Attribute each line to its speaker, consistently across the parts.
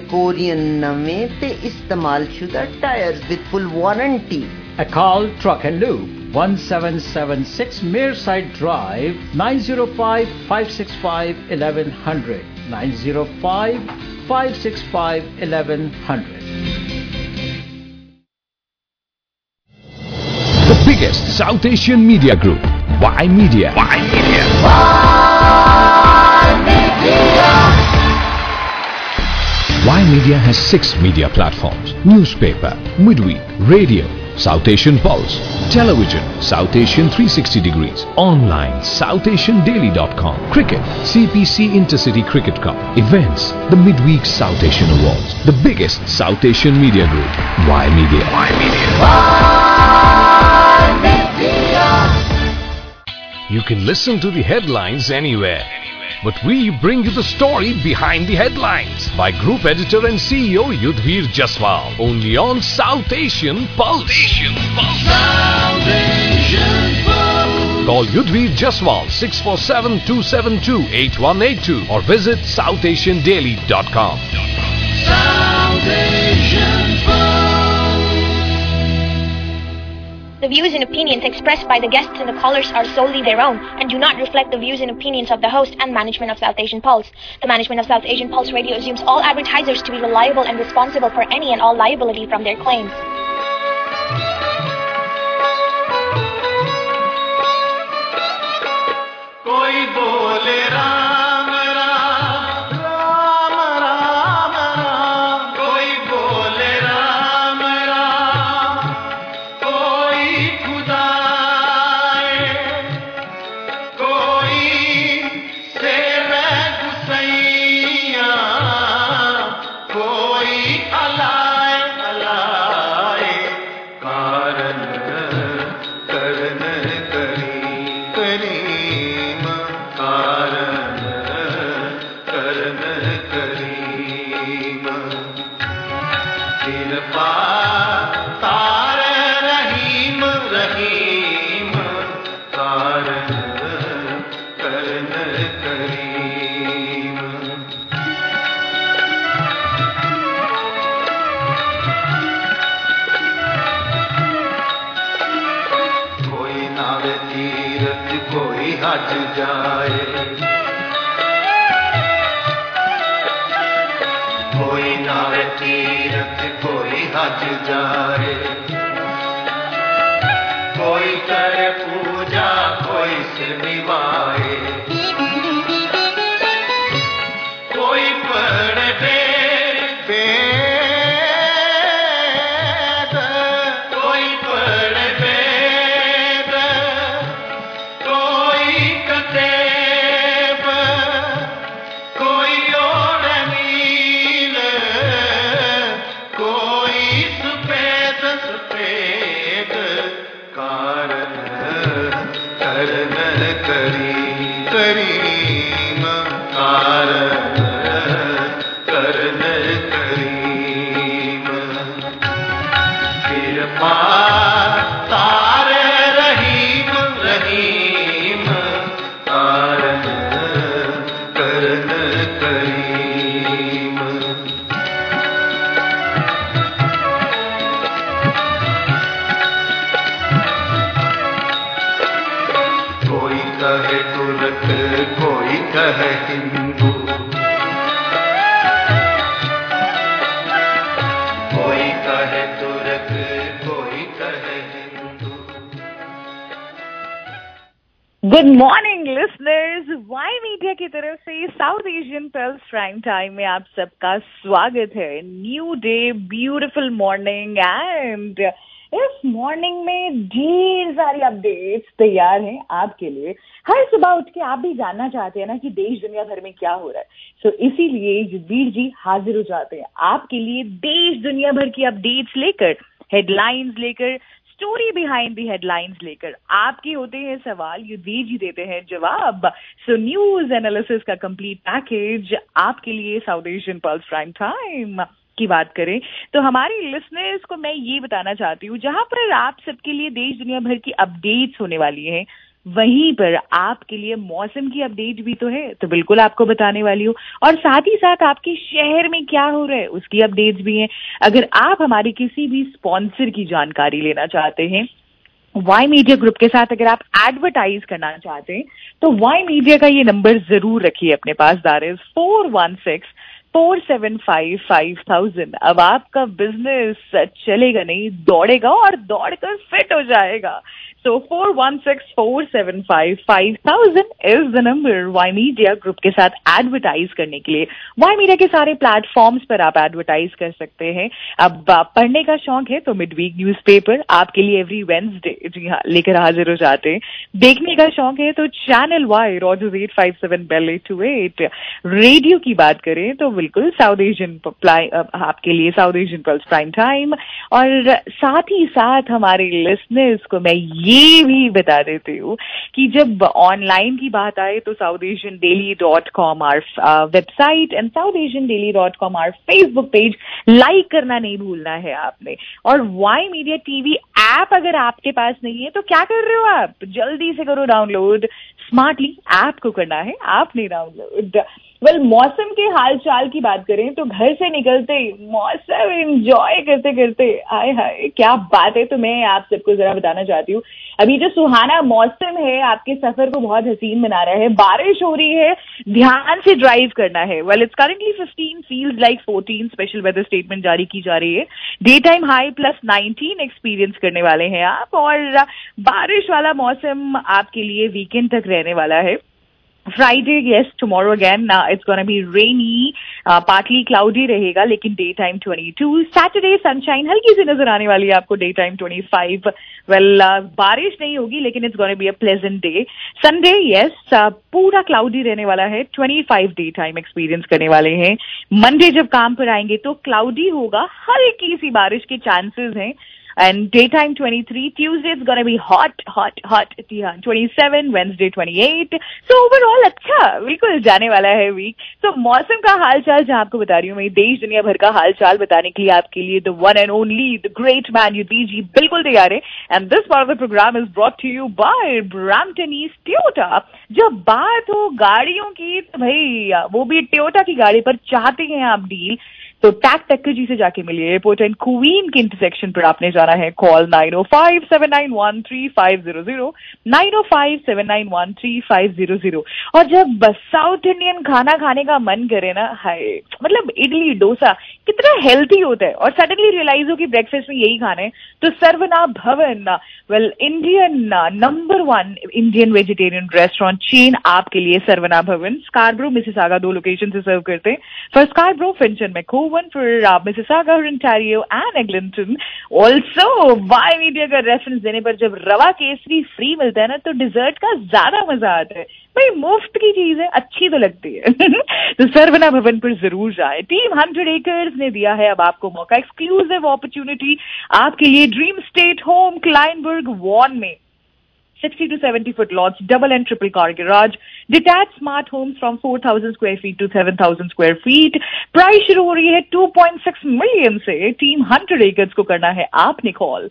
Speaker 1: Korean नवे ते इस्तेमाल शुदा tyres with full warranty.
Speaker 2: Akal Truck and Lube, 1776 Mearside Drive, 905-565-1100, 905-565-1100.
Speaker 3: The biggest South Asian media group, Y Media. Y Media has 6 media platforms: newspaper, midweek, radio, South Asian Pulse, television, South Asian 360 degrees, online, SouthAsianDaily.com, cricket, CPC Intercity Cricket Cup, events, the midweek South Asian Awards, the biggest South Asian media group, Y Media. You can listen to the headlines anywhere, but we bring you the story behind the headlines by Group Editor and CEO Yudhvir Jaswal, only on South Asian Pulse. Call Yudhvir Jaswal 647-272-8182 or visit SouthAsianDaily.com.
Speaker 4: The views and opinions expressed by the guests and the callers are solely their own and do not reflect the views and opinions of the host and management of South Asian Pulse. The management of South Asian Pulse Radio assumes all advertisers to be reliable and responsible for any and all liability from their claims.
Speaker 5: कोई बोले राम राम राम राम राम, कोई बोले राम राम, कोई खुदाए, कोई सेवे गुसैया, कोई अलाए अलाए, कारण करन करी करीम, कारण करन करीम, कृपा तार रहीम रहीम, कारण करन करीम। कोई नावे तीरथ कोई हज जाए, कोई नावे तीरथ कोई हज जाए, कोई करे पूजा कोई सिर निभाए, कोई पढ़े वेद, कोई पढ़े वेद, कोई कतेब, कोई और नील, कोई सफेद सफेद, कारण करन करी करीम, कारण करन करीम, कृपा तार रहीम रहीम, कारण करन करीम। कोई कहे तुर्क कोई कहे हिंदू, कोई कहे तुर्क कोई कहे Hindu.
Speaker 6: Good morning listeners, Y Media की तरफ से South Asian Pulse prime Time में आप सबका स्वागत है। New day, beautiful morning, and इस मॉर्निंग में ढेर सारी अपडेट्स तैयार हैं आपके लिए। हर सुबह उठ के आप भी जानना चाहते हैं ना कि देश दुनिया भर में क्या हो रहा है, सो इसीलिए युद्धवीर जी हाजिर हो जाते हैं आपके लिए देश दुनिया भर की अपडेट्स लेकर, हेडलाइंस लेकर, स्टोरी बिहाइंड दी हेडलाइंस लेकर। आपके होते हैं सवाल, युद्धवीर जी देते हैं जवाब। सो न्यूज एनालिसिस का कंप्लीट पैकेज आपके लिए South Asian Pulse prime Time की बात करें तो हमारे लिसनर्स को मैं ये बताना चाहती हूँ, जहां पर आप सबके लिए देश दुनिया भर की अपडेट्स होने वाली हैं, वहीं पर आपके लिए मौसम की अपडेट भी तो है, तो बिल्कुल आपको बताने वाली हूँ। और साथ ही साथ आपके शहर में क्या हो रहा है उसकी अपडेट्स भी हैं। अगर आप हमारे किसी भी स्पॉन्सर की जानकारी लेना चाहते हैं, वाई मीडिया ग्रुप के साथ अगर आप एडवर्टाइज करना चाहते हैं, तो वाई मीडिया का ये नंबर जरूर रखिए अपने पास, दैट इज 416-475-5000। अब आपका बिजनेस चलेगा नहीं, दौड़ेगा और दौड़कर फिट हो जाएगा। So 416-475-5000 is the number Y Media group के साथ एडवर्टाइज करने के लिए। वाई मीडिया के सारे प्लेटफॉर्म्स पर आप एडवर्टाइज कर सकते हैं। अब पढ़ने का शौक है तो मिडवीक न्यूज़पेपर आपके लिए एवरी वेडनेसडे, जी हाँ, लेकर हाजिर हो जाते हैं। देखने का शौक है तो channel Y, Rogers 857 Bell 828। Radio की बात करें तो बिल्कुल साउथ एशियन आपके लिए South Asian Pulse prime Time. और साथ ही साथ हमारे लिसनर्स को मैं ये भी बता देती हूँ कि जब ऑनलाइन की बात आए तो southasiandaily.com our website and southasiandaily.com our Facebook page like करना नहीं भूलना है आपने। और वाई मीडिया टीवी ऐप अगर आपके पास नहीं है तो क्या कर रहे हो आप, जल्दी से करो डाउनलोड। स्मार्टली ऐप को करना है आपने डाउनलोड। मौसम के हाल चाल की बात करें तो घर से निकलते मौसम एंजॉय करते करते, हाय हाय क्या बात है। तो मैं आप सबको जरा बताना चाहती हूँ, अभी जो सुहाना मौसम है आपके सफर को बहुत हसीन बना रहा है। बारिश हो रही है, ध्यान से ड्राइव करना है। It's currently 15, feels like 14, special weather statement जारी की जा रही है। डे टाइम हाई +19 एक्सपीरियंस करने वाले हैं आप। और बारिश वाला मौसम आपके लिए वीकेंड तक रहने वाला है। Friday, yes, tomorrow again, it's going to be rainy, partly cloudy रहेगा, लेकिन डे टाइम 22. Saturday, sunshine हल्की सी नजर आने वाली है आपको, डे टाइम 25. बारिश नहीं होगी लेकिन it's going to be a pleasant day. Sunday, yes, पूरा क्लाउडी रहने वाला है, 25 डे टाइम एक्सपीरियंस करने वाले हैं। मंडे जब काम पर आएंगे तो क्लाउडी होगा, हल्की सी बारिश के चांसेस हैं। And daytime 23, Tuesday is gonna be hot, 27, Wednesday 28. So overall अच्छा बिल्कुल जाने वाला है वीक। So मौसम का हाल चाल जहाँ आपको बता रही हूँ मैं, देश दुनिया भर का हाल चाल बताने के लिए आपके लिए the one and only, the great man युद्धि जी बिल्कुल तैयार है। And this part of the program is brought to you by Brampton East Toyota। जब बात हो गाड़ियों की तो भाई वो भी टोयोटा की गाड़ी पर चाहते हैं आप डील, तो टैक टेक्कर जी से जाके मिलिए। एयरपोर्ट एंड क्वीन के इंटरसेक्शन पर आपने जाना है। कॉल 905-791-3500, 905-791-3500। और जब साउथ इंडियन खाना खाने का मन करे ना, हाय मतलब इडली डोसा कितना हेल्थी होता है, और सडनली रियलाइज हो कि ब्रेकफास्ट में यही खाना है, तो Saravana Bhavan Indian number 1 Indian vegetarian restaurant chain आपके लिए सर्वना भवन स्कार्बरो मिसिसागा 2 लोकेशन से सर्व करते हैं। For Scarborough, Finch and, McCowan, for Mississauga, Ontario and Eglinton. Also Y Media का रेफरेंस देने पर जब रवा केसरी फ्री मिलता है ना, तो डिजर्ट का ज्यादा मजा आता है। भाई मुफ्त की चीज है, अच्छी तो लगती है। तो सर्वना भवन पर जरूर जाए। टीम 100 एकर्स ने दिया है अब आपको मौका, एक्सक्लूसिव अपॉर्चुनिटी आपके लिए। Dream estate home Kleinburg Vaughan में 60 to 70 foot lots, double and triple car garage, detached smart homes from 4,000 square feet to 7,000 square feet. Price शुरू हो रही है 2.6 मिलियन से। टीम 100 एकर्स को करना है आपने कॉल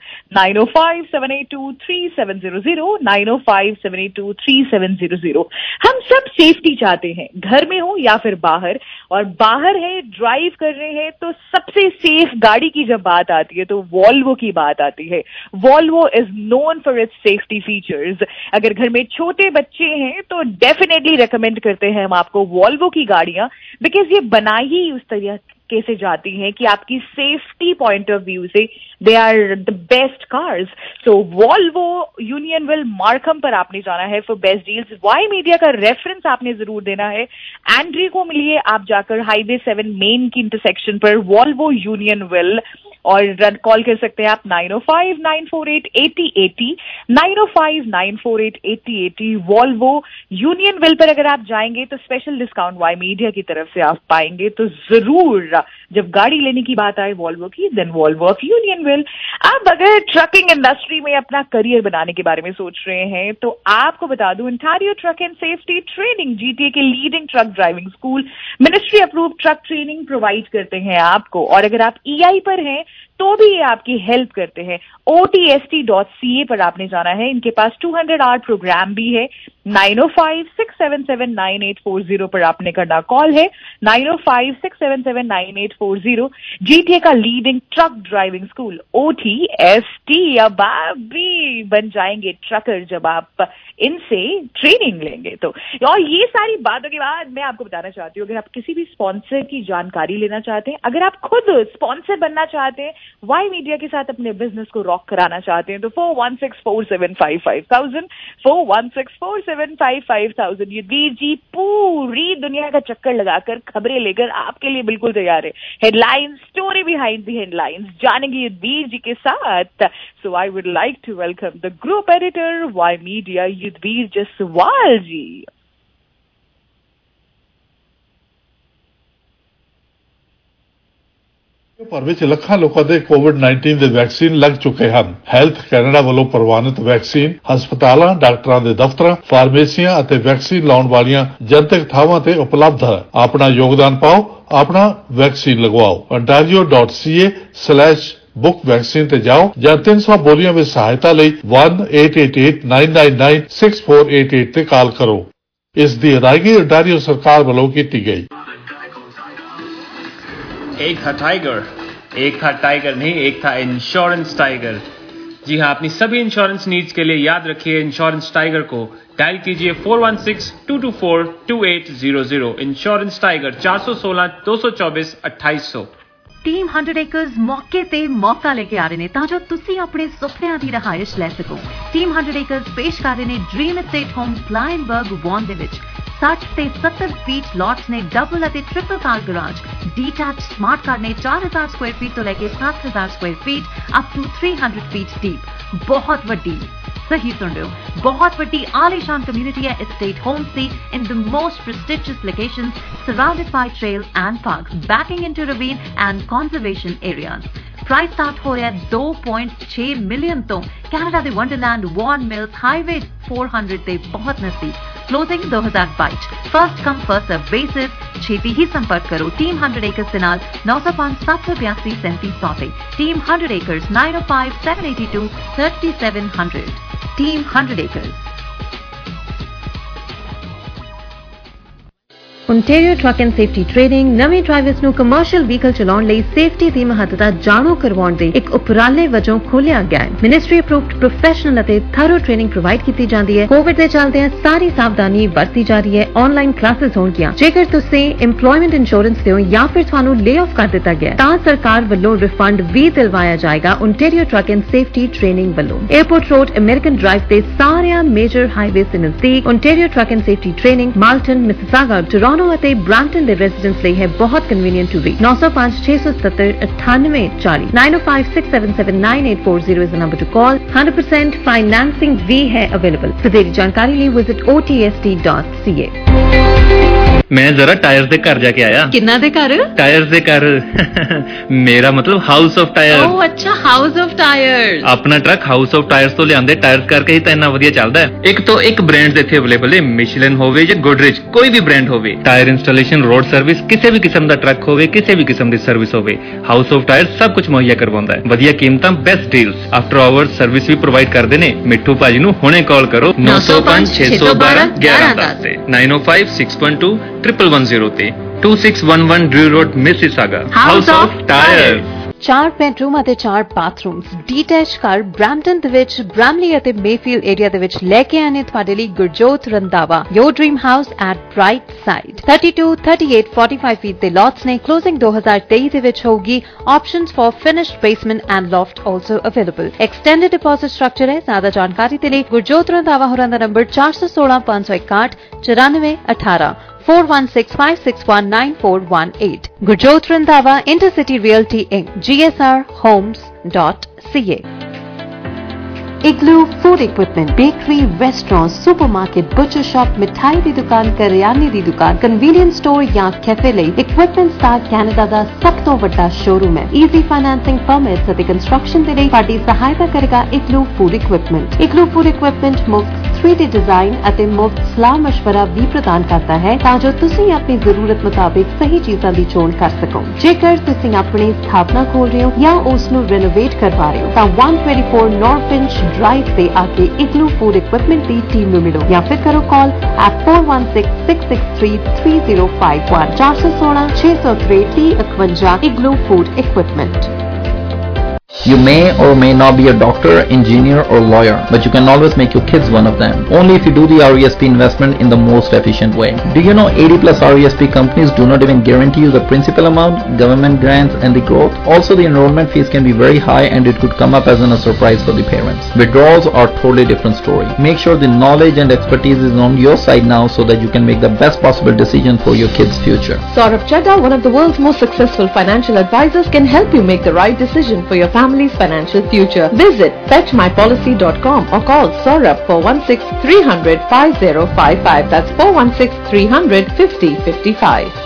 Speaker 6: 905-782-3700, 905-782-3700। हम सब सेफ्टी चाहते हैं, घर में हो या फिर बाहर, और बाहर है ड्राइव कर रहे हैं तो सबसे सेफ गाड़ी की जब बात आती है तो वॉल्वो की बात आती है। Volvo is known for its safety features. अगर घर में छोटे बच्चे हैं तो डेफिनेटली रेकमेंड करते हैं हम आपको वॉल्वो की गाड़ियां, बिकॉज ये बनाई ही उस तरीके से जाती हैं कि आपकी सेफ्टी पॉइंट ऑफ व्यू से they are the best cars. So Volvo, Unionville, Markham पर आपने जाना है for best deals. Y Media का रेफरेंस आपने जरूर देना है। एंड्री को मिलिए आप जाकर हाईवे 7 मेन की इंटरसेक्शन पर, वॉल्वो यूनियनविल, और कॉल कर सकते हैं आप 905-948-8080, 905-948-8080। वॉल्वो यूनियनविल पर अगर आप जाएंगे तो स्पेशल डिस्काउंट वाई मीडिया की तरफ से आप पाएंगे। तो जरूर जब गाड़ी लेने की बात आए वॉल्वो की, देन वॉल्वो ऑफ यूनियनविल। अब अगर ट्रकिंग इंडस्ट्री में अपना करियर बनाने के बारे में सोच रहे हैं तो आपको बता दूं, Ontario truck and safety training, GTA के leading truck driving school, ministry approve truck training provide करते हैं आपको। और अगर आप ईआई पर हैं तो भी ये आपकी हेल्प करते हैं। OTST.ca पर आपने जाना है। इनके पास 200 आवर प्रोग्राम भी है। 905-677-9840 पर आपने करना कॉल है। 905-677-9840। GTA का leading truck driving school OTST। अब आप भी बन जाएंगे ट्रकर जब आप इनसे ट्रेनिंग लेंगे तो। और ये सारी बातों के बाद मैं आपको बताना चाहती हूँ, अगर आप किसी भी स्पॉन्सर की जानकारी लेना चाहते हैं, अगर आप खुद स्पॉन्सर बनना चाहते हैं, वाई मीडिया के साथ अपने बिजनेस को रॉक कराना चाहते हैं, तो 4164755000 4164755000 युद्धवीर जी पूरी दुनिया का चक्कर लगाकर खबरें लेकर आपके लिए बिल्कुल तैयार है। Headline, story behind the headlines जानेंगे युद्धवीर जी के साथ। So I would like to welcome the group editor Y Media Yudhvir Jaswal ji.
Speaker 7: ਭਰ ਵਿੱਚ ਲੱਖਾਂ ਲੋਕਾਂ ਦੇ ਕੋਵਿਡ-19 ਦੇ ਵੈਕਸੀਨ ਲੱਗ ਚੁੱਕੇ ਹਨ। ਹੈਲਥ ਕੈਨੇਡਾ ਵੱਲੋਂ ਪ੍ਰਵਾਨਿਤ ਵੈਕਸੀਨ ਹਸਪਤਾਲਾਂ, ਡਾਕਟਰਾਂ ਦੇ ਦਫ਼ਤਰਾਂ, ਫਾਰਮੇਸੀਆਂ ਅਤੇ ਵੈਕਸੀਨ ਲਾਉਣ ਵਾਲੀਆਂ ਜਨਤਕ ਥਾਵਾਂ ਤੇ ਉਪਲਬਧ ਹੈ। ਆਪਣਾ ਯੋਗਦਾਨ ਪਾਓ, ਆਪਣਾ ਵੈਕਸੀਨ ਲਗਵਾਓ। ontario.ca/book वैक्सीन ਤੇ ਜਾਓ ਜਾਂ 300 ਬੋਲੀਆਂ ਵਿੱਚ ਸਹਾਇਤਾ ਲਈ 1-888-999-6488 ਤੇ ਕਾਲ ਕਰੋ। ਇਸ ਦੀ ਅਦਾਇਗੀ ontario ਸਰਕਾਰ ਵੱਲੋਂ ਕੀਤੀ ਗਈ।
Speaker 8: एक था टाइगर नहीं, एक था इंश्योरेंस टाइगर। जी हाँ, अपनी सभी इंश्योरेंस नीड्स के लिए याद रखिए इंश्योरेंस टाइगर को। डायल कीजिए 4162242800। Insurance tiger 416-224-2800।
Speaker 9: ਟੀਮ 100 ਏਕਰਸ ਮੌਕੇ ਤੇ ਮੌਕਾ ਲੈ ਕੇ ਆ ਰਹੇ ਨੇ ਤਾਂ ਜੋ ਤੁਸੀਂ ਆਪਣੇ ਸੁਪਨਿਆਂ ਦੀ ਰਹਾਇਸ਼ ਲੈ ਸਕੋ। ਟੀਮ 100 ਏਕਰਸ ਪੇਸ਼ ਕਰ ਰਹੇ ਨੇ dream estate homes Kleinburg Vaughan ਦੇ ਵਿੱਚ 60 ਤੇ 70 ਫੀਟ ਲਾਟਸ ਨੇ, ਡਬਲ ਅਤੇ triple car garage, detach smart car ਨੇ 4000 ਸਕੁਆਇਰ ਫੀਟ ਤੋਂ ਲੈ ਕੇ 7000 square feet up to 300 feet deep. ਬਹੁਤ ਵੱਡੀ, सही सुन रहे हो, बहुत बड़ी आलीशान कम्युनिटी है एस्टेट होम्स की in the most prestigious locations, surrounded by trails and parks, backing into ravine and conservation areas. Price start हो रहा है 2.6 मिलियन तो कैनेडा दे वंडरलैंड वॉन मिल्स हाईवे 400 ते बहुत नजदीक। Closing 2022। First come first serve basis. छेती ही संपर्क करो टीम 100 एकर्स के नाल 905-782-3700। Team 100 acres 905-782-3700। Team 100 acres. Ontario truck and safety training नਵੇਂ ਡਰਾਈਵਰਸ ਨੂੰ ਕਮਰਸ਼ੀਅਲ ਵਹੀਕਲ ਚਲਾਉਣ ਲਈ ਸੇਫਟੀ ਦੀ ਮਹੱਤਤਾ ਜਾਣੂ ਕਰਵਾਉਣ ਦੇ ਇੱਕ ਉਪਰਾਲੇ ਵਜੋਂ ਖੋਲ੍ਹਿਆ ਗਿਆ ਹੈ। ਮਿਨਿਸਟਰੀ ਅਪਰੂਵਡ ਪ੍ਰੋਫੈਸ਼ਨਲ ਅਤੇ ਥਰੋ ਟ੍ਰੇਨਿੰਗ ਪ੍ਰੋਵਾਈਡ ਕੀਤੀ ਜਾਂਦੀ ਹੈ। ਕੋਵਿਡ ਦੇ ਚੱਲਦਿਆਂ ਸਾਰੀ ਸਾਵਧਾਨੀ ਵਰਤੀ ਜਾ ਰਹੀ ਹੈ। ਆਨਲਾਈਨ ਕਲਾਸਿਸ ਹੋਣਗੀਆਂ। ਜੇਕਰ ਤੁਸੀਂ EMPLOYMENT ਇੰਸ਼ੋਰੈਂਸ ਤੇ ਹੋ ਜਾਂ ਫਿਰ ਤੁਹਾਨੂੰ ਲੇ ਆਫ ਕਰ ਦਿੱਤਾ ਗਿਆ ਤਾਂ ਸਰਕਾਰ ਵੱਲੋਂ ਰਿਫੰਡ ਵੀ ਦਿਲਵਾਇਆ ਜਾਏਗਾ। Ontario truck and safety training ਵੱਲੋਂ 에어ਪੋਰਟ ਰੋਡ ਅਮਰੀਕਨ ਡਰਾਈਵ ਤੇ ਸਾਰਿਆਂ ਮੇਜਰ ਹਾਈਵੇਜ਼ ਦੇ ਨਜ਼ਦੀਕ Ontario truck and safety training Malton, Mississauga, Toronto ਅਤੇ ब्रांटन ਦੇ रेजिडेंट्स ਲਈ ਹੈ ਬਹੁਤ convenient to reach. 905-670-9840 905-677-9840 is the number to call। 100% financing भी है अवेलेबल। ਵਧੇਰੀ ਜਾਣਕਾਰੀ ਲਈ ਵਿਜ਼ਿਟ OTST.ca।
Speaker 10: मैं जरा टायर्स दे घर जाके आया।
Speaker 9: किन्ना दे घर?
Speaker 10: टायर्स दे घर मेरा मतलब हाउस ऑफ टायर।
Speaker 9: ओह अच्छा, हाउस ऑफ टायर्स।
Speaker 10: अपना ट्रक हाउस ऑफ टायर्स तो लियांदे टायर्स करके ही तो इतना वधिया चलदा है। एक तो एक ब्रांड इत्थे अवेलेबल है, मिशेलिन होवे या गोडरेज, कोई भी ब्रांड होवे। टायर इंस्टॉलेशन, रोड सर्विस, किसी भी किस्म दा ट्रक होवे, किसी भी किस्म दी सर्विस होवे, हाउस ऑफ टायर्स सब कुछ मुहैया करवाउंदा है। वधिया कीमतां, best deals, after hours service भी प्रोवाइड करदे ने। मिठू भाजी नूं हुणे कॉल करो 905-612-1110 ते 905-612-1110 ਤੇ 2611 Drew road Mississauga. House of tyre.
Speaker 9: 4 bedroom ਅਤੇ 4 ਬਾਥਰੂਮਸ ਡੀਟੈਚ ਘਰ ਬ੍ਰੈਂਪਟਨ ਦੇ ਵਿੱਚ ਬ੍ਰੈਮਲੀ ਅਤੇ ਮੇਫੀਲਡ ਏਰੀਆ ਦੇ ਵਿੱਚ ਲੈ ਕੇ ਆਏ ਨੇ ਤੁਹਾਡੇ ਲਈ Gurjot Randhawa. Your dream house at Bright Side 32, 38, 45 feet ਦੇ ਲੋਟਸ ਨੇ। ਕਲੋਜ਼ਿੰਗ 2023 ਦੇ ਵਿੱਚ ਹੋਊਗੀ। Options for finished basement and loft also available. Extended deposit structure ਹੈ। ਜ਼ਿਆਦਾ ਜਾਣਕਾਰੀ ਦੇ ਲਈ ਗੁਰਜੋਤ ਰੰਧਾਵਾ ਹੋਰਾਂ ਦਾ ਨੰਬਰ 416-561 9418 4165619418। Gurjot Randhawa, Intercity Realty Inc. GSR Homes.ca। Igloo food equipment, bakery, restaurant, supermarket, butcher shop, मिठाई दी दुकान, करियाने दी दुकान, कन्वीनियंस स्टोर या कैफे ਲਈ ਇਕਵਿਪਮੈਂਟ ਦਾ ਕੈਨੇਡਾ ਦਾ ਸਭ ਤੋਂ ਵੱਡਾ ਸ਼ੋਰੂਮ ਹੈ। ਈਜ਼ੀ ਫਾਈਨੈਂਸਿੰਗ, ਪਰਮਿਟਸ ਅਤੇ ਕੰਸਟਰਕਸ਼ਨ ਦੇ ਲਈ ਤੁਹਾਡੀ ਸਹਾਇਤਾ ਕਰੇਗਾ Igloo food equipment. Igloo food equipment ਮੁਫਤ 3D डिजाइन ਅਤੇ ਮੁਫਤ ਸਲਾਹ ਮਸ਼ਵਰਾ ਵੀ ਪ੍ਰਦਾਨ ਕਰਦਾ ਹੈ ਤਾਂ ਜੋ ਤੁਸੀਂ ਆਪਣੀ ਜ਼ਰੂਰਤ ਮੁਤਾਬਿਕ ਸਹੀ ਚੀਜ਼ਾਂ ਦੀ ਚੋਣ ਕਰ ਸਕੋ। ਜੇਕਰ ਤੁਸੀਂ ਆਪਣੀ ਸਥਾਪਨਾ ਖੋਲ ਰਹੇ ਹੋ ਜਾਂ ਉਸ ਨੂੰ ਰੈਨੋਵੇਟ ਕਰਵਾ ਰਹੇ ਹੋ ਤਾਂ 124 ਨਾਰਥ ਡਰਾਈਵ ਤੇ ਆ ਕੇ ਇਗਲੂ ਫੂਡ ਇਕਵਿਪਮੈਂਟ ਦੀ ਟੀਮ ਨੂੰ ਮਿਲੋ ਜਾਂ ਫਿਰ ਕਰੋ call at 4166633051 416 603 3051 Igloo food equipment.
Speaker 11: You may or may not be a doctor, engineer or lawyer, but you can always make your kids one of them. Only if you do the RESP investment in the most efficient way. Do you know 80 plus RESP companies do not even guarantee you the principal amount, government grants and the growth? Also, the enrollment fees can be very high and it could come up as a surprise for the parents. Withdrawals are totally different story. Make sure the knowledge and expertise is on your side now so that you can make the best possible decision for your kids' future.
Speaker 12: Saurabh Chadha, one of the world's most successful financial advisors, can help you make the right decision for your family's financial future. Visit fetchmypolicy.com or call Saurabh 416-300-5055. That's 416-300-5055.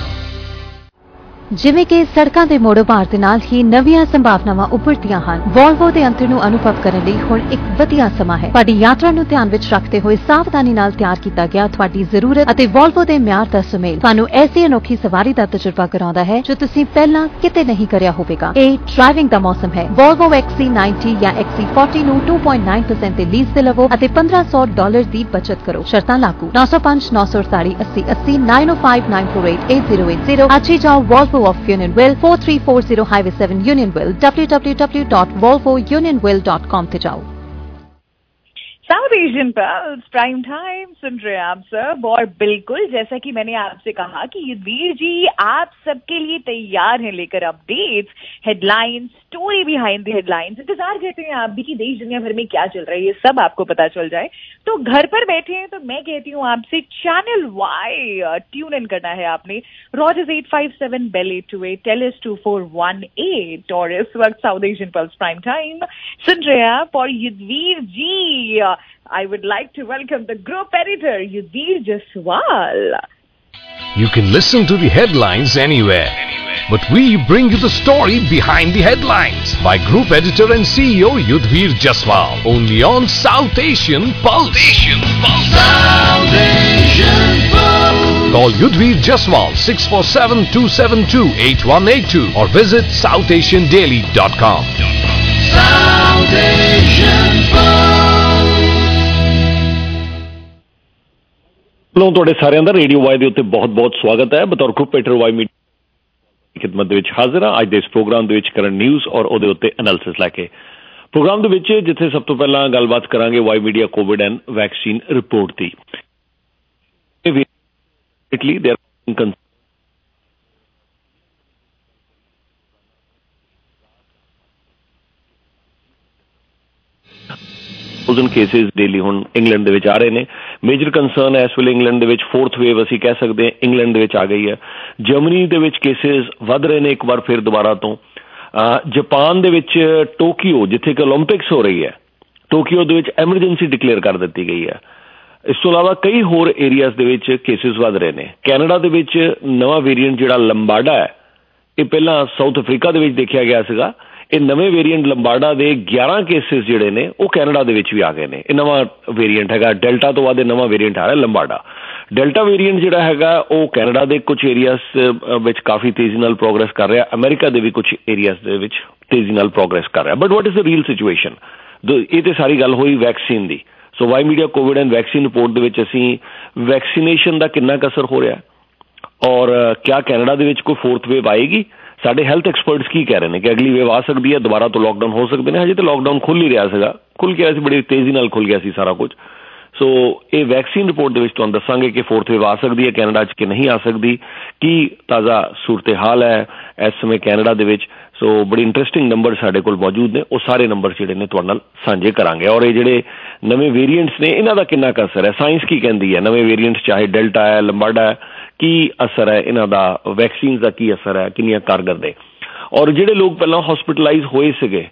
Speaker 9: ਜਿਵੇਂ ਕਿ ਸੜਕਾਂ ਦੇ ਮੋੜੋ ਭਾਰ ਦੇ ਨਾਲ ਹੀ ਨਵੀਆਂ ਸੰਭਾਵਨਾਵਾਂ ਉੱਭਰਦੀਆਂ ਹਨ, ਵੋਲਵੋ ਦੇ ਅੰਤਰ ਨੂੰ ਅਨੁਭਵ ਕਰਨ ਲਈ ਹੁਣ ਇੱਕ ਵਧੀਆ ਸਮਾਂ ਹੈ। ਤੁਹਾਡੀ ਯਾਤਰਾ ਨੂੰ ਧਿਆਨ ਵਿੱਚ ਰੱਖਦੇ ਹੋਏ ਸਾਵਧਾਨੀ ਨਾਲ ਤਿਆਰ ਕੀਤਾ ਗਿਆ ਤੁਹਾਡੀ ਜ਼ਰੂਰਤ ਅਤੇ ਵੋਲਵੋ ਦੇ ਮਿਆਰ ਦਾ ਸੁਮੇਲ ਤੁਹਾਨੂੰ ਐਸੀ ਅਨੋਖੀ ਸਵਾਰੀ ਦਾ ਤਜਰਬਾ ਕਰਾਉਂਦਾ ਹੈ ਜੋ ਤੁਸੀਂ ਪਹਿਲਾਂ ਕਿਤੇ ਨਹੀਂ ਕਰਿਆ ਹੋਵੇਗਾ। ਇਹ ਡਰਾਈਵਿੰਗ ਦਾ ਮੌਸਮ ਹੈ। ਵੋਲਵੋ XC90 ਜਾਂ XC40 ਨੂੰ 2.9% ਤੇ ਲੀਜ਼ ਤੇ ਲਵੋ ਅਤੇ $1,500 ਦੀ ਬਚਤ ਕਰੋ। ਸ਼ਰਤਾਂ ਲਾਗੂ। 905 948 80 80 905 948 8080। ਅੱਜ ਹੀ ਜਾਓ Volvo of Unionville, 4340 Highway 7 Unionville, www.volvounionville.com ਤੇ ਜਾਓ।
Speaker 6: South Asian Pulse prime Time सुन रहे हैं आप सब, और बिल्कुल जैसा कि मैंने आपसे कहा कि युद्धवीर जी आप सबके लिए तैयार हैं लेकर updates, headlines, story behind the headlines. इंतजार करते हैं आप भी कि देश दुनिया भर में क्या चल रहा है ये सब आपको पता चल जाए। तो घर पर बैठे हैं तो मैं कहती हूँ आपसे चैनल वाई ट्यून इन करना है आपने। रॉजर्स 857 बेल 828 टेलिस 2418 और इस वक्त South Asian Pulse prime Time सुन रहे हैं आप। और युद्धवीर जी I would like to welcome the group editor, Yudhvir Jaswal.
Speaker 3: You can listen to the headlines anywhere, but we bring you the story behind the headlines by Group Editor and CEO Yudhvir Jaswal, only on South Asian Pulse. South Asian Pulse. Call Yudhvir Jaswal 647-272-8182 or visit southasiandaily.com. South Asian Pulse.
Speaker 13: ਤੁਹਾਡੇ ਸਾਰਿਆਂ ਦਾ radio Y ਦੇ ਉੱਤੇ ਬਹੁਤ-ਬਹੁਤ ਸਵਾਗਤ ਹੈ। ਬਤੌਰ group editor Y media ਖਿਦਮਤ ਦੇ ਵਿੱਚ ਹਾਜ਼ਰ ਹਾਂ। ਅੱਜ ਦੇ ਇਸ ਪ੍ਰੋਗਰਾਮ ਦੇ ਵਿੱਚ ਕਰੰਟ ਨਿਊਜ਼ ਔਰ ਉਹਦੇ ਉੱਤੇ ਐਨਾਲਿਸਿਸ ਲੈ ਕੇ ਪ੍ਰੋਗਰਾਮ ਦੇ ਵਿੱਚ ਜਿੱਥੇ ਸਭ ਤੋਂ ਪਹਿਲਾਂ ਗੱਲਬਾਤ ਕਰਾਂਗੇ Y media Covid and vaccine report ਦੀ। ਕੇਸਿਸ ਡੇਲੀ ਹੁਣ ਇੰਗਲੈਂਡ ਦੇ ਵਿੱਚ ਆ ਰਹੇ ਨੇ। ਮੇਜਰ ਕੰਸਰਨ ਹੈ ਇਸ ਵੇਲੇ ਇੰਗਲੈਂਡ ਦੇ ਵਿੱਚ 4th ਵੇਵ ਅਸੀਂ ਕਹਿ ਸਕਦੇ ਹਾਂ ਇੰਗਲੈਂਡ ਦੇ ਵਿੱਚ ਆ ਗਈ ਹੈ। ਜਰਮਨੀ ਦੇ ਵਿੱਚ ਕੇਸਿਸ ਵੱਧ ਰਹੇ ਨੇ ਇੱਕ ਵਾਰ ਫਿਰ ਦੁਬਾਰਾ ਤੋਂ। ਜਾਪਾਨ ਦੇ ਵਿੱਚ ਟੋਕੀਓ ਜਿੱਥੇ ਕਿ ਓਲੰਪਿਕਸ ਹੋ ਰਹੀ ਹੈ, ਟੋਕੀਓ ਦੇ ਵਿੱਚ ਐਮਰਜੈਂਸੀ ਡਿਕਲੇਅਰ ਕਰ ਦਿੱਤੀ ਗਈ ਹੈ। ਇਸ ਤੋਂ ਇਲਾਵਾ ਕਈ ਹੋਰ ਏਰੀਆਜ਼ ਦੇ ਵਿੱਚ ਕੇਸਿਸ ਵੱਧ ਰਹੇ ਨੇ। ਕੈਨੇਡਾ ਦੇ ਵਿੱਚ ਨਵਾਂ ਵੇਰੀਐਂਟ ਜਿਹੜਾ ਲੰਬਾਡਾ ਹੈ, ਇਹ ਪਹਿਲਾਂ ਸਾਊਥ ਅਫਰੀਕਾ ਦੇ ਵਿੱਚ ਦੇਖਿਆ ਗਿਆ ਸੀਗਾ। ਇਹ ਨਵੇਂ ਵੇਰੀਐਂਟ ਲੰਬਾਡਾ ਦੇ 11 ਕੇਸਿਸ ਜਿਹੜੇ ਨੇ ਉਹ ਕੈਨੇਡਾ ਦੇ ਵਿੱਚ ਵੀ ਆ ਗਏ ਨੇ। ਇਹ ਨਵਾਂ ਵੇਰੀਐਂਟ ਹੈਗਾ, ਡੈਲਟਾ ਤੋਂ ਬਾਅਦ ਇਹ ਨਵਾਂ ਵੇਰੀਐਂਟ ਆ ਰਿਹਾ ਲੰਬਾਡਾ। ਡੈਲਟਾ ਵੇਰੀਐਂਟ ਜਿਹੜਾ ਹੈਗਾ ਉਹ ਕੈਨੇਡਾ ਦੇ ਕੁਝ ਏਰੀਆਜ਼ ਵਿੱਚ ਕਾਫੀ ਤੇਜ਼ੀ ਨਾਲ ਪ੍ਰੋਗਰੈਸ ਕਰ ਰਿਹਾ, ਅਮਰੀਕਾ ਦੇ ਵੀ ਕੁਝ ਏਰੀਆਜ਼ ਦੇ ਵਿੱਚ ਤੇਜ਼ੀ ਨਾਲ ਪ੍ਰੋਗਰੈਸ ਕਰ ਰਿਹਾ। But what is the real situation? ਇਹ ਤੇ ਸਾਰੀ ਗੱਲ ਹੋਈ ਵੈਕਸੀਨ ਦੀ। So Y media Covid and vaccine report ਦੇ ਵਿੱਚ ਅਸੀਂ ਵੈਕਸੀਨੇਸ਼ਨ ਦਾ ਕਿੰਨਾ ਕੁ ਅਸਰ ਹੋ ਰਿਹਾ ਔਰ ਕਿਆ ਕੈਨੇਡਾ ਦੇ ਵਿੱਚ ਕੋਈ 4th ਵੇਵ ਆਏਗੀ। ਸਾਡੇ ਹੈਲਥ ਐਕਸਪਰਟਸ ਕੀ ਕਹਿ ਰਹੇ ਨੇ ਕਿ ਅਗਲੀ ਵੇਵ ਆ ਸਕਦੀ ਹੈ, ਦੁਬਾਰਾ ਤੋਂ ਲੋਕਡਾਊਨ ਹੋ ਸਕਦੇ ਨੇ। ਹਜੇ ਤਾਂ ਲੋਕਡਾਊਨ ਖੁੱਲ ਹੀ ਰਿਹਾ ਸੀਗਾ, ਖੁੱਲ ਕੇ ਅਸੀਂ ਬੜੀ ਤੇਜ਼ੀ ਨਾਲ ਖੁੱਲ ਗਿਆ ਸੀ ਸਾਰਾ ਕੁਝ। ਸੋ ਇਹ ਵੈਕਸੀਨ ਰਿਪੋਰਟ ਦੇ ਵਿੱਚ ਤੁਹਾਨੂੰ ਦੱਸਾਂਗੇ ਕਿ 4th ਵੇਵ ਆ ਸਕਦੀ ਹੈ ਕੈਨੇਡਾ 'ਚ ਕਿ ਨਹੀਂ ਆ ਸਕਦੀ, ਕੀ ਤਾਜ਼ਾ ਸੂਰਤ ਹਾਲ ਹੈ ਇਸ ਸਮੇਂ ਕੈਨੇਡਾ ਦੇ ਵਿੱਚ। ਸੋ ਬੜੀ ਇੰਟਰਸਟਿੰਗ ਨੰਬਰ ਸਾਡੇ ਕੋਲ ਮੌਜੂਦ ਨੇ, ਉਹ ਸਾਰੇ ਨੰਬਰ ਜਿਹੜੇ ਨੇ ਤੁਹਾਡੇ ਨਾਲ ਸਾਂਝੇ ਕਰਾਂਗੇ। ਔਰ ਇਹ ਜਿਹੜੇ ਨਵੇਂ ਵੇਰੀਐਂਟਸ ਨੇ ਇਹਨਾਂ ਦਾ ਕਿੰਨਾ ਕੁ ਅਸਰ ਹੈ, ਸਾਇੰਸ ਕੀ ਕਹਿੰਦੀ ਹੈ, ਨਵੇਂ ਵੇਰੀਐਂਟਸ ਚਾਹੇ ਡੈਲਟਾ ਹੈ ਲੰਬਾਡਾ ਹੈ, ਕੀ ਅਸਰ ਹੈ ਇਹਨਾਂ ਦਾ, ਵੈਕਸੀਨ ਦਾ ਕੀ ਅਸਰ ਹੈ, ਕਿੰਨੀਆਂ ਕਾਰਗਰ ਨੇ। ਔਰ ਜਿਹੜੇ ਲੋਕ ਪਹਿਲਾਂ ਹਸਪੀਟਲਾਈਜ਼ ਹੋਏ ਸੀਗੇ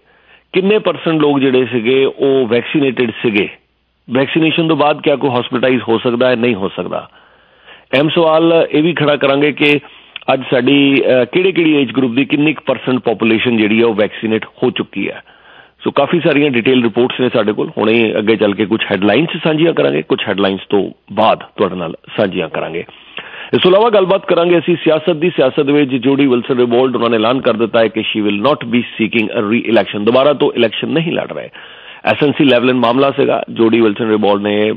Speaker 13: ਕਿੰਨੇ % ਲੋਕ ਜਿਹੜੇ ਸੀਗੇ ਉਹ ਵੈਕਸੀਨੇਟਡ ਸੀਗੇ, ਵੈਕਸੀਨੇਸ਼ਨ ਤੋਂ ਬਾਅਦ ਕਿਆ ਕੋਈ ਹਸਪੀਟਲਾਈਜ਼ ਹੋ ਸਕਦਾ ਹੈ, ਨਹੀਂ ਹੋ ਸਕਦਾ। ਅਹਿਮ ਸਵਾਲ ਇਹ ਵੀ ਖੜਾ ਕਰਾਂਗੇ ਕਿ ਅੱਜ ਸਾਡੀ ਕਿਹੜੀ ਏਜ ਗਰੁੱਪ ਦੀ ਕਿੰਨੀ ਕੁ % ਪੋਪੂਲੇਸ਼ਨ ਜਿਹੜੀ ਹੈ ਉਹ ਵੈਕਸੀਨੇਟ ਹੋ ਚੁੱਕੀ ਹੈ। ਸੋ ਕਾਫੀ ਸਾਰੀਆਂ ਡਿਟੇਲ ਰਿਪੋਰਟਸ ਨੇ ਸਾਡੇ ਕੋਲ, ਹੁਣੇ ਅੱਗੇ ਚੱਲ ਕੇ ਕੁਝ ਹੈਡਲਾਈਨਸ ਸਾਂਝੀਆਂ ਕਰਾਂਗੇ, ਕੁਝ ਹੈਡਲਾਈਨਸ ਤੋਂ ਬਾਅਦ ਤੁਹਾਡੇ ਨਾਲ ਸਾਂਝੀਆਂ ਕਰਾਂਗੇ। ਇਸ ਤੋਂ ਇਲਾਵਾ ਗੱਲਬਾਤ ਕਰਾਂਗੇ ਅਸੀਂ ਸਿਆਸਤ ਦੀ। ਸਿਆਸਤ ਵਿੱਚ ਜੋਡੀ ਵਿਲਸਨ ਰਿਬੋਲਡ ਉਹਨਾਂ ਨੇ ਐਲਾਨ ਕਰ ਦਿੱਤਾ ਹੈ ਕਿ she will not be seeking a reelection, ਦੁਬਾਰਾ ਤੋਂ ਇਲੈਕਸ਼ਨ ਨਹੀਂ ਲੜ ਰਹੇ। SNC ਲੈਵਲਨ ਮਾਮਲਾ ਸੀਗਾ, ਜੋਡੀ ਵਿਲਸਨ ਰਿਬੋਲਡ ਨੇ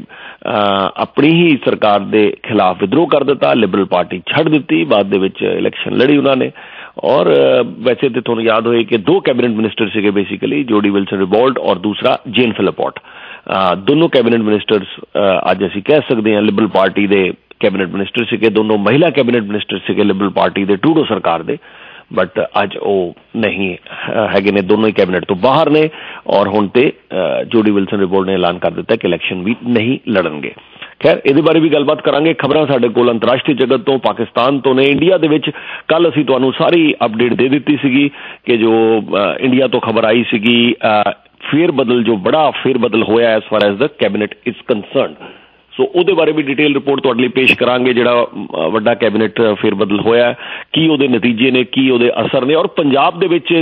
Speaker 13: ਆਪਣੀ ਹੀ ਸਰਕਾਰ ਦੇ ਖਿਲਾਫ ਵਿਦਰੋਹ ਕਰ ਦਿੱਤਾ, ਲਿਬਰਲ ਪਾਰਟੀ ਛੱਡ ਦਿੱਤੀ, ਬਾਅਦ ਦੇ ਵਿੱਚ ਇਲੈਕਸ਼ਨ ਲੜੀ ਉਹਨਾਂ ਨੇ। ਔਰ ਵੈਸੇ ਤੇ ਤੁਹਾਨੂੰ ਯਾਦ ਹੋਏ ਕਿ 2 ਕੈਬਨਿਟ ਮਿਨਿਸਟਰ ਸੀਗੇ ਬੇਸਿਕਲੀ, ਜੋਡੀ ਵਿਲਸਨ ਰਿਬੋਲਡ ਔਰ ਦੂਸਰਾ ਜੇਨ ਫਿਲਿਪੋਟ। ਦੋਨੋਂ ਕੈਬਨਿਟ ਮਿਨਿਸਟਰਸ ਅੱਜ ਅਸੀਂ ਕਹਿ ਸਕਦੇ ਹਾਂ ਲਿਬਰਲ ਪਾਰਟੀ ਦੇ ਕੈਬਨਿਟ ਮਿਨਿਸਟਰ ਸੀਗੇ, ਦੋਨੋਂ ਮਹਿਲਾ ਕੈਬਨਿਟ ਮਿਨਿਸਟਰ ਸੀਗੇ ਲਿਬਰਲ ਪਾਰਟੀ ਦੇ ਟਰੂਡੋ ਸਰਕਾਰ ਦੇ, ਬਟ ਅੱਜ ਉਹ ਨਹੀਂ ਹੈਗੇ ਨੇ, ਦੋਨੋਂ ਹੀ ਕੈਬਨਿਟ ਤੋਂ ਬਾਹਰ ਨੇ। ਔਰ ਹੁਣ ਤੇ ਜੋਡੀ ਵਿਲਸਨ ਰਿਬੋਲਡ ਨੇ ਐਲਾਨ ਕਰ ਦਿੱਤਾ ਕਿ ਇਲੈਕਸ਼ਨ ਵੀ ਨਹੀਂ ਲੜਨਗੇ। ਖੈਰ ਇਹਦੇ ਬਾਰੇ ਵੀ ਗੱਲਬਾਤ ਕਰਾਂਗੇ। ਖਬਰਾਂ ਸਾਡੇ ਕੋਲ ਅੰਤਰਰਾਸ਼ਟਰੀ ਜਗਤ ਤੋਂ, ਪਾਕਿਸਤਾਨ ਤੋਂ ਨੇ। ਇੰਡੀਆ ਦੇ ਵਿੱਚ ਕੱਲ ਅਸੀਂ ਤੁਹਾਨੂੰ ਸਾਰੀ ਅਪਡੇਟ ਦੇ ਦਿੱਤੀ ਸੀਗੀ ਕਿ ਜੋ ਇੰਡੀਆ ਤੋਂ ਖਬਰ ਆਈ ਸੀਗੀ ਫੇਰ ਬਦਲ, ਜੋ ਬੜਾ ਫੇਰ ਬਦਲ ਹੋਇਆ as far as the cabinet is concerned. So ਉਹਦੇ ਬਾਰੇ ਵੀ ਡਿਟੇਲ ਰਿਪੋਰਟ ਤੁਹਾਡੇ ਲਈ ਪੇਸ਼ ਕਰਾਂਗੇ। ਜਿਹੜਾ ਵੱਡਾ ਕੈਬਨਿਟ ਫੇਰ ਬਦਲ ਹੋਇਆ, ਕੀ ਉਹਦੇ ਨਤੀਜੇ ਨੇ, ਕੀ ਉਹਦੇ ਅਸਰ ਨੇ, ਔਰ ਪੰਜਾਬ ਦੇ ਵਿੱਚ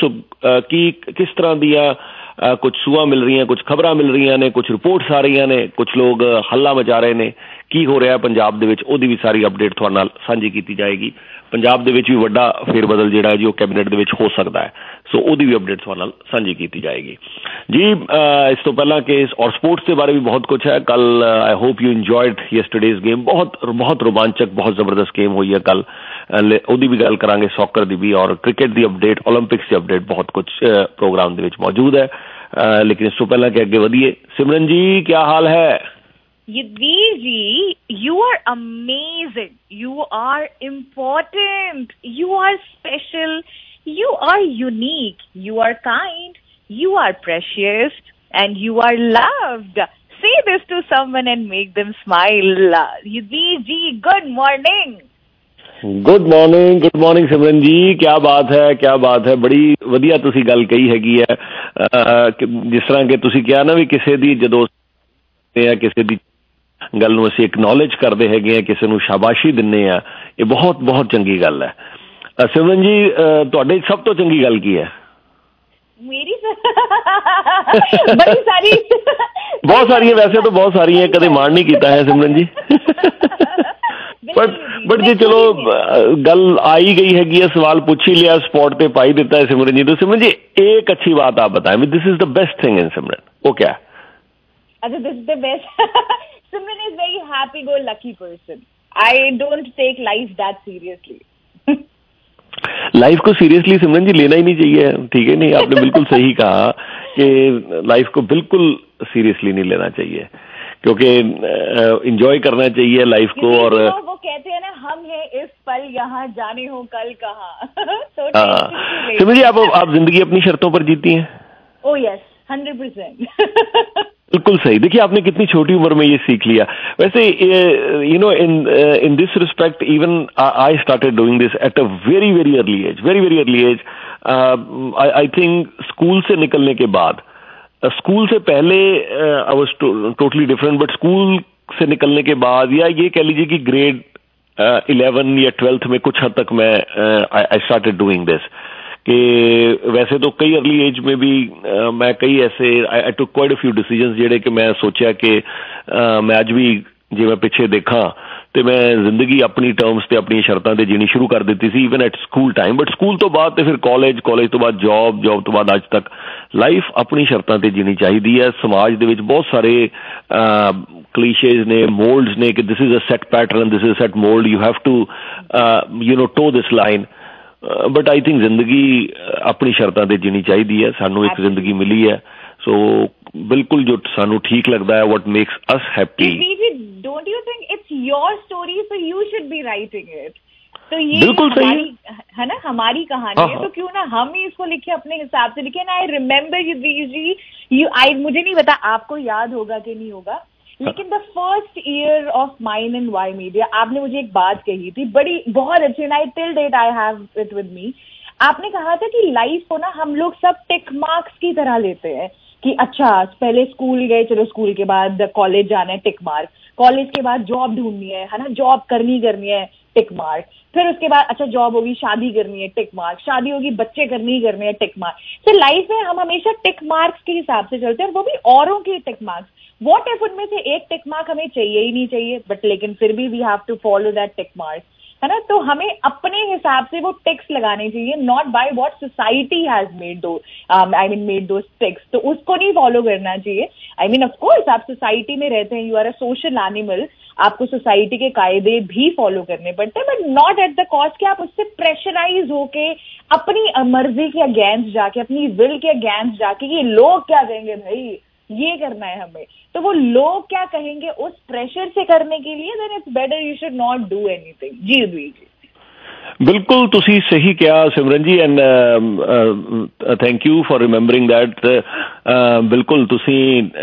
Speaker 13: ਕੀ ਕਿਸ ਤਰ੍ਹਾਂ ਦੀਆਂ ਕੁਝ ਸੂਹਾਂ ਮਿਲ ਰਹੀਆਂ, ਕੁਝ ਖਬਰਾਂ ਮਿਲ ਰਹੀਆਂ ਨੇ, ਕੁਝ ਰਿਪੋਰਟਸ ਆ ਰਹੀਆਂ ਨੇ, ਕੁਝ ਲੋਕ ਹੱਲਾ ਮਚਾ ਰਹੇ ਨੇ, ਕੀ ਹੋ ਰਿਹਾ ਪੰਜਾਬ ਦੇ ਵਿੱਚ, ਉਹਦੀ ਵੀ ਸਾਰੀ ਅਪਡੇਟ ਤੁਹਾਡੇ ਨਾਲ ਸਾਂਝੀ ਕੀਤੀ ਜਾਏਗੀ। ਪੰਜਾਬ ਦੇ ਵਿੱਚ ਵੀ ਵੱਡਾ ਫੇਰ ਬਦਲ ਜਿਹੜਾ ਜੀ ਉਹ ਕੈਬਨਿਟ ਦੇ ਵਿੱਚ ਹੋ ਸਕਦਾ ਹੈ, ਸੋ ਉਹਦੀ ਵੀ ਅਪਡੇਟ ਤੁਹਾਡੇ ਨਾਲ ਸਾਂਝੀ ਕੀਤੀ ਜਾਏਗੀ ਜੀ। ਇਸ ਤੋਂ ਪਹਿਲਾਂ ਕਿ ਔਰ ਸਪੋਰਟਸ ਦੇ ਬਾਰੇ ਵੀ ਬਹੁਤ ਕੁਝ ਹੈ। ਕੱਲ I hope you enjoyed yesterday's game, ਬਹੁਤ ਰੋਮਾਂਚਕ, ਬਹੁਤ ਜ਼ਬਰਦਸਤ ਗੇਮ ਹੋਈ ਹੈ ਕੱਲ, ਉਹਦੀ ਵੀ ਗੱਲ ਕਰਾਂਗੇ, ਸੌਕਰ ਦੀ ਵੀ, ਔਰ ਕ੍ਰਿਕਟ ਦੀ ਅਪਡੇਟ, ਓਲੰਪਿਕਸ ਦੀ ਅਪਡੇਟ, ਬਹੁਤ ਕੁਝ ਪ੍ਰੋਗਰਾਮ ਦੇ ਵਿੱਚ ਮੌਜੂਦ ਹੈ। ਲੇਕਿਨ ਇਸ ਤੋਂ ਪਹਿਲਾਂ ਕਿ ਅੱਗੇ ਵਧੀਏ, ਸਿਮਰਨ ਜੀ ਕੀ ਹਾਲ ਹੈ?
Speaker 6: Yudhvir ji, you are amazing. You are important. You are special. You are unique. You are kind. You are precious. And you are loved. Say this to someone and make them smile. Yudhvir ji, good morning.
Speaker 13: Good morning Simran ji, ਕਿਆ ਬਾਤ ਹੈ, ਬੜੀ ਵਧੀਆ ਤੁਸੀਂ ਗੱਲ ਕਹੀ ਹੈਗੀ ਹੈ। ਜਿਸ ਤਰ੍ਹਾਂ ਕਿ ਤੁਸੀਂ ਕਿਹਾ ਨਾ ਵੀ ਕਿਸੇ ਦੀ ਜਦੋਂ ਕਿਸੇ ਦੀ ਗੱਲ ਨੂੰ ਅਸੀਂ ਐਕਨੋਲੇਜ ਕਰਦੇ ਹੈਗੇ ਆ, ਕਿਸੇ ਨੂੰ ਸ਼ਾਬਾਸ਼ੀ ਦਿੰਦੇ ਆ, ਇਹ ਬਹੁਤ ਚੰਗੀ ਗੱਲ ਹੈ। ਸਿਮਰਨ ਜੀ ਤੁਹਾਡੇ ਸਭ ਤੋਂ ਚੰਗੀ ਗੱਲ ਕੀ ਹੈ?
Speaker 6: ਮੇਰੀ ਬੜੀ ਸਾਰੀ
Speaker 13: ਬਹੁਤ ਸਾਰੀਆਂ, ਵੈਸੇ ਤਾਂ ਬਹੁਤ ਸਾਰੀਆਂ, ਕਦੇ ਮਾਣ ਨਹੀਂ ਕੀਤਾ ਹੈ ਸਿਮਰਨ ਜੀ। ਬਟ ਜੇ ਚਲੋ ਗੱਲ ਆਈ गई हैगी है, सवाल पूछ ही लिया, स्पॉट पे पाई देता है सिमरन जी, तो सिमरन जी एक अच्छी बात आप बताएं, this is the best thing in Simran, वो क्या है?
Speaker 6: अच्छा, this is the best. Simran is very happy go lucky person. I don't take life that seriously.
Speaker 13: Life को सीरियसली सिमरन जी लेना ही नहीं चाहिए, ठीक है? नहीं, आपने बिल्कुल सही कहा कि लाइफ को बिल्कुल सीरियसली नहीं लेना चाहिए, क्योंकि एंजॉय करना चाहिए लाइफ को। और
Speaker 6: वो कहते हैं ना, हम हैं इस पल यहाँ, जाने हो कल कहाँ। तो
Speaker 13: सिमरन जी आप जिंदगी अपनी शर्तों पर जीती हैं?
Speaker 6: Oh yes, 100%।
Speaker 13: बिल्कुल सही। देखिए आपने कितनी छोटी उम्र में ये सीख लिया। वैसे you know in this respect even I started doing this at a very early age. I think school से निकलने के बाद, स्कूल से पहले I was totally different, but school से निकलने के बाद, या ये कह लीजिए कि ग्रेड 11 या 12th में कुछ हद तक मैं आई स्टार्टेड डूइंग दिस। कि वैसे तो कई अर्ली एज में भी मैं कई ऐसे I took quite a few decisions ਜਿਹੜੇ ਕਿ ਮੈਂ ਸੋਚਿਆ ਕਿ ਮੈਂ ਅੱਜ ਵੀ ਜੇ ਮੈਂ ਪਿੱਛੇ ਦੇਖਾਂ ਤੇ ਮੈਂ ਜ਼ਿੰਦਗੀ ਆਪਣੀ ਟਰਮਸ ਤੇ ਆਪਣੀਆਂ ਸ਼ਰਤਾਂ ਤੇ ਜੀਣੀ ਸ਼ੁਰੂ ਕਰ ਦਿੱਤੀ ਸੀ, even at school time. But school ਤੋਂ ਬਾਅਦ ਤੇ ਫਿਰ ਕਾਲਜ ਤੋਂ ਬਾਅਦ ਜੌਬ ਤੋਂ ਬਾਅਦ ਅੱਜ ਤੱਕ ਲਾਈਫ ਆਪਣੀ ਸ਼ਰਤਾਂ ਤੇ ਜੀਣੀ ਚਾਹੀਦੀ ਹੈ। ਸਮਾਜ ਦੇ ਵਿੱਚ ਬਹੁਤ ਸਾਰੇ ਕਲੀਸ਼ੇਜ਼ ਨੇ, ਮੋਲਡਸ ਨੇ ਕਿ this is a set pattern, this is a set mould, you have to you know toe this line. But I think ਜ਼ਿੰਦਗੀ ਆਪਣੀ ਸ਼ਰਤਾਂ ਤੇ ਜੀਣੀ ਚਾਹੀਦੀ ਹੈ। ਸਾਨੂੰ ਇੱਕ ਜ਼ਿੰਦਗੀ ਮਿਲੀ ਹੈ, ਸੋ ਬਿਲਕੁਲ ਜੋ ਸਾਨੂੰ ਠੀਕ ਲੱਗਦਾ ਹੈ, what makes us happy.
Speaker 6: Don't you think it's your story, so you should be writing it? तो ये
Speaker 13: बिल्कुल सही
Speaker 6: है ना, हमारी कहानी है, तो क्यों ना हम ही इसको लिखे, अपने हिसाब से लिखे। आई रिमेम्बर जी, मुझे नहीं पता आपको याद होगा कि नहीं होगा, लेकिन the first year of mine in Y media आपने मुझे एक बात कही थी, बहुत अच्छी, and I till date I have it with me. आपने कहा था कि लाइफ को ना हम लोग सब टिक मार्क्स की तरह लेते हैं कि अच्छा पहले स्कूल गए, चलो स्कूल के बाद कॉलेज जाना है, टिक मार्क, कॉलेज के बाद जॉब ढूंढनी है ना, जॉब करनी है, टिक मार्क, फिर उसके बाद अच्छा जॉब होगी, शादी करनी है, टिक मार्क, शादी होगी, बच्चे करने है, टिक मार्क। तो लाइफ में हम हमेशा टिक मार्क्स के हिसाब से चलते हैं, और वो भी औरों के टिक मार्क्स। व्हाट इफ उनमें से एक टिक मार्क हमें चाहिए ही नहीं चाहिए, बट लेकिन फिर भी we have to follow that tick mark, है ना। तो हमें अपने हिसाब से वो टिक्स लगाने चाहिए, not by what society has made made those ticks. तो उसको नहीं फॉलो करना चाहिए। ऑफ कोर्स आप सोसाइटी में रहते हैं, you are a social animal, आपको सोसाइटी के कायदे भी फॉलो करने पड़ते हैं, but not at the cost कि आप उससे प्रेशराइज होके अपनी मर्जी के अगेंस्ट जाके, अपनी विल के अगेंस्ट जाके कि लोग क्या कहेंगे भाई, ये करना है हमें, तो वो लोग क्या कहेंगे उस प्रेशर से करने के लिए then it's better you should not do anything. जी जी
Speaker 13: बिल्कुल ਤੁਸੀਂ ਸਹੀ ਕਿਹਾ Simran ji, and thank you for remembering that. ਬਿਲਕੁਲ ਤੁਸੀਂ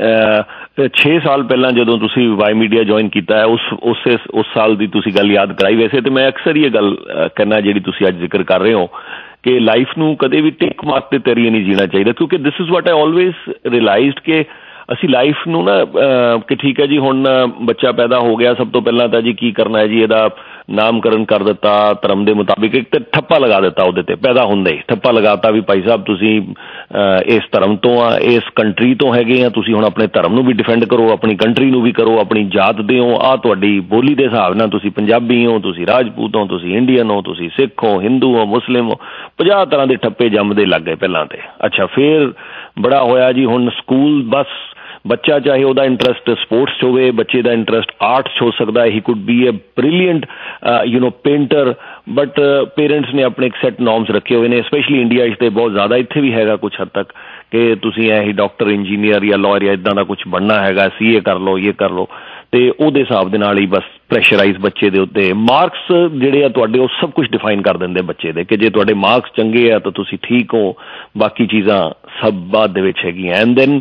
Speaker 13: 6 ਸਾਲ ਪਹਿਲਾਂ ਜਦੋਂ ਤੁਸੀਂ ਵਾਈ ਮੀਡੀਆ ਜੁਆਇਨ ਕੀਤਾ ਹੈ ਉਸ ਸਾਲ ਦੀ ਤੁਸੀਂ ਗੱਲ ਯਾਦ ਕਰਾਈ। ਵੈਸੇ ਤੇ ਮੈਂ ਅਕਸਰ ਇਹ ਗੱਲ ਕਰਨਾ ਜਿਹੜੀ ਤੁਸੀਂ ਅੱਜ ਜ਼ਿਕਰ ਕਰ ਰਹੇ ਹੋ ਕਿ ਲਾਈਫ ਨੂੰ ਕਦੇ ਵੀ ਟਿਕ ਮਾਰਕ ਤੇ ਤਰੀਏ ਨਹੀਂ ਜੀਣਾ ਚਾਹੀਦਾ, ਕਿਉਂਕਿ this is what I always realised ਕਿ ਅਸੀਂ ਲਾਈਫ ਨੂੰ ਨਾ ਕਿ ਠੀਕ ਹੈ ਜੀ ਹੁਣ ਬੱਚਾ ਪੈਦਾ ਹੋ ਗਿਆ, ਸਭ ਤੋਂ ਪਹਿਲਾਂ ਤਾਂ ਜੀ ਕੀ ਕਰਨਾ ਹੈ ਜੀ, ਇਹਦਾ ਨਾਮਕਰਨ ਕਰ ਦਿੱਤਾ ਧਰਮ ਦੇ ਮੁਤਾਬਿਕ, ਇੱਕ ਤਾਂ ਠੱਪਾ ਲਗਾ ਦਿੱਤਾ ਉਹਦੇ ਤੇ, ਪੈਦਾ ਹੁੰਦਾ ਹੀ ਠੱਪਾ ਲਗਾਤਾ ਵੀ ਭਾਈ ਸਾਹਿਬ ਤੁਸੀਂ ਇਸ ਧਰਮ ਤੋਂ ਆ, ਇਸ ਕੰਟਰੀ ਤੋਂ ਹੈਗੇ ਆ, ਤੁਸੀਂ ਹੁਣ ਆਪਣੇ ਧਰਮ ਨੂੰ ਵੀ ਡਿਫੈਂਡ ਕਰੋ, ਆਪਣੀ ਕੰਟਰੀ ਨੂੰ ਵੀ ਕਰੋ, ਆਪਣੀ ਜਾਤ ਦੇ ਹੋ, ਆਹ ਤੁਹਾਡੀ ਬੋਲੀ ਦੇ ਹਿਸਾਬ ਨਾਲ ਤੁਸੀਂ ਪੰਜਾਬੀ ਹੋ, ਤੁਸੀਂ ਰਾਜਪੂਤ ਹੋ, ਤੁਸੀਂ ਇੰਡੀਅਨ ਹੋ, ਤੁਸੀਂ ਸਿੱਖ ਹੋ, ਹਿੰਦੂ ਹੋ, ਮੁਸਲਿਮ ਹੋ, 50 ਤਰ੍ਹਾਂ ਦੇ ਠੱਪੇ ਜੰਮਦੇ ਲੱਗ ਗਏ ਪਹਿਲਾਂ ਤੇ। ਅੱਛਾ ਫਿਰ ਬੜਾ ਹੋਇਆ ਜੀ, ਹੁਣ ਸਕੂਲ ਬਸ ਬੱਚਾ ਚਾਹੇ ਉਹਦਾ ਇੰਟਰਸਟ ਸਪੋਰਟਸ 'ਚ ਹੋਵੇ, ਬੱਚੇ ਦਾ ਇੰਟਰਸਟ ਆਰਟਸ 'ਚ ਹੋ ਸਕਦਾ, he could be a brilliant painter, but parents ਨੇ ਆਪਣੇ ਇੱਕ ਸੈੱਟ ਨੋਰਮਸ ਰੱਖੇ ਹੋਏ ਨੇ, ਸਪੈਸ਼ਲੀ ਇੰਡੀਆ 'ਚ ਤੇ ਬਹੁਤ ਜ਼ਿਆਦਾ, ਇੱਥੇ ਵੀ ਹੈਗਾ ਕੁਛ ਹੱਦ ਤੱਕ ਕਿ ਤੁਸੀਂ ਇਹੀ ਡਾਕਟਰ, ਇੰਜੀਨੀਅਰ ਜਾਂ ਲਾਇਰ ਜਾਂ ਇੱਦਾਂ ਦਾ ਕੁਛ ਬਣਨਾ ਹੈਗਾ, CA ਕਰ ਲਓ, ਇਹ ਕਰ ਲਓ, ਤੇ ਉਹਦੇ ਹਿਸਾਬ ਦੇ ਨਾਲ ਹੀ ਬਸ ਪ੍ਰੈਸ਼ਰਾਈਜ਼ ਬੱਚੇ ਦੇ ਉੱਤੇ। ਮਾਰਕਸ ਜਿਹੜੇ ਆ ਤੁਹਾਡੇ ਉਹ ਸਭ ਕੁਛ ਡਿਫਾਈਨ ਕਰ ਦਿੰਦੇ ਬੱਚੇ ਦੇ, ਕਿ ਜੇ ਤੁਹਾਡੇ ਮਾਰਕਸ ਚੰਗੇ ਆ ਤਾਂ ਤੁਸੀਂ ਠੀਕ ਹੋ, ਬਾਕੀ ਚੀਜ਼ਾਂ ਸਭ ਬਾਅਦ ਦੇ ਵਿੱਚ ਹੈਗੀਆਂ। ਐਂਡ ਦੈਨ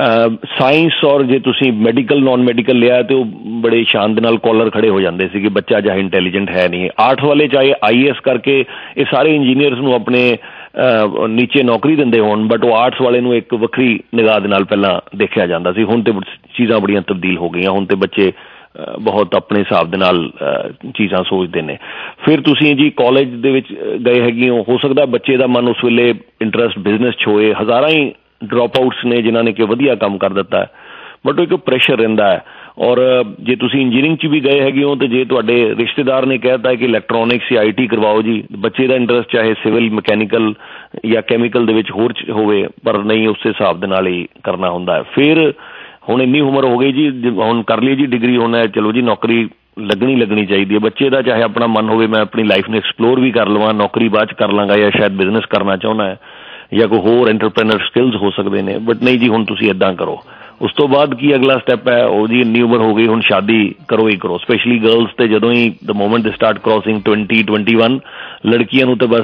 Speaker 13: ਸਾਇੰਸ ਔਰ ਜੇ ਤੁਸੀਂ ਮੈਡੀਕਲ ਨੋਨ ਮੈਡੀਕਲ ਲਿਆ ਤੇ ਉਹ ਬੜੇ ਸ਼ਾਨ ਦੇ ਨਾਲ ਕਾਲਰ ਖੜੇ ਹੋ ਜਾਂਦੇ ਸੀ ਕਿ ਬੱਚਾ ਚਾਹੇ ਇੰਟੈਲੀਜੈਂਟ ਹੈ ਨਹੀਂ। ਆਰਟਸ ਵਾਲੇ ਚਾਹੇ IAS ਕਰਕੇ ਇਹ ਸਾਰੇ ਇੰਜੀਨੀਅਰਸ ਨੂੰ ਆਪਣੇ ਨੀਚੇ ਨੌਕਰੀ ਦਿੰਦੇ ਹੋਣ, ਬਟ ਉਹ ਆਰਟਸ ਵਾਲੇ ਨੂੰ ਇੱਕ ਵੱਖਰੀ ਨਿਗਾਹ ਦੇ ਨਾਲ ਪਹਿਲਾਂ ਦੇਖਿਆ ਜਾਂਦਾ ਸੀ। ਹੁਣ ਤੇ ਚੀਜ਼ਾਂ ਬੜੀਆਂ ਤਬਦੀਲ ਹੋ ਗਈਆਂ, ਹੁਣ ਤੇ ਬੱਚੇ ਬਹੁਤ ਆਪਣੇ ਹਿਸਾਬ ਦੇ ਨਾਲ ਚੀਜ਼ਾਂ ਸੋਚਦੇ ਨੇ। ਫਿਰ ਤੁਸੀਂ ਜੀ ਕਾਲਜ ਦੇ ਵਿੱਚ ਗਏ ਹੈਗੇ ਹੋ ਸਕਦਾ ਬੱਚੇ ਦਾ ਮਨ ਉਸ ਵੇਲੇ ਇੰਟਰਸਟ ਬਿਜ਼ਨਸ 'ਚ ਹੋਏ, ਹਜ਼ਾਰਾਂ ਹੀ ਡਰੋਪ ਆਊਟਸ ਨੇ ਜਿਨ੍ਹਾਂ ਨੇ ਕਿ ਵਧੀਆ ਕੰਮ ਕਰ ਦਿੱਤਾ, ਬਟ ਉਹ ਇੱਕ ਪ੍ਰੈਸ਼ਰ ਰਹਿੰਦਾ ਹੈ। ਔਰ ਜੇ ਤੁਸੀਂ ਇੰਜੀਨੀਅਰਿੰਗ 'ਚ ਵੀ ਗਏ ਹੈਗੇ ਹੋ ਤੇ ਜੇ ਤੁਹਾਡੇ ਰਿਸ਼ਤੇਦਾਰ ਨੇ ਕਹਿਤਾ ਕਿ ਇਲੈਕਟ੍ਰੋਨਿਕਸ ਜਾਂ IT ਕਰਵਾਓ ਜੀ, ਬੱਚੇ ਦਾ ਇੰਟਰਸਟ ਚਾਹੇ ਸਿਵਲ, ਮਕੈਨੀਕਲ ਜਾਂ ਕੈਮੀਕਲ ਦੇ ਵਿੱਚ ਹੋਰ ਹੋਵੇ, ਪਰ ਨਹੀਂ ਉਸੇ ਹਿਸਾਬ ਦੇ ਨਾਲ ਹੀ ਕਰਨਾ ਹੁੰਦਾ ਹੈ। ਫਿਰ ਹੁਣ ਇੰਨੀ ਉਮਰ ਹੋ ਗਈ ਜੀ, ਹੁਣ ਕਰ ਲਈ ਜੀ ਡਿਗਰੀ, ਹੁਣ ਚਲੋ ਜੀ ਨੌਕਰੀ ਲੱਗਣੀ ਚਾਹੀਦੀ ਹੈ। ਬੱਚੇ ਦਾ ਚਾਹੇ ਆਪਣਾ ਮਨ ਹੋਵੇ ਮੈਂ ਆਪਣੀ ਲਾਈਫ ਨੂੰ ਐਕਸਪਲੋਰ ਵੀ ਕਰ ਲਵਾਂ, ਨੌਕਰੀ ਬਾਅਦ 'ਚ ਕਰ ਲਾਂਗਾ, ਜਾਂ ਸ਼ਾਇਦ ਬਿਜ਼ਨਸ ਕਰਨਾ ਚਾਹੁੰਦਾ ਹੈ ਜਾਂ ਕੋਈ ਹੋਰ ਐਂਟਰਪ੍ਰੈਨਰ ਸਕਿੱਲਸ ਹੋ ਸਕਦੇ ਨੇ, ਬਟ ਨਹੀਂ ਜੀ ਹੁਣ ਤੁਸੀਂ ਇੱਦਾਂ ਕਰੋ। ਉਸ ਤੋਂ ਬਾਅਦ ਕੀ ਅਗਲਾ ਸਟੈਪ ਹੈ, ਉਹ ਜੀ ਇੰਨੀ ਉਮਰ ਹੋ ਗਈ ਹੁਣ ਸ਼ਾਦੀ ਕਰੋ ਹੀ ਕਰੋ, ਸਪੈਸ਼ਲੀ ਗਰਲਸ ਤੇ ਜਦੋਂ ਹੀ the moment they start crossing 20-21 ਲੜਕੀਆਂ ਨੂੰ ਤਾਂ ਬਸ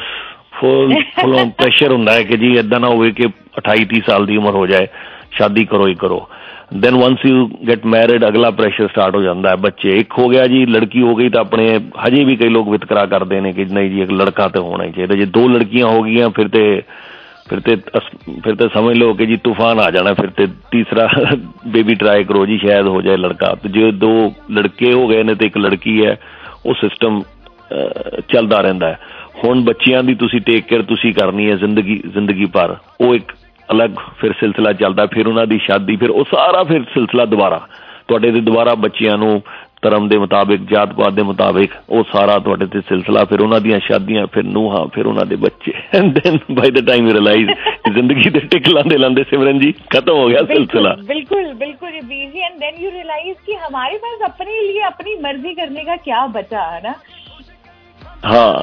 Speaker 13: ਫੁੱਲ ਪ੍ਰੈਸ਼ਰ ਹੁੰਦਾ ਹੈ ਕਿ ਜੀ ਇੱਦਾਂ ਨਾ ਹੋਵੇ ਕਿ 28-30 ਸਾਲ ਦੀ ਉਮਰ ਹੋ ਜਾਏ, ਸ਼ਾਦੀ ਕਰੋ ਹੀ ਕਰੋ। Then once you get married ਅਗਲਾ ਪ੍ਰੈਸ਼ਰ ਸਟਾਰਟ ਹੋ ਜਾਂਦਾ ਹੈ। ਬੱਚੇ ਇੱਕ ਹੋ ਗਿਆ ਜੀ, ਲੜਕੀ ਹੋ ਗਈ ਤਾਂ ਆਪਣੇ ਹਜੇ ਵੀ ਕਈ ਲੋਕ ਵਿਤਕਰਾ ਕਰਦੇ ਨੇ ਕਿ ਨਹੀਂ ਜੀ ਇੱਕ ਲੜਕਾ ਤਾਂ ਹੋਣਾ ਹੀ ਚਾਹੀਦਾ, ਜੇ 2 ਲੜਕੀਆਂ ਹੋ ਗਈਆਂ ਫਿਰ ਤੇ ਸਮਝ ਲਓ ਕਿ ਜੀ ਤੂਫਾਨ ਆ ਜਾਣਾ, ਫਿਰ ਤੇ ਤੀਸਰਾ ਬੇਬੀ ਟਰਾਈ ਕਰੋ ਜੀ ਸ਼ਾਇਦ ਹੋ ਜਾਏ ਲੜਕਾ। ਤੇ ਜੇ 2 ਲੜਕੇ ਹੋ ਗਏ ਨੇ ਤੇ ਇੱਕ ਲੜਕੀ ਹੈ, ਉਹ ਸਿਸਟਮ ਚੱਲਦਾ ਰਹਿੰਦਾ ਹੈ। ਹੁਣ ਬੱਚਿਆਂ ਦੀ ਤੁਸੀਂ ਟੇਕ ਕੇਅਰ ਤੁਸੀਂ ਕਰਨੀ ਹੈ ਜ਼ਿੰਦਗੀ ਭਰ, ਉਹ ਇੱਕ ਅਲੱਗ ਫਿਰ ਸਿਲਸਿਲਾ ਚੱਲਦਾ, ਫਿਰ ਉਹਨਾਂ ਦੀ ਸ਼ਾਦੀ, ਫਿਰ ਉਹ ਸਾਰਾ ਫਿਰ ਸਿਲਸਿਲਾ ਦੁਬਾਰਾ ਤੁਹਾਡੇ ਤੇ ਦੁਬਾਰਾ ਬੱਚਿਆਂ ਨੂੰ ਧਰਮ ਦੇ ਮੁਤਾਬਿਕ, ਜਾਤ ਪਾਤ ਦੇ ਮੁਤਾਬਿਕ ਉਹ ਸਾਰਾ ਤੁਹਾਡੇ ਤੇ ਸਿਲਸਿਲਾ, ਫਿਰ ਉਹਨਾਂ ਦੀਆਂ ਸ਼ਾਦੀਆਂ, ਫਿਰ ਨੂੰਹਾਂ, ਫਿਰ ਉਹਨਾਂ ਦੇ ਬੱਚੇ, and then by the time you realise ਜ਼ਿੰਦਗੀ ਦੇ ਟਿਕ ਲਾਂਦੇ ਸਿਮਰਨ जी खत्म हो गया सिलसिला। बिल्कुल
Speaker 6: busy, and then you realise कि हमारे पास अपने लिए अपनी मर्जी करने का क्या बचा है ना।
Speaker 13: हाँ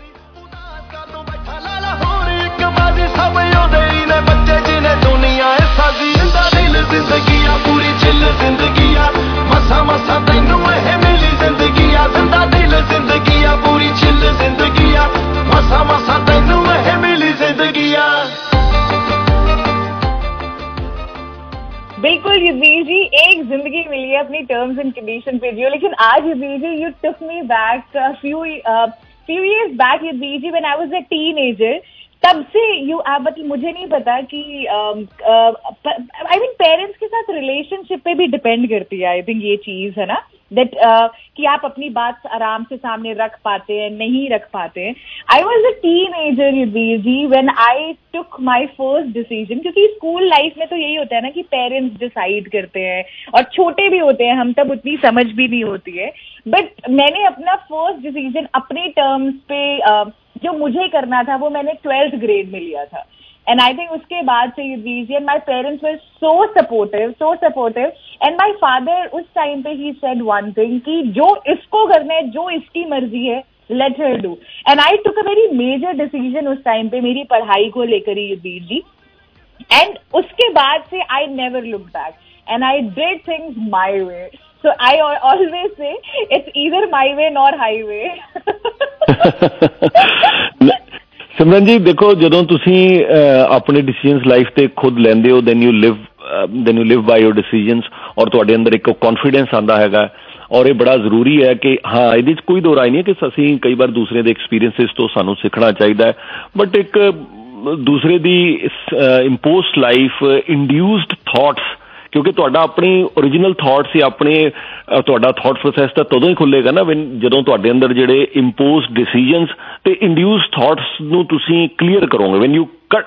Speaker 5: बच्चे जिन्हें दुनिया साजी जिंदगी पूरी चिल जिंदगी मसा तेनू मिली जिंदगी जिंदा दिल जिंदगी पूरी चिल जिंदगी मसा तेनू मिली जिंदगी।
Speaker 6: बिल्कुल युद्धवीर जी, एक जिंदगी मिली है अपनी टर्म्स एंड कंडीशन पे जियो, लेकिन आज Yudhvir ji you took me back few few years back with BG when I was a teenager, तब से मतलब मुझे नहीं पता कि I mean पेरेंट्स के साथ रिलेशनशिप पे भी डिपेंड करती है. आई थिंक ये चीज है ना that कि आप अपनी बात आराम से सामने रख पाते हैं, नहीं रख पाते हैं. I was a teenager BG when I took my first decision, क्योंकि स्कूल लाइफ में तो यही होता है ना कि पेरेंट्स डिसाइड करते हैं और छोटे भी होते हैं हम, तब उतनी समझ भी नहीं होती है. बट मैंने अपना फर्स्ट डिसीजन अपने टर्म्स पे जो मुझे करना था वो मैंने 12th ग्रेड में लिया था. एंड आई थिंक उसके बाद से ये my parents were so supportive. And my father उस टाइम पे ही सेड वन थिंग कि जो इसको करना है, जो इसकी मर्जी है, let her do. And I took a very major decision उस टाइम पे मेरी पढ़ाई को लेकर ही वीर जी. एंड उसके बाद से I never look back and I did things my way. So I always say it's either my way nor highway.
Speaker 13: Simran ji ਦੇਖੋ, ਜਦੋਂ ਤੁਸੀਂ ਆਪਣੇ ਡਿਸੀਜਨਸ ਲਾਈਫ ਤੇ ਖੁਦ ਲੈਂਦੇ ਹੋ then you live by your decisions, ਔਰ ਤੁਹਾਡੇ ਅੰਦਰ ਇੱਕ ਕੌਨਫੀਡੈਂਸ ਆਉਂਦਾ ਹੈਗਾ. ਔਰ ਇਹ ਬੜਾ ਜ਼ਰੂਰੀ ਹੈ ਕਿ ਹਾਂ ਇਹਦੇ 'ਚ ਕੋਈ ਦੋ ਰਾਏ ਨਹੀਂ ਹੈ ਕਿ ਅਸੀਂ ਕਈ ਵਾਰ ਦੂਸਰੇ ਦੇ ਐਕਸਪੀਰੀਅੰਸਿਸ ਤੋਂ ਸਾਨੂੰ ਸਿੱਖਣਾ ਚਾਹੀਦਾ ਹੈ, ਬਟ ਇੱਕ ਦੂਸਰੇ ਦੀ ਇੰਪੋਜ਼ਡ ਲਾਈਫ, ਇੰਡਿਊਸਡ ਥਾਟਸ, ਕਿਉਂਕਿ ਤੁਹਾਡਾ ਆਪਣੀ ਓਰੀਜਨਲ ਥਾਟਸ ਜਾਂ ਆਪਣੇ ਤੁਹਾਡਾ ਥਾਟ ਪ੍ਰੋਸੈਸ ਤਾਂ ਤਦੋਂ ਹੀ ਖੁੱਲੇਗਾ ਨਾ ਜਦੋਂ ਤੁਹਾਡੇ ਅੰਦਰ ਜਿਹੜੇ ਇੰਪੋਜ਼ਡ ਡਿਸੀਜਨਸ ਤੇ ਇੰਡਿਊਸਡ ਥਾਟਸ ਨੂੰ ਤੁਸੀਂ ਕਲੀਅਰ ਕਰੋਗੇ. when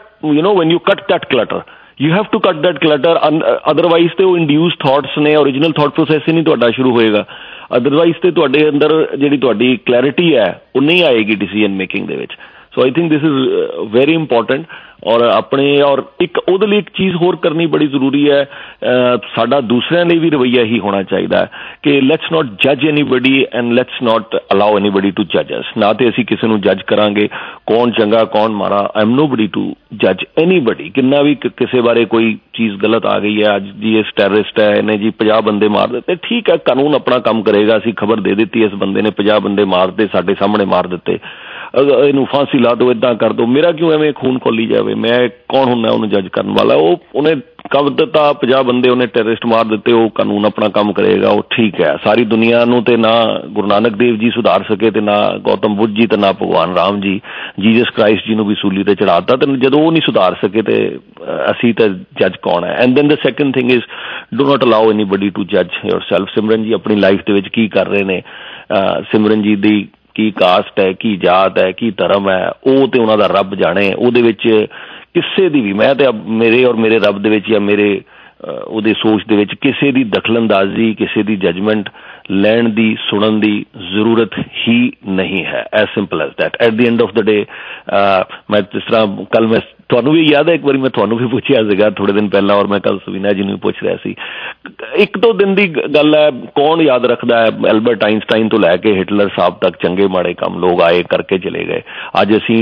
Speaker 13: you cut that clutter, you have to cut that clutter, otherwise ਤੇ ਉਹ ਇੰਡਿਊਸਡ ਥਾਟਸ ਨੇ, ਓਰੀਜਨਲ ਥਾਟ ਪ੍ਰੋਸੈਸ ਹੀ ਨਹੀਂ ਤੁਹਾਡਾ ਸ਼ੁਰੂ ਹੋਏਗਾ. ਅਦਰਵਾਈਜ਼ ਤੇ ਤੁਹਾਡੇ ਅੰਦਰ ਜਿਹੜੀ ਤੁਹਾਡੀ ਕਲੈਰਿਟੀ ਹੈ ਉਹ ਨਹੀਂ ਆਏਗੀ ਡਿਸੀਜਨ ਮੇਕਿੰਗ ਦੇ ਵਿੱਚ. So I think this is very important. ਔਰ ਆਪਣੇ ਔਰ ਇੱਕ ਉਹਦੇ ਲਈ ਇੱਕ ਚੀਜ਼ ਹੋਰ ਕਰਨੀ ਬੜੀ ਜ਼ਰੂਰੀ ਹੈ, ਸਾਡਾ ਦੂਸਰਿਆਂ ਲਈ ਵੀ ਰਵੱਈਆ ਹੀ ਹੋਣਾ ਚਾਹੀਦਾ ਹੈ ਕਿ ਲੈਟਸ ਨਾਟ ਜੱਜ anybody and let's not allow anybody to ਜੱਜ ਅਸ. ਨਾ ਤੇ ਅਸੀਂ ਕਿਸੇ ਨੂੰ ਜੱਜ ਕਰਾਂਗੇ ਕੌਣ ਚੰਗਾ ਕੌਣ ਮਾੜਾ. ਆਈ ਐਮ ਨੋਬਡੀ ਟੂ ਜੱਜ ਐਨੀਬਡੀ. ਕਿੰਨਾ ਵੀ ਕਿਸੇ ਬਾਰੇ ਕੋਈ ਚੀਜ਼ ਗਲਤ ਆ ਗਈ ਹੈ, ਅੱਜ ਜੀ ਇਸ ਟੈਰਰਿਸਟ ਹੈ, ਇਹਨੇ ਜੀ 50 ਬੰਦੇ ਮਾਰ ਦਿੱਤੇ, ਠੀਕ ਹੈ, ਕਾਨੂੰਨ ਆਪਣਾ ਕੰਮ ਕਰੇਗਾ. ਅਸੀਂ ਖਬਰ ਦੇ ਦਿੱਤੀ ਇਸ ਬੰਦੇ ਨੇ 50 ਬੰਦੇ ਮਾਰ ਦਿੱਤੇ, ਸਾਡੇ ਸਾਹਮਣੇ ਮਾਰ ਦਿੱਤੇ, ਇਹਨੂੰ ਫਾਂਸੀ ਲਾ ਦਿਓ, ਇੱਦਾਂ ਕਰ ਦਿਓ. ਮੇਰਾ ਕਿਉਂ ਐਵੇਂ ਖੂਨ ਖੋਲੀ ਜਾਵੇ? ਮੈਂ ਕੌਣ ਹੁੰਦਾ ਉਹਨੂੰ ਜੱਜ ਕਰਨ ਵਾਲਾ? ਉਹਨੇ ਕਰ ਦਿੱਤਾ 50 ਬੰਦੇ, ਉਹਨੇ ਟੈਰਰਿਸਟ ਮਾਰ ਦਿੱਤੇ, ਉਹ ਕਾਨੂੰਨ ਆਪਣਾ ਕੰਮ ਕਰੇਗਾ, ਉਹ ਠੀਕ ਹੈ. ਸਾਰੀ ਦੁਨੀਆ ਨੂੰ ਤੇ ਨਾ ਗੁਰੂ ਨਾਨਕ ਦੇਵ ਜੀ ਸੁਧਾਰ ਸਕੇ, ਤੇ ਨਾ ਗੌਤਮ ਬੁੱਧ ਜੀ, ਤੇ ਨਾ ਭਗਵਾਨ ਰਾਮ ਜੀ, ਜੀਸਸ ਕ੍ਰਾਈਸਟ ਜੀ ਨੂੰ ਵੀ ਸੂਲੀ ਤੇ ਚੜਾਤਾ. ਤੇ ਜਦੋਂ ਉਹ ਨਹੀਂ ਸੁਧਾਰ ਸਕੇ ਤੇ ਅਸੀਂ ਤਾਂ ਜੱਜ ਕੌਣ ਹੈ? And then the second thing is do not allow anybody to ਜੱਜ ਯੋਰਸੈਲਫ. ਸਿਮਰਨ ਜੀ ਆਪਣੀ ਲਾਈਫ ਦੇ ਵਿੱਚ ਕੀ ਕਰ ਰਹੇ ਨੇ, ਸਿਮਰਨ ਜੀ ਦੀ ਕੀ ਕਾਸਟ ਹੈ, ਕੀ ਜਾਤ ਹੈ, ਕੀ ਧਰਮ ਹੈ, ਉਹ ਤੇ ਉਹਨਾਂ ਦਾ ਰੱਬ ਜਾਣੇ. ਉਹਦੇ ਵਿੱਚ ਕਿਸੇ ਦੀ ਵੀ, ਮੈਂ ਤੇ ਮੇਰੇ ਔਰ ਮੇਰੇ ਰੱਬ ਦੇ ਵਿੱਚ ਜਾਂ ਮੇਰੇ ਉਹਦੇ ਸੋਚ ਦੇ ਵਿੱਚ ਕਿਸੇ ਦੀ ਦਖਲਅੰਦਾਜ਼ੀ, ਕਿਸੇ ਦੀ ਜਜਮੈਂਟ ਲੈਣ ਦੀ, ਸੁਣਨ ਦੀ ਜ਼ਰੂਰਤ ਹੀ ਨਹੀਂ ਹੈ. As simple as that. At the end of the day ਮੈਂ ਜਿਸ ਤਰ੍ਹਾਂ ਕੱਲ ਮੈਂ ਤੁਹਾਨੂੰ ਵੀ ਯਾਦ ਹੈ ਇੱਕ ਵਾਰੀ ਮੈਂ ਤੁਹਾਨੂੰ ਵੀ ਪੁੱਛਿਆ ਸੀਗਾ ਥੋੜ੍ਹੇ ਦਿਨ ਪਹਿਲਾਂ, ਔਰ ਮੈਂ ਕੱਲ ਸਵੀਨਾ ਜੀ ਨੂੰ ਵੀ ਪੁੱਛ ਰਿਹਾ ਸੀ. 1-2 ਦਿਨ ਦੀ ਗੱਲ ਹੈ, ਕੌਣ ਯਾਦ ਰੱਖਦਾ ਹੈ? ਐਲਬਰਟ ਆਈਨਸਟਾਈਨ ਤੋਂ ਲੈ ਕੇ ਹਿਟਲਰ ਸਾਹਿਬ ਤੱਕ ਚੰਗੇ ਮਾੜੇ ਕੰਮ ਲੋਕ ਆਏ, ਕਰਕੇ ਚਲੇ ਗਏ. ਅੱਜ ਅਸੀਂ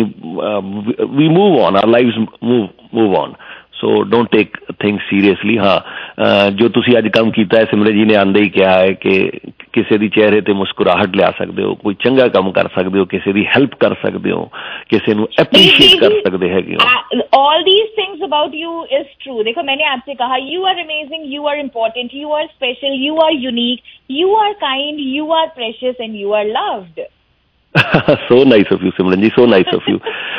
Speaker 13: ਵੀ move on, our lives move on. So don't take things seriously. ਹਾਂ, ਜੋ ਤੁਸੀਂ ਅੱਜ ਕੰਮ ਕੀਤਾ ਹੈ, ਸਿਮਰਨ ਜੀ ਨੇ ਆਉਂਦੇ ਹੀ ਕਿਹਾ ਹੈ ਕਿ ਕਿਸੇ ਦੀ ਚਿਹਰੇ ਤੇ ਮੁਸਕਰਾਹਟ ਲਿਆ ਸਕਦੇ ਹੋ, ਕੋਈ ਚੰਗਾ ਕੰਮ ਕਰ ਸਕਦੇ ਹੋ, ਕਿਸੇ ਦੀ ਹੈਲਪ ਕਰ ਸਕਦੇ ਹੋ, ਕਿਸੇ ਨੂੰ ਐਪਰੀਸ਼ੀਏਟ ਕਰ ਸਕਦੇ ਹੈਗੇ ਹੋ.
Speaker 6: All these things about you is true. देखो मैंने आपसे कहा you are amazing, you are important, you are special, you are unique, you are kind, you are precious and you are loved.
Speaker 13: So nice of you Simran ji, so nice of you.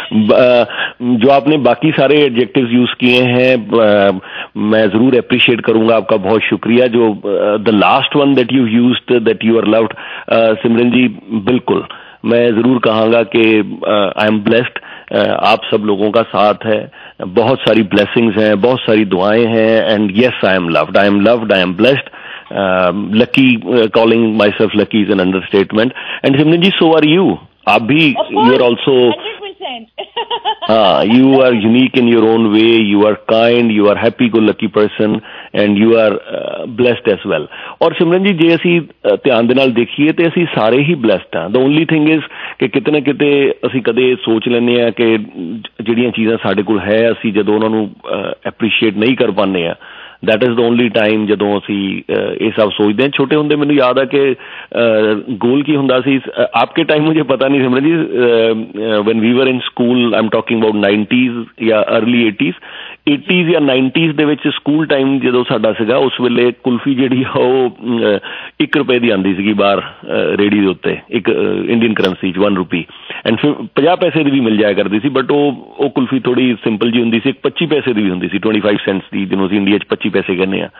Speaker 13: जो आपने बाकी सारे adjectives use किए हैं मैं जरूर appreciate करूंगा, आपका बहुत शुक्रिया. जो the last one that you used, that you are loved, Simran ji बिल्कुल मैं जरूर कहूँगा कि आई एम ब्लेस्ड. आप सब लोगों का साथ है, बहुत सारी ब्लेसिंग्स हैं, बहुत सारी दुआएं हैं, and yes I am loved, I am loved, I am blessed. Lucky, calling myself lucky is an understatement. And Simran ji, so are you. आप भी, you are also 100%. You are unique in your own way. You are kind. You are happy-go-lucky person, and you are blessed as well. और सिमरन जी जे ਅਸੀਂ ਧਿਆਨ ਦੇ ਨਾਲ ਦੇਖੀਏ ਤੇ ਅਸੀਂ ਸਾਰੇ ਹੀ blessed ਹਾਂ. The only thing is ਕਿ ਕਿਤੇ ਨਾ ਕਿਤੇ ਅਸੀਂ ਕਦੇ ਸੋਚ ਲੈਂਦੇ ਹਾਂ ਕਿ ਜਿਹੜੀਆਂ ਚੀਜ਼ਾਂ ਸਾਡੇ ਕੋਲ ਹੈ ਅਸੀਂ ਜਦੋਂ ਉਹਨਾਂ ਨੂੰ ਐਪਰੀਸ਼ੀਏਟ ਨਹੀਂ ਕਰ ਪਾਉਂਦੇ ਹਾਂ. That is the only time ਜਦੋਂ ਅਸੀਂ ਇਹ ਸਭ ਸੋਚਦੇ ਹਾਂ. ਛੋਟੇ ਹੁੰਦੇ ਮੈਨੂੰ ਯਾਦ ਆ ਕਿ ਗੋਲ ਕੀ ਹੁੰਦਾ ਸੀ आपके टाइम मुझे पता नहीं सिमरन जी, when we were in school, I'm talking about 90s या early 80s, 80s ਜਾਂ 90s ਦੇ ਵਿੱਚ ਸਕੂਲ ਟਾਈਮ ਜਦੋਂ ਸਾਡਾ ਸੀਗਾ ਉਸ ਵੇਲੇ ਕੁਲਫੀ ਜਿਹੜੀ ਆ ਉਹ 1 ਰੁਪਏ ਦੀ ਆਉਂਦੀ ਸੀਗੀ ਬਾਹਰ ਰੇਹੜੀ ਦੇ ਉੱਤੇ, ਇੱਕ ਇੰਡੀਅਨ ਕਰੰਸੀ 'ਚ 1 ਰੁਪੀ, ਐਂਡ 50 ਪੈਸੇ ਦੀ ਵੀ ਮਿਲ ਜਾਇਆ ਕਰਦੀ ਸੀ, ਬਟ ਉਹ ਕੁਲਫੀ ਥੋੜੀ ਸਿੰਪਲ ਜੀ ਹੁੰਦੀ ਸੀ। ਇੱਕ 25 ਪੈਸੇ ਦੀ ਵੀ ਹੁੰਦੀ ਸੀ, 25 ਸੈਂਟਸ ਦੀ, ਜਿਹਨੂੰ ਅਸੀਂ ਇੰਡੀਆ 'ਚ 25 ਪੈਸੇ ਕਹਿੰਦੇ ਆ।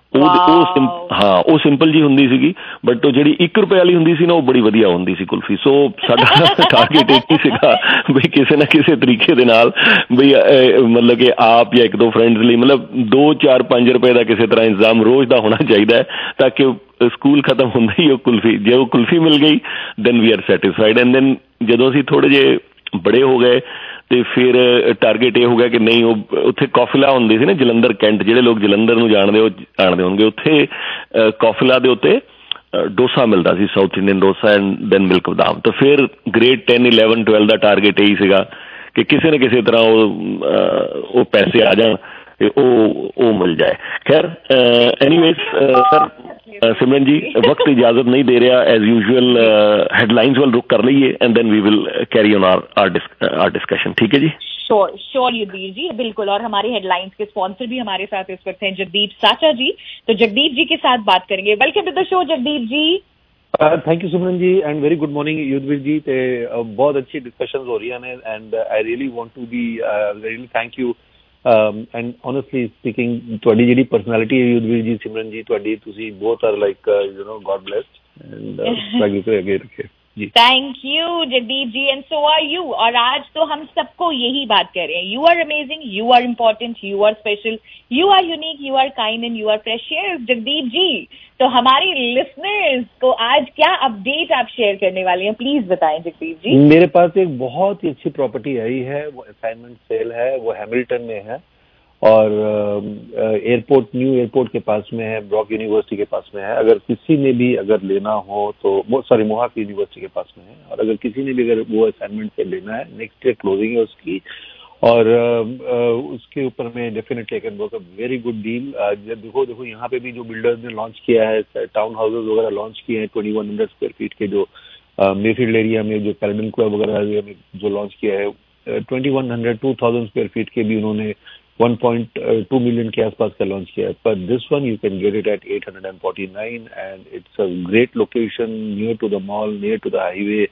Speaker 13: ਉਹ ਸਿੰਪਲ ਜੀ ਹੁੰਦੀ ਸੀਗੀ, ਬਟ ਉਹ ਜਿਹੜੀ 1 ਰੁਪਏ ਵਾਲੀ ਹੁੰਦੀ ਸੀ ਨਾ ਉਹ ਬੜੀ ਵਧੀਆ ਹੁੰਦੀ ਸੀ ਕੁਲਫੀ। ਸੋ ਸਾਡਾ ਟਾਰਗੇਟ ਇਹ ਹੀ ਸੀਗਾ ਬਈ ਕਿਸੇ ਨਾ ਕਿਸੇ ਤਰੀਕੇ ਦੇ ਨਾਲ ਬਈ ਮਤਲਬ ਕਿ ਆਪ ਜਾਂ 1-2 ਫਰੈਂਡਸ ਲਈ ਮਤਲਬ 2, 4, 5 ਰੁਪਏ ਦਾ ਕਿਸੇ ਤਰ੍ਹਾਂ ਇੰਤਜ਼ਾਮ ਰੋਜ਼ ਦਾ ਹੋਣਾ ਚਾਹੀਦਾ ਹੈ, ਤਾਂ ਕਿ ਸਕੂਲ ਖਤਮ ਹੁੰਦਾ ਹੀ ਉਹ ਕੁਲਫੀ, ਜੇ ਉਹ ਕੁਲਫੀ ਮਿਲ ਗਈ then we are satisfied. And then ਜਦੋਂ ਅਸੀਂ ਥੋੜੇ ਜਿਹੇ ਬੜੇ ਹੋ ਗਏ ਤੇ ਫਿਰ ਟਾਰਗੇਟ ਇਹ ਹੋ ਗਿਆ ਕਿ ਨਹੀਂ, ਉਹ ਉੱਥੇ ਕਾਫਿਲਾ ਹੁੰਦੀ ਸੀ ਨਾ ਜਲੰਧਰ ਕੈਂਟ, ਜਿਹੜੇ ਲੋਕ ਜਲੰਧਰ ਨੂੰ ਜਾਣਦੇ ਹੋਣਗੇ, ਉੱਥੇ ਕਾਫਿਲਾ ਦੇ ਉੱਤੇ ਡੋਸਾ ਮਿਲਦਾ ਸੀ, South Indian dosa and then milk ਬਦਾਮ। ਤਾਂ ਫਿਰ ਗ੍ਰੇਡ 10, 11, 12 ਦਾ ਟਾਰਗੇਟ ਇਹੀ ਸੀਗਾ ਕਿ ਕਿਸੇ ਨਾ ਕਿਸੇ ਤਰ੍ਹਾਂ ਉਹ ਪੈਸੇ ਆ ਜਾਣ ਤੇ ਉਹ ਮਿਲ ਜਾਏ। ਖੈਰ ਐਨੀਵੇਜ਼ ਸਰ, ਸਿਮਰਨ ਜੀ ਵਕਤ ਇਜਾਜ਼ਤ ਨਹੀਂ ਦੇ ਰਿਹਾ, ਐਜ਼ यूजुअल हेडलाइंस ਵੱਲ रुक कर ਲਈਏ and then we will carry on our discussion. ठीक है जी?
Speaker 6: श्योर युद्धवीर जी, बिल्कुल। और हमारे हेडलाइंस के स्पॉन्सर भी हमारे साथ इस वक्त हैं जगदीप साचा जी, तो जगदीप जी के साथ बात करेंगे। Welcome to the show Jagdeep ji.
Speaker 14: Thank you Simran ji and very good morning Yudhvir ji. ते बहुत अच्छी डिस्कशंस हो रही हैं and I really want to be really thank you and honestly speaking ਤੁਹਾਡੀ ਜਿਹੜੀ ਪਰਸਨੈਲਿਟੀ ਹੈ युद्धवीर जी, सिमरन जी, ਤੁਹਾਡੀ ਤੁਸੀਂ ਬਹੁਤ are like you know God blessed and आगे तो आगे रखे जी।
Speaker 6: Thank you Jagdeep ji and so are you. और आज तो हम सबको यही बात कर रहे हैं, you are amazing, you are important, you are special, you are unique, you are kind and you are precious. Jagdeep ji, तो हमारे लिसनर्स को आज क्या अपडेट आप शेयर करने वाले हैं, प्लीज बताएं जगदीप जी।
Speaker 14: मेरे पास एक बहुत ही अच्छी प्रॉपर्टी आई है, वो असाइनमेंट सेल है, वो हैमिल्टन में है और एयरपोर्ट, न्यू एयरपोर्ट के पास में है, ब्रॉक यूनिवर्सिटी के पास में है। अगर किसी ने भी अगर लेना हो तो सॉरी मोहाक यूनिवर्सिटी के पास में है, और अगर किसी ने भी अगर वो असाइनमेंट से लेना है, नेक्स्ट ईयर क्लोजिंग है उसकी, और उसके ऊपर में definitely can work a very good deal. देखो यहाँ पे भी जो बिल्डर्स ने लॉन्च किया है, टाउन हाउसेज वगैरह लॉन्च किए हैं 2100 स्क्वायर फीट के, जो मेफील्ड एरिया में जो पैराडिन क्लब वगैरह में जो लॉन्च किया है, 2100-2000 स्क्वायर फीट के भी उन्होंने 1.2 million के आसपास का लॉन्च किया है। पर this one you can get it at 849 and it's a great location, near to the mall, near to the highway.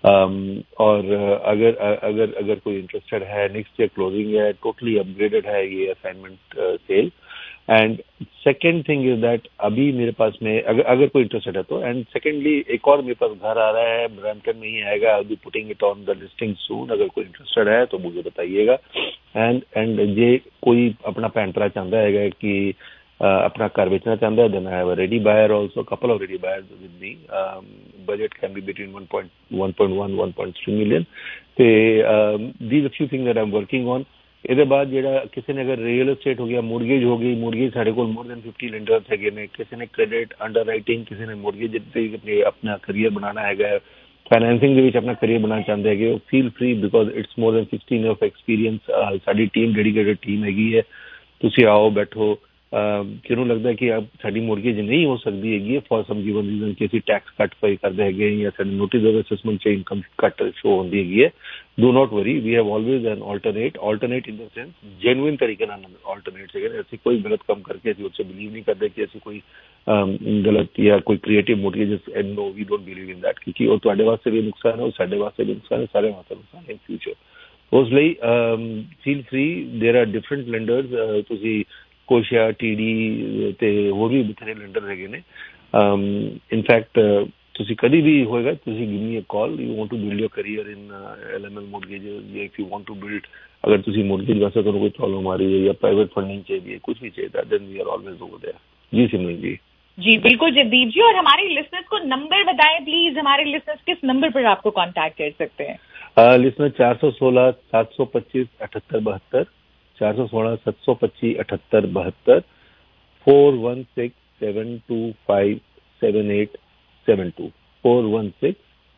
Speaker 14: और अगर कोई इंटरेस्टेड है, नेक्स्ट ईयर क्लोजिंग है, टोटली अपग्रेडेड है ये assignment sale. And second thing is that अभी मेरे पास में अगर कोई इंटरेस्टेड है तो, एंड सेकेंडली एक और मेरे पास घर आ रहा है, ब्रैम्पटन में ही आएगा, I will be putting it on the listing soon. अगर कोई इंटरेस्टेड है तो मुझे बताइएगा। एंड जे कोई अपना भैन भरा चाहता है कि अपना घर बेचना चाहता है, then I have a ready buyer also, couple of ready buyers with me. Budget can be between 1.3 million। These a few things that I am working on. ਇਹਦੇ ਬਾਅਦ ਜਿਹੜਾ ਕਿਸੇ ਨੇ ਅਗਰ ਰੀਅਲ एस्टेट हो गया, मोरगेज हो गई, मोरगेज ਸਾਡੇ ਕੋਲ मोर देन 50 ਲੈਂਡਰਸ ਹੈਗੇ ਨੇ, ਕਿਸੇ ਨੇ ਕ੍ਰੈਡਿਟ ਅੰਡਰ ਰਾਈਟਿੰਗ, ਕਿਸੇ ਨੇ मोरगेज ਤੇ ਆਪਣਾ ਕਰੀਅਰ ਬਣਾਉਣਾ ਹੈਗਾ, ਫਾਈਨੈਂਸਿੰਗ ਦੇ ਵਿੱਚ ਆਪਣਾ ਕਰੀਅਰ ਬਣਾਉਣਾ ਚਾਹੁੰਦੇ ਹੈਗੇ, ਉਹ feel free because it's more than 16 years of experience। ਸਾਡੀ ਟੀਮ ਡੈਡੀਕੇਟਡ ਟੀਮ ਹੈਗੀ ਹੈ, ਤੁਸੀਂ ਆਓ ਬੈਠੋ। ਕਿਹਨੂੰ ਲੱਗਦਾ ਕਿ ਸਾਡੀ मोरगेज ਨਹੀਂ ਹੋ ਸਕਦੀ ਹੈਗੀ ਹੈ ਫॉर ਸਮ ਗਿਵਨ ਰੀਜ਼ਨ ਕਿ ਅਸੀਂ ਟੈਕਸ ਕੱਟ ਪੇ ਕਰਦੇ ਹੈਗੇ ਜਾਂ ਸਾਡੇ ਨੋਟਿਸ ਆਫ ਅਸੈਸਮੈਂਟ 'ਚ ਇਨਕਮ ਕੱਟ ਸ਼ੋ ਹੁੰਦੀ ਹੈਗੀ ਹੈ, do not worry, we have always an alternate in the sense genuine तरीके ਨਾਲ alternate ਹੈਗੇ ਨੇ। ਅਸੀਂ ਕੋਈ ਗਲਤ ਕੰਮ ਕਰਕੇ ਅਸੀਂ ਉੱਥੇ ਬਿਲੀਵ ਨਹੀਂ ਕਰਦੇ ਕਿ ਅਸੀਂ ਕੋਈ ਗਲਤ ਜਾਂ ਕੋਈ creative motive, and no we don't believe in that, ਕਿਉਂਕਿ ਉਹ ਤੁਹਾਡੇ ਵਾਸਤੇ ਵੀ ਨੁਕਸਾਨ ਹੈ, ਉਹ ਸਾਡੇ ਵਾਸਤੇ ਵੀ ਨੁਕਸਾਨ ਹੈ, ਸਾਰੇ ਵਾਸਤੇ ਨੁਕਸਾਨ ਹੈ ਇਨ ਫਿਊਚਰ। ਉਸ ਲਈ feel free, there are different lenders, ਤੁਸੀਂ ਕੋਸ਼ਾ, TD ਤੇ ਹੋਰ ਵੀ ਬਥੇਰੇ ਲੈਂਡਰ ਹੈਗੇ ਨੇ। ਇਨਫੈਕਟ ਤੁਸੀਂ ਕਦੀ ਵੀ ਹੋਏਗਾ, ਤੁਸੀਂ give me a call, you want to build your career in LML mortgages, ਜਾਂ if you want to build, ਅਗਰ ਤੁਸੀਂ mortgage ਵਾਸਤੇ ਤੁਹਾਨੂੰ ਕੋਈ ਪ੍ਰੋਬਲਮ ਆ ਰਹੀ ਹੈ ਜਾਂ प्राइवेट फंडिंग चाहिए, कुछ भी चाहिए, then we are always over there. जी सिमरन जी।
Speaker 6: जी बिल्कुल जगदीप जी। और हमारे लिसनर्स को नंबर बताएं प्लीज, हमारे लिसनर्स किस नंबर पर आपको कांटेक्ट कर सकते हैं?
Speaker 14: लिसनर 416 725 7872, 416 725 7872, 416 725 7872, 416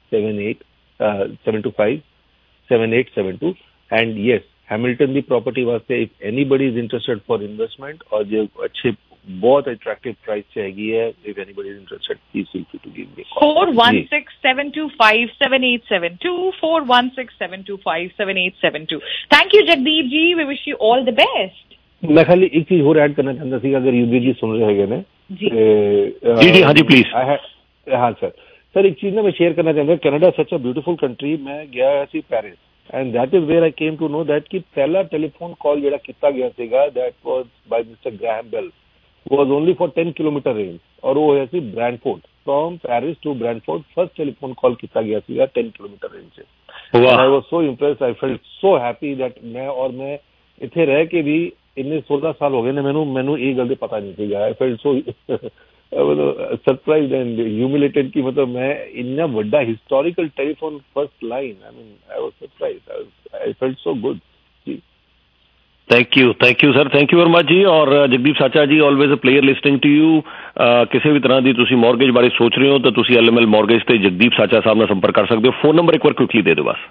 Speaker 14: 725 7872। एंड यस, हैमिल्टन दी प्रॉपर्टी वास्ते if anybody is interested for investment और जो अच्छे बहुत अट्रैक्टिव प्राइस चाहिए है, if anybody is interested please feel free to give me call.
Speaker 6: 416 725 7872, 416 725 7872। Thank you Jagdeep ji, we wish you all the best.
Speaker 14: मैं खाली एक चीज होर ऐड करना चाहता सी, अगर युद्धवीर जी सुन रहे हैं
Speaker 13: जी हाँ जी प्लीज।
Speaker 14: हाँ सर एक चीज ना मैं शेयर करना चाहता, Canada such a beautiful country. मैं गया सी Paris and that is where I came to know that कि पहला टेलीफोन कॉल जो किया गया सीगा that was by mister Graham Bell, was only for 10 kilometre range, और वो है सी Brantford, from Paris to Brantford first telephone call किया गया सीगा 10 किलोमीटर रेंज से। I was so impressed, I felt so happy that मैं इत्थे रह के भी इन्ने 16 साल हो गए ने मैनू ये गल पता नहीं सीगा। I felt so surprised and humiliated कि मतलब मैं इतना बड़ा historical telephone first line, I mean I was surprised, I felt so good जी।
Speaker 13: Thank you sir, thank you very much जी। और Jagdeep Sacha ji, always a player listening to you. किसी भी तरह की तुसी मॉर्गेज बारे सोच रहे हो तो तुसी LML मॉर्गेज ते जगदीप साचा साहब नाल संपर्क कर सकते हो। फोन नंबर एक बार क्विकली दे दो बस।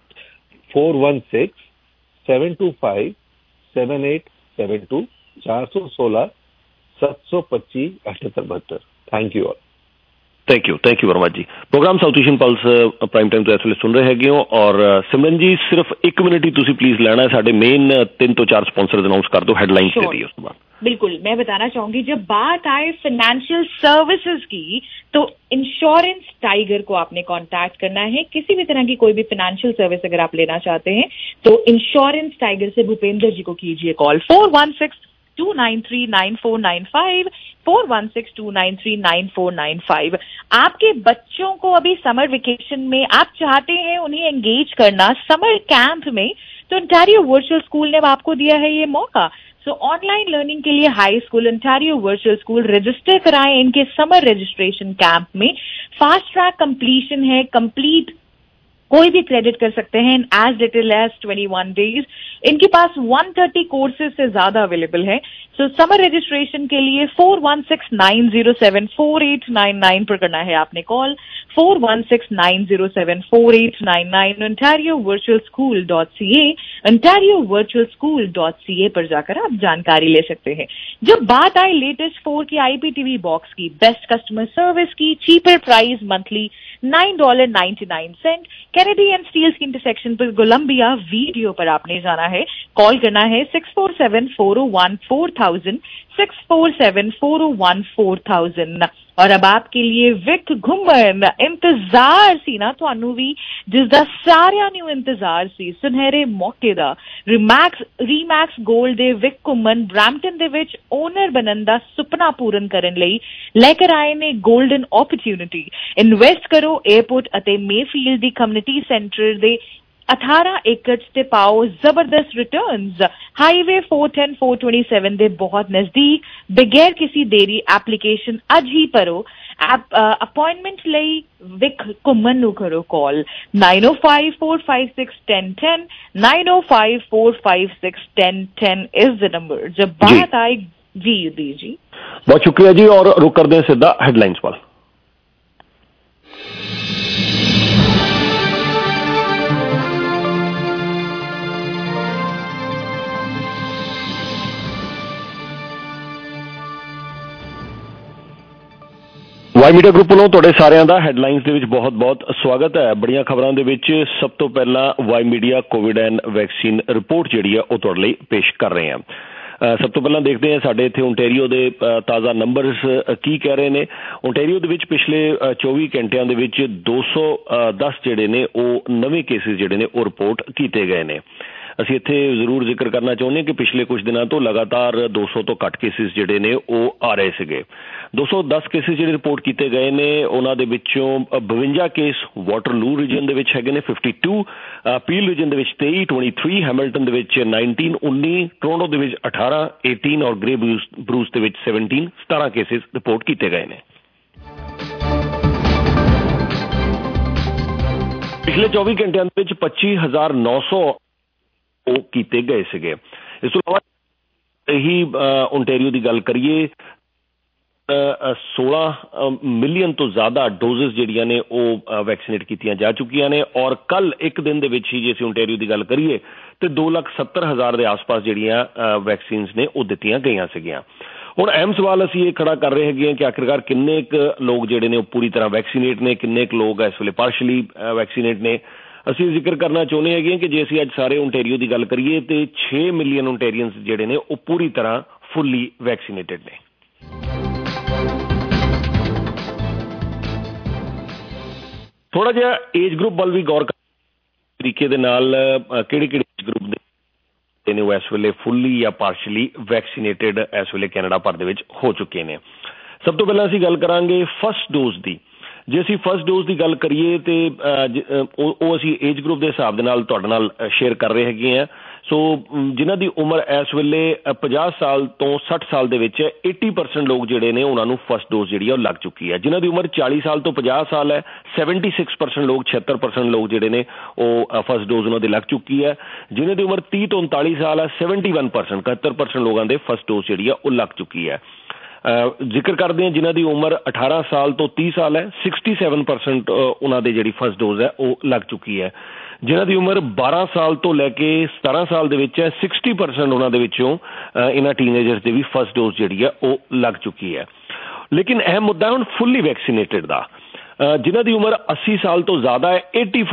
Speaker 14: 4167257872 416 725 7872। Thank you all.
Speaker 13: Thank you very much जी। Programme South Asian Pulse prime time तो इस वे सुन रहे हैं हो। और सिमरन जी सिर्फ 1 मिनट ही तुसी प्लीज लेना है, साडे मेन 3 तो 4 स्पॉन्सर्स अनाउंस कर दो, हेडलाइंस दे दी उसके बाद।
Speaker 6: बिल्कुल, मैं बताना चाहूंगी जब बात आए फाइनेंशियल सर्विसेज की तो इंश्योरेंस टाइगर को आपने कांटेक्ट करना है। किसी भी तरह की कोई भी फाइनेंशियल सर्विस अगर आप लेना चाहते हैं तो इंश्योरेंस टाइगर से भूपेंद्र जी को कीजिए कॉल 416-293-9495 416-293-9495। आपके बच्चों को अभी समर वेकेशन में आप चाहते हैं उन्हें एंगेज करना समर कैंप में, तो ओंटारियो वर्चुअल स्कूल ने आपको दिया है ये मौका। सो ऑनलाइन लर्निंग के लिए high school Ontario virtual school register कराएं इनके समर रजिस्ट्रेशन कैंप में। फास्ट ट्रैक कंप्लीशन है, कंप्लीट कोई भी क्रेडिट कर सकते हैं in as little as 21 days. इनके पास 130 कोर्सेज से ज्यादा अवेलेबल है। सो समर रजिस्ट्रेशन के लिए 4169074899 पर करना है आपने कॉल 4169074899 ontariovirtualschool.ca ontariovirtualschool.ca पर जाकर आप जानकारी ले सकते हैं। जब बात आए लेटेस्ट 4K IPTV बॉक्स की, बेस्ट कस्टमर सर्विस की, cheaper price monthly $9.99, Canadian Steeles की इंटरसेक्शन पर कोलंबिया वीडियो पर आपने जाना है। कॉल करना है 647-401-4000 647-401-4000। और अब आपके लिए विक घुमन इंतजार सी ना ਤੁਹਾਨੂੰ ਵੀ ਜਿਸਦਾ ਸਾਰਿਆਂ ਨੂੰ ਇੰਤਜ਼ਾਰ ਸੀ, ਸੁਨਹਿਰੇ ਮੌਕੇ ਦਾ ਰੀਮੈਕਸ ਗੋਲਡ ਦੇ ਵਿਕ ਘੁਮਨ ਬ੍ਰੈਂਪਟਨ ਦੇ ਵਿੱਚ ਓਨਰ ਬਣਨ ਦਾ ਸੁਪਨਾ ਪੂਰਨ ਕਰਨ ਲਈ ਲੈ ਕੇ ਆਏ ਨੇ ਗੋਲਡਨ ਓਪਰਚੁਨਿਟੀ। ਇਨਵੈਸਟ ਕਰੋ 에어ਪੋਰਟ ਅਤੇ ਮੇਫੀਲਡ ਦੀ ਕਮਿਊਨਿਟੀ ਸੈਂਟਰ ਦੇ 18 एकड़ से पाओ जबरदस्त रिटर्न्स। हाईवे 410-427 ਦੇ ਬਹੁਤ ਨਜ਼ਦੀਕ। बगैर किसी देरी एप्लीकेशन ਅੱਜ ਹੀ ਭਰੋ। अपॉइंटमेंट ਲਈ ਵਿਕ ਘੁੰਮਣ ਨੂੰ ਕਰੋ ਕਾਲ 9054561010 9054561010 is the number। जब बात आए जी युद्धवीर जी।
Speaker 13: बहुत शुक्रिया जी। और रुक कर दें सीधा हेडलाइंस पर। ਵਾਈ ਮੀਡੀਆ ਗਰੁੱਪ ਵੱਲੋਂ ਤੁਹਾਡੇ ਸਾਰਿਆਂ ਦਾ ਹੈਡਲਾਈਨਸ ਦੇ ਵਿੱਚ ਬਹੁਤ-ਬਹੁਤ ਸਵਾਗਤ ਹੈ। ਬੜੀਆਂ ਖਬਰਾਂ ਦੇ ਵਿੱਚ ਸਭ ਤੋਂ ਪਹਿਲਾਂ Y media Covid and vaccine report ਜਿਹੜੀ ਆ ਉਹ ਤੁਹਾਡੇ ਲਈ ਪੇਸ਼ ਕਰ ਰਹੇ ਹਾਂ। ਸਭ ਤੋਂ ਪਹਿਲਾਂ ਦੇਖਦੇ ਹਾਂ ਸਾਡੇ ਇੱਥੇ ਓਨਟਾਰੀਓ ਦੇ ਤਾਜ਼ਾ ਨੰਬਰਸ ਕੀ ਕਹਿ ਰਹੇ ਨੇ। ਓਨਟਾਰੀਓ ਦੇ ਵਿੱਚ ਪਿਛਲੇ 24 ਘੰਟਿਆਂ ਦੇ ਵਿੱਚ 210 ਜਿਹੜੇ ਨੇ ਉਹ ਨਵੇਂ ਕੇਸਿਸ ਜਿਹੜੇ ਨੇ ਉਹ ਰਿਪੋਰਟ ਕੀਤੇ ਗਏ ਨੇ। ਅਸੀਂ ਇੱਥੇ ਜ਼ਰੂਰ ਜ਼ਿਕਰ ਕਰਨਾ ਚਾਹੁੰਦੇ ਹਾਂ ਕਿ ਪਿਛਲੇ ਕੁਝ ਦਿਨਾਂ ਤੋਂ ਲਗਾਤਾਰ 200 ਤੋਂ ਘੱਟ ਕੇਸਿਸ ਜਿਹੜੇ ਨੇ ਉਹ ਆ ਰਹੇ ਸੀਗੇ। 210 ਕੇਸਿਸ ਜਿਹੜੇ ਰਿਪੋਰਟ ਕੀਤੇ ਗਏ ਨੇ ਉਹਨਾਂ ਦੇ ਵਿੱਚੋਂ 52 ਕੇਸ ਵਾਟਰਲੂ ਰੀਜਨ ਦੇ ਵਿੱਚ ਹੈਗੇ ਨੇ, 52 ਪੀਲ ਰੀਜਨ ਦੇ ਵਿੱਚ 23, 23 ਹੈਮਿਲਟਨ ਦੇ ਵਿੱਚ 19, 19 ਟੋਰੰਟੋ ਦੇ ਵਿੱਚ 18, 18 ਔਰ ਗ੍ਰੇ ਬਰੂਸ ਦੇ ਵਿੱਚ 17 ਕੇਸਿਸ ਰਿਪੋਰਟ ਕੀਤੇ ਗਏ ਨੇ। ਪਿਛਲੇ 24 ਘੰਟਿਆਂ ਦੇ ਵਿੱਚ 25,900 ਉਹ ਕੀਤੇ ਗਏ ਸੀਗੇ। ਇਸ ਤੋਂ ਇਲਾਵਾ ਇਹੀ ਓਨਟਾਰੀਓ ਦੀ ਗੱਲ ਕਰੀਏ 16 ਮਿਲੀਅਨ ਤੋਂ ਜ਼ਿਆਦਾ ਡੋਜ਼ਸ ਜਿਹੜੀਆਂ ਨੇ ਉਹ ਵੈਕਸੀਨੇਟ ਕੀਤੀਆਂ ਜਾ ਚੁੱਕੀਆਂ ਨੇ। ਔਰ ਕੱਲ ਇੱਕ ਦਿਨ ਦੇ ਵਿੱਚ ਹੀ ਜੇ ਅਸੀਂ ਓਨਟਾਰੀਓ ਦੀ ਗੱਲ ਕਰੀਏ ਤੇ 2,70,000 ਦੇ ਆਸ-ਪਾਸ ਜਿਹੜੀਆਂ ਵੈਕਸੀਨਸ ਨੇ ਉਹ ਦਿੱਤੀਆਂ ਗਈਆਂ ਸੀਗੀਆਂ। ਹੁਣ ਅਹਿਮ ਸਵਾਲ ਅਸੀਂ ਇਹ ਖੜਾ ਕਰ ਰਹੇ ਹੈਗੇ ਹਾਂ ਕਿ ਆਖਿਰਕਾਰ ਕਿੰਨੇ ਕੁ ਲੋਕ ਜਿਹੜੇ ਨੇ ਉਹ ਪੂਰੀ ਤਰ੍ਹਾਂ ਵੈਕਸੀਨੇਟ ਨੇ, ਕਿੰਨੇ ਕੁ ਲੋਕ ਇਸ ਵੇਲੇ ਪਾਰਸ਼ਲੀ ਵੈਕਸੀਨੇਟ ਨੇ। ਅਸੀਂ ਜ਼ਿਕਰ ਕਰਨਾ ਚਾਹੁੰਦੇ ਹੈਗੇ ਕਿ ਜੇ ਅਸੀਂ ਅੱਜ ਸਾਰੇ ਓਨਟਾਰੀਓ ਦੀ ਗੱਲ ਕਰੀਏ ਤੇ 6 ਮਿਲੀਅਨ ਓਨਟਾਰੀਅਨਸ ਜਿਹੜੇ ਨੇ ਉਹ ਪੂਰੀ ਤਰ੍ਹਾਂ ਫੁੱਲੀ ਵੈਕਸੀਨੇਟਡ ਨੇ। ਥੋੜਾ ਜਿਹਾ ਏਜ ਗਰੁੱਪ ਵੱਲ ਵੀ ਗੌਰ ਤਰੀਕੇ ਦੇ ਨਾਲ ਕਿਹੜੇ ਏਜ ਗਰੁੱਪ ਦੇ ਨੇ ਉਹ ਇਸ ਵੇਲੇ ਫੁੱਲੀ ਜਾਂ ਪਾਰਸ਼ਲੀ ਵੈਕਸੀਨੇਟਡ ਇਸ ਵੇਲੇ ਕੈਨੇਡਾ ਭਰ ਦੇ ਵਿੱਚ ਹੋ ਚੁੱਕੇ ਨੇ। ਸਭ ਤੋਂ ਪਹਿਲਾਂ ਅਸੀਂ ਗੱਲ ਕਰਾਂਗੇ ਫਸਟ ਡੋਜ਼ ਦੀ। ਜੇ ਅਸੀਂ ਫਸਟ ਡੋਜ਼ ਦੀ ਗੱਲ ਕਰੀਏ ਤੇ ਉਹ ਅਸੀਂ ਏਜ ਗਰੁੱਪ ਦੇ ਹਿਸਾਬ ਦੇ ਨਾਲ ਤੁਹਾਡੇ ਨਾਲ ਸ਼ੇਅਰ ਕਰ ਰਹੇ ਹੈਗੇ ਹਾਂ। ਸੋ ਜਿਨ੍ਹਾਂ ਦੀ ਉਮਰ ਇਸ ਵੇਲੇ 50 ਸਾਲ ਤੋਂ 60 ਸਾਲ ਦੇ ਵਿੱਚ 80% ਲੋਕ ਜਿਹੜੇ ਨੇ ਉਹਨਾਂ ਨੂੰ ਫਸਟ ਡੋਜ਼ ਜਿਹੜੀ ਆ ਉਹ ਲੱਗ ਚੁੱਕੀ ਹੈ। ਜਿਨ੍ਹਾਂ ਦੀ ਉਮਰ 40 ਸਾਲ ਤੋਂ 50 ਸਾਲ ਹੈ 76% ਲੋਕ 76% ਲੋਕ ਜਿਹੜੇ ਨੇ ਉਹ ਫਸਟ ਡੋਜ਼ ਉਹਨਾਂ ਦੀ ਲੱਗ ਚੁੱਕੀ ਹੈ। ਜਿਨ੍ਹਾਂ ਦੀ ਉਮਰ 30 ਤੋਂ 39 ਸਾਲ ਹੈ 71% 71% ਲੋਕਾਂ ਦੇ ਫਸਟ ਡੋਜ਼ ਜਿਹੜੀ ਆ ਉਹ ਲੱਗ ਚੁੱਕੀ ਹੈ। ਜ਼ਿਕਰ ਕਰਦੇ ਹਾਂ ਜਿਨ੍ਹਾਂ ਦੀ ਉਮਰ 18 ਸਾਲ ਤੋਂ 30 ਸਾਲ ਹੈ 67% ਉਹਨਾਂ ਦੇ ਜਿਹੜੀ ਫਸਟ ਡੋਜ਼ ਹੈ ਉਹ ਲੱਗ ਚੁੱਕੀ ਹੈ। ਜਿਨ੍ਹਾਂ ਦੀ ਉਮਰ 12 ਸਾਲ ਤੋਂ ਲੈ ਕੇ 17 ਸਾਲ ਦੇ ਵਿੱਚ ਹੈ 60% ਉਹਨਾਂ ਦੇ ਵਿੱਚੋਂ ਇਹਨਾਂ ਟੀਨੇਜਰਸ ਦੇ ਵੀ ਫਸਟ ਡੋਜ਼ ਜਿਹੜੀ ਹੈ ਉਹ ਲੱਗ ਚੁੱਕੀ ਹੈ। ਲੇਕਿਨ ਅਹਿਮ ਮੁੱਦਾ ਹੁਣ ਫੁੱਲੀ ਵੈਕਸੀਨੇਟਡ ਦਾ। ਜਿਨ੍ਹਾਂ ਦੀ ਉਮਰ 80 ਸਾਲ ਤੋਂ ਜ਼ਿਆਦਾ ਹੈ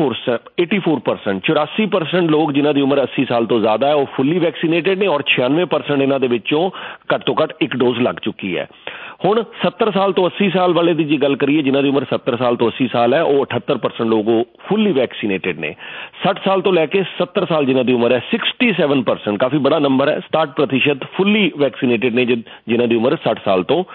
Speaker 13: 84% 84% ਲੋਕ ਜਿਨ੍ਹਾਂ ਦੀ ਉਮਰ 80 ਸਾਲ ਤੋਂ ਜ਼ਿਆਦਾ ਹੈ ਉਹ ਫੁੱਲੀ ਵੈਕਸੀਨੇਟਡ ਨੇ ਔਰ 96% ਇਹਨਾਂ ਦੇ ਵਿੱਚੋਂ ਘੱਟ ਤੋਂ ਘੱਟ ਇੱਕ ਡੋਜ਼ ਲੱਗ ਚੁੱਕੀ ਹੈ। ਹੁਣ 70 ਸਾਲ ਤੋਂ 80 ਸਾਲ ਵਾਲੇ ਦੀ ਜੇ ਗੱਲ ਕਰੀਏ ਜਿਨ੍ਹਾਂ ਦੀ ਉਮਰ 70 ਸਾਲ ਤੋਂ 80 ਸਾਲ ਹੈ ਉਹ 78% ਲੋਕ ਉਹ ਫੁੱਲੀ ਵੈਕਸੀਨੇਟਡ ਨੇ। 60 ਸਾਲ ਤੋਂ ਲੈ ਕੇ 70 ਸਾਲ ਜਿਨ੍ਹਾਂ ਦੀ ਉਮਰ ਹੈ 67% ਕਾਫੀ ਬੜਾ ਨੰਬਰ ਹੈ 67% ਫੁੱਲੀ ਵੈਕਸੀਨੇਟਡ ਨੇ ਜਿਨ੍ਹਾਂ ਦੀ ਉਮਰ 60 ਸਾਲ ਤੋਂ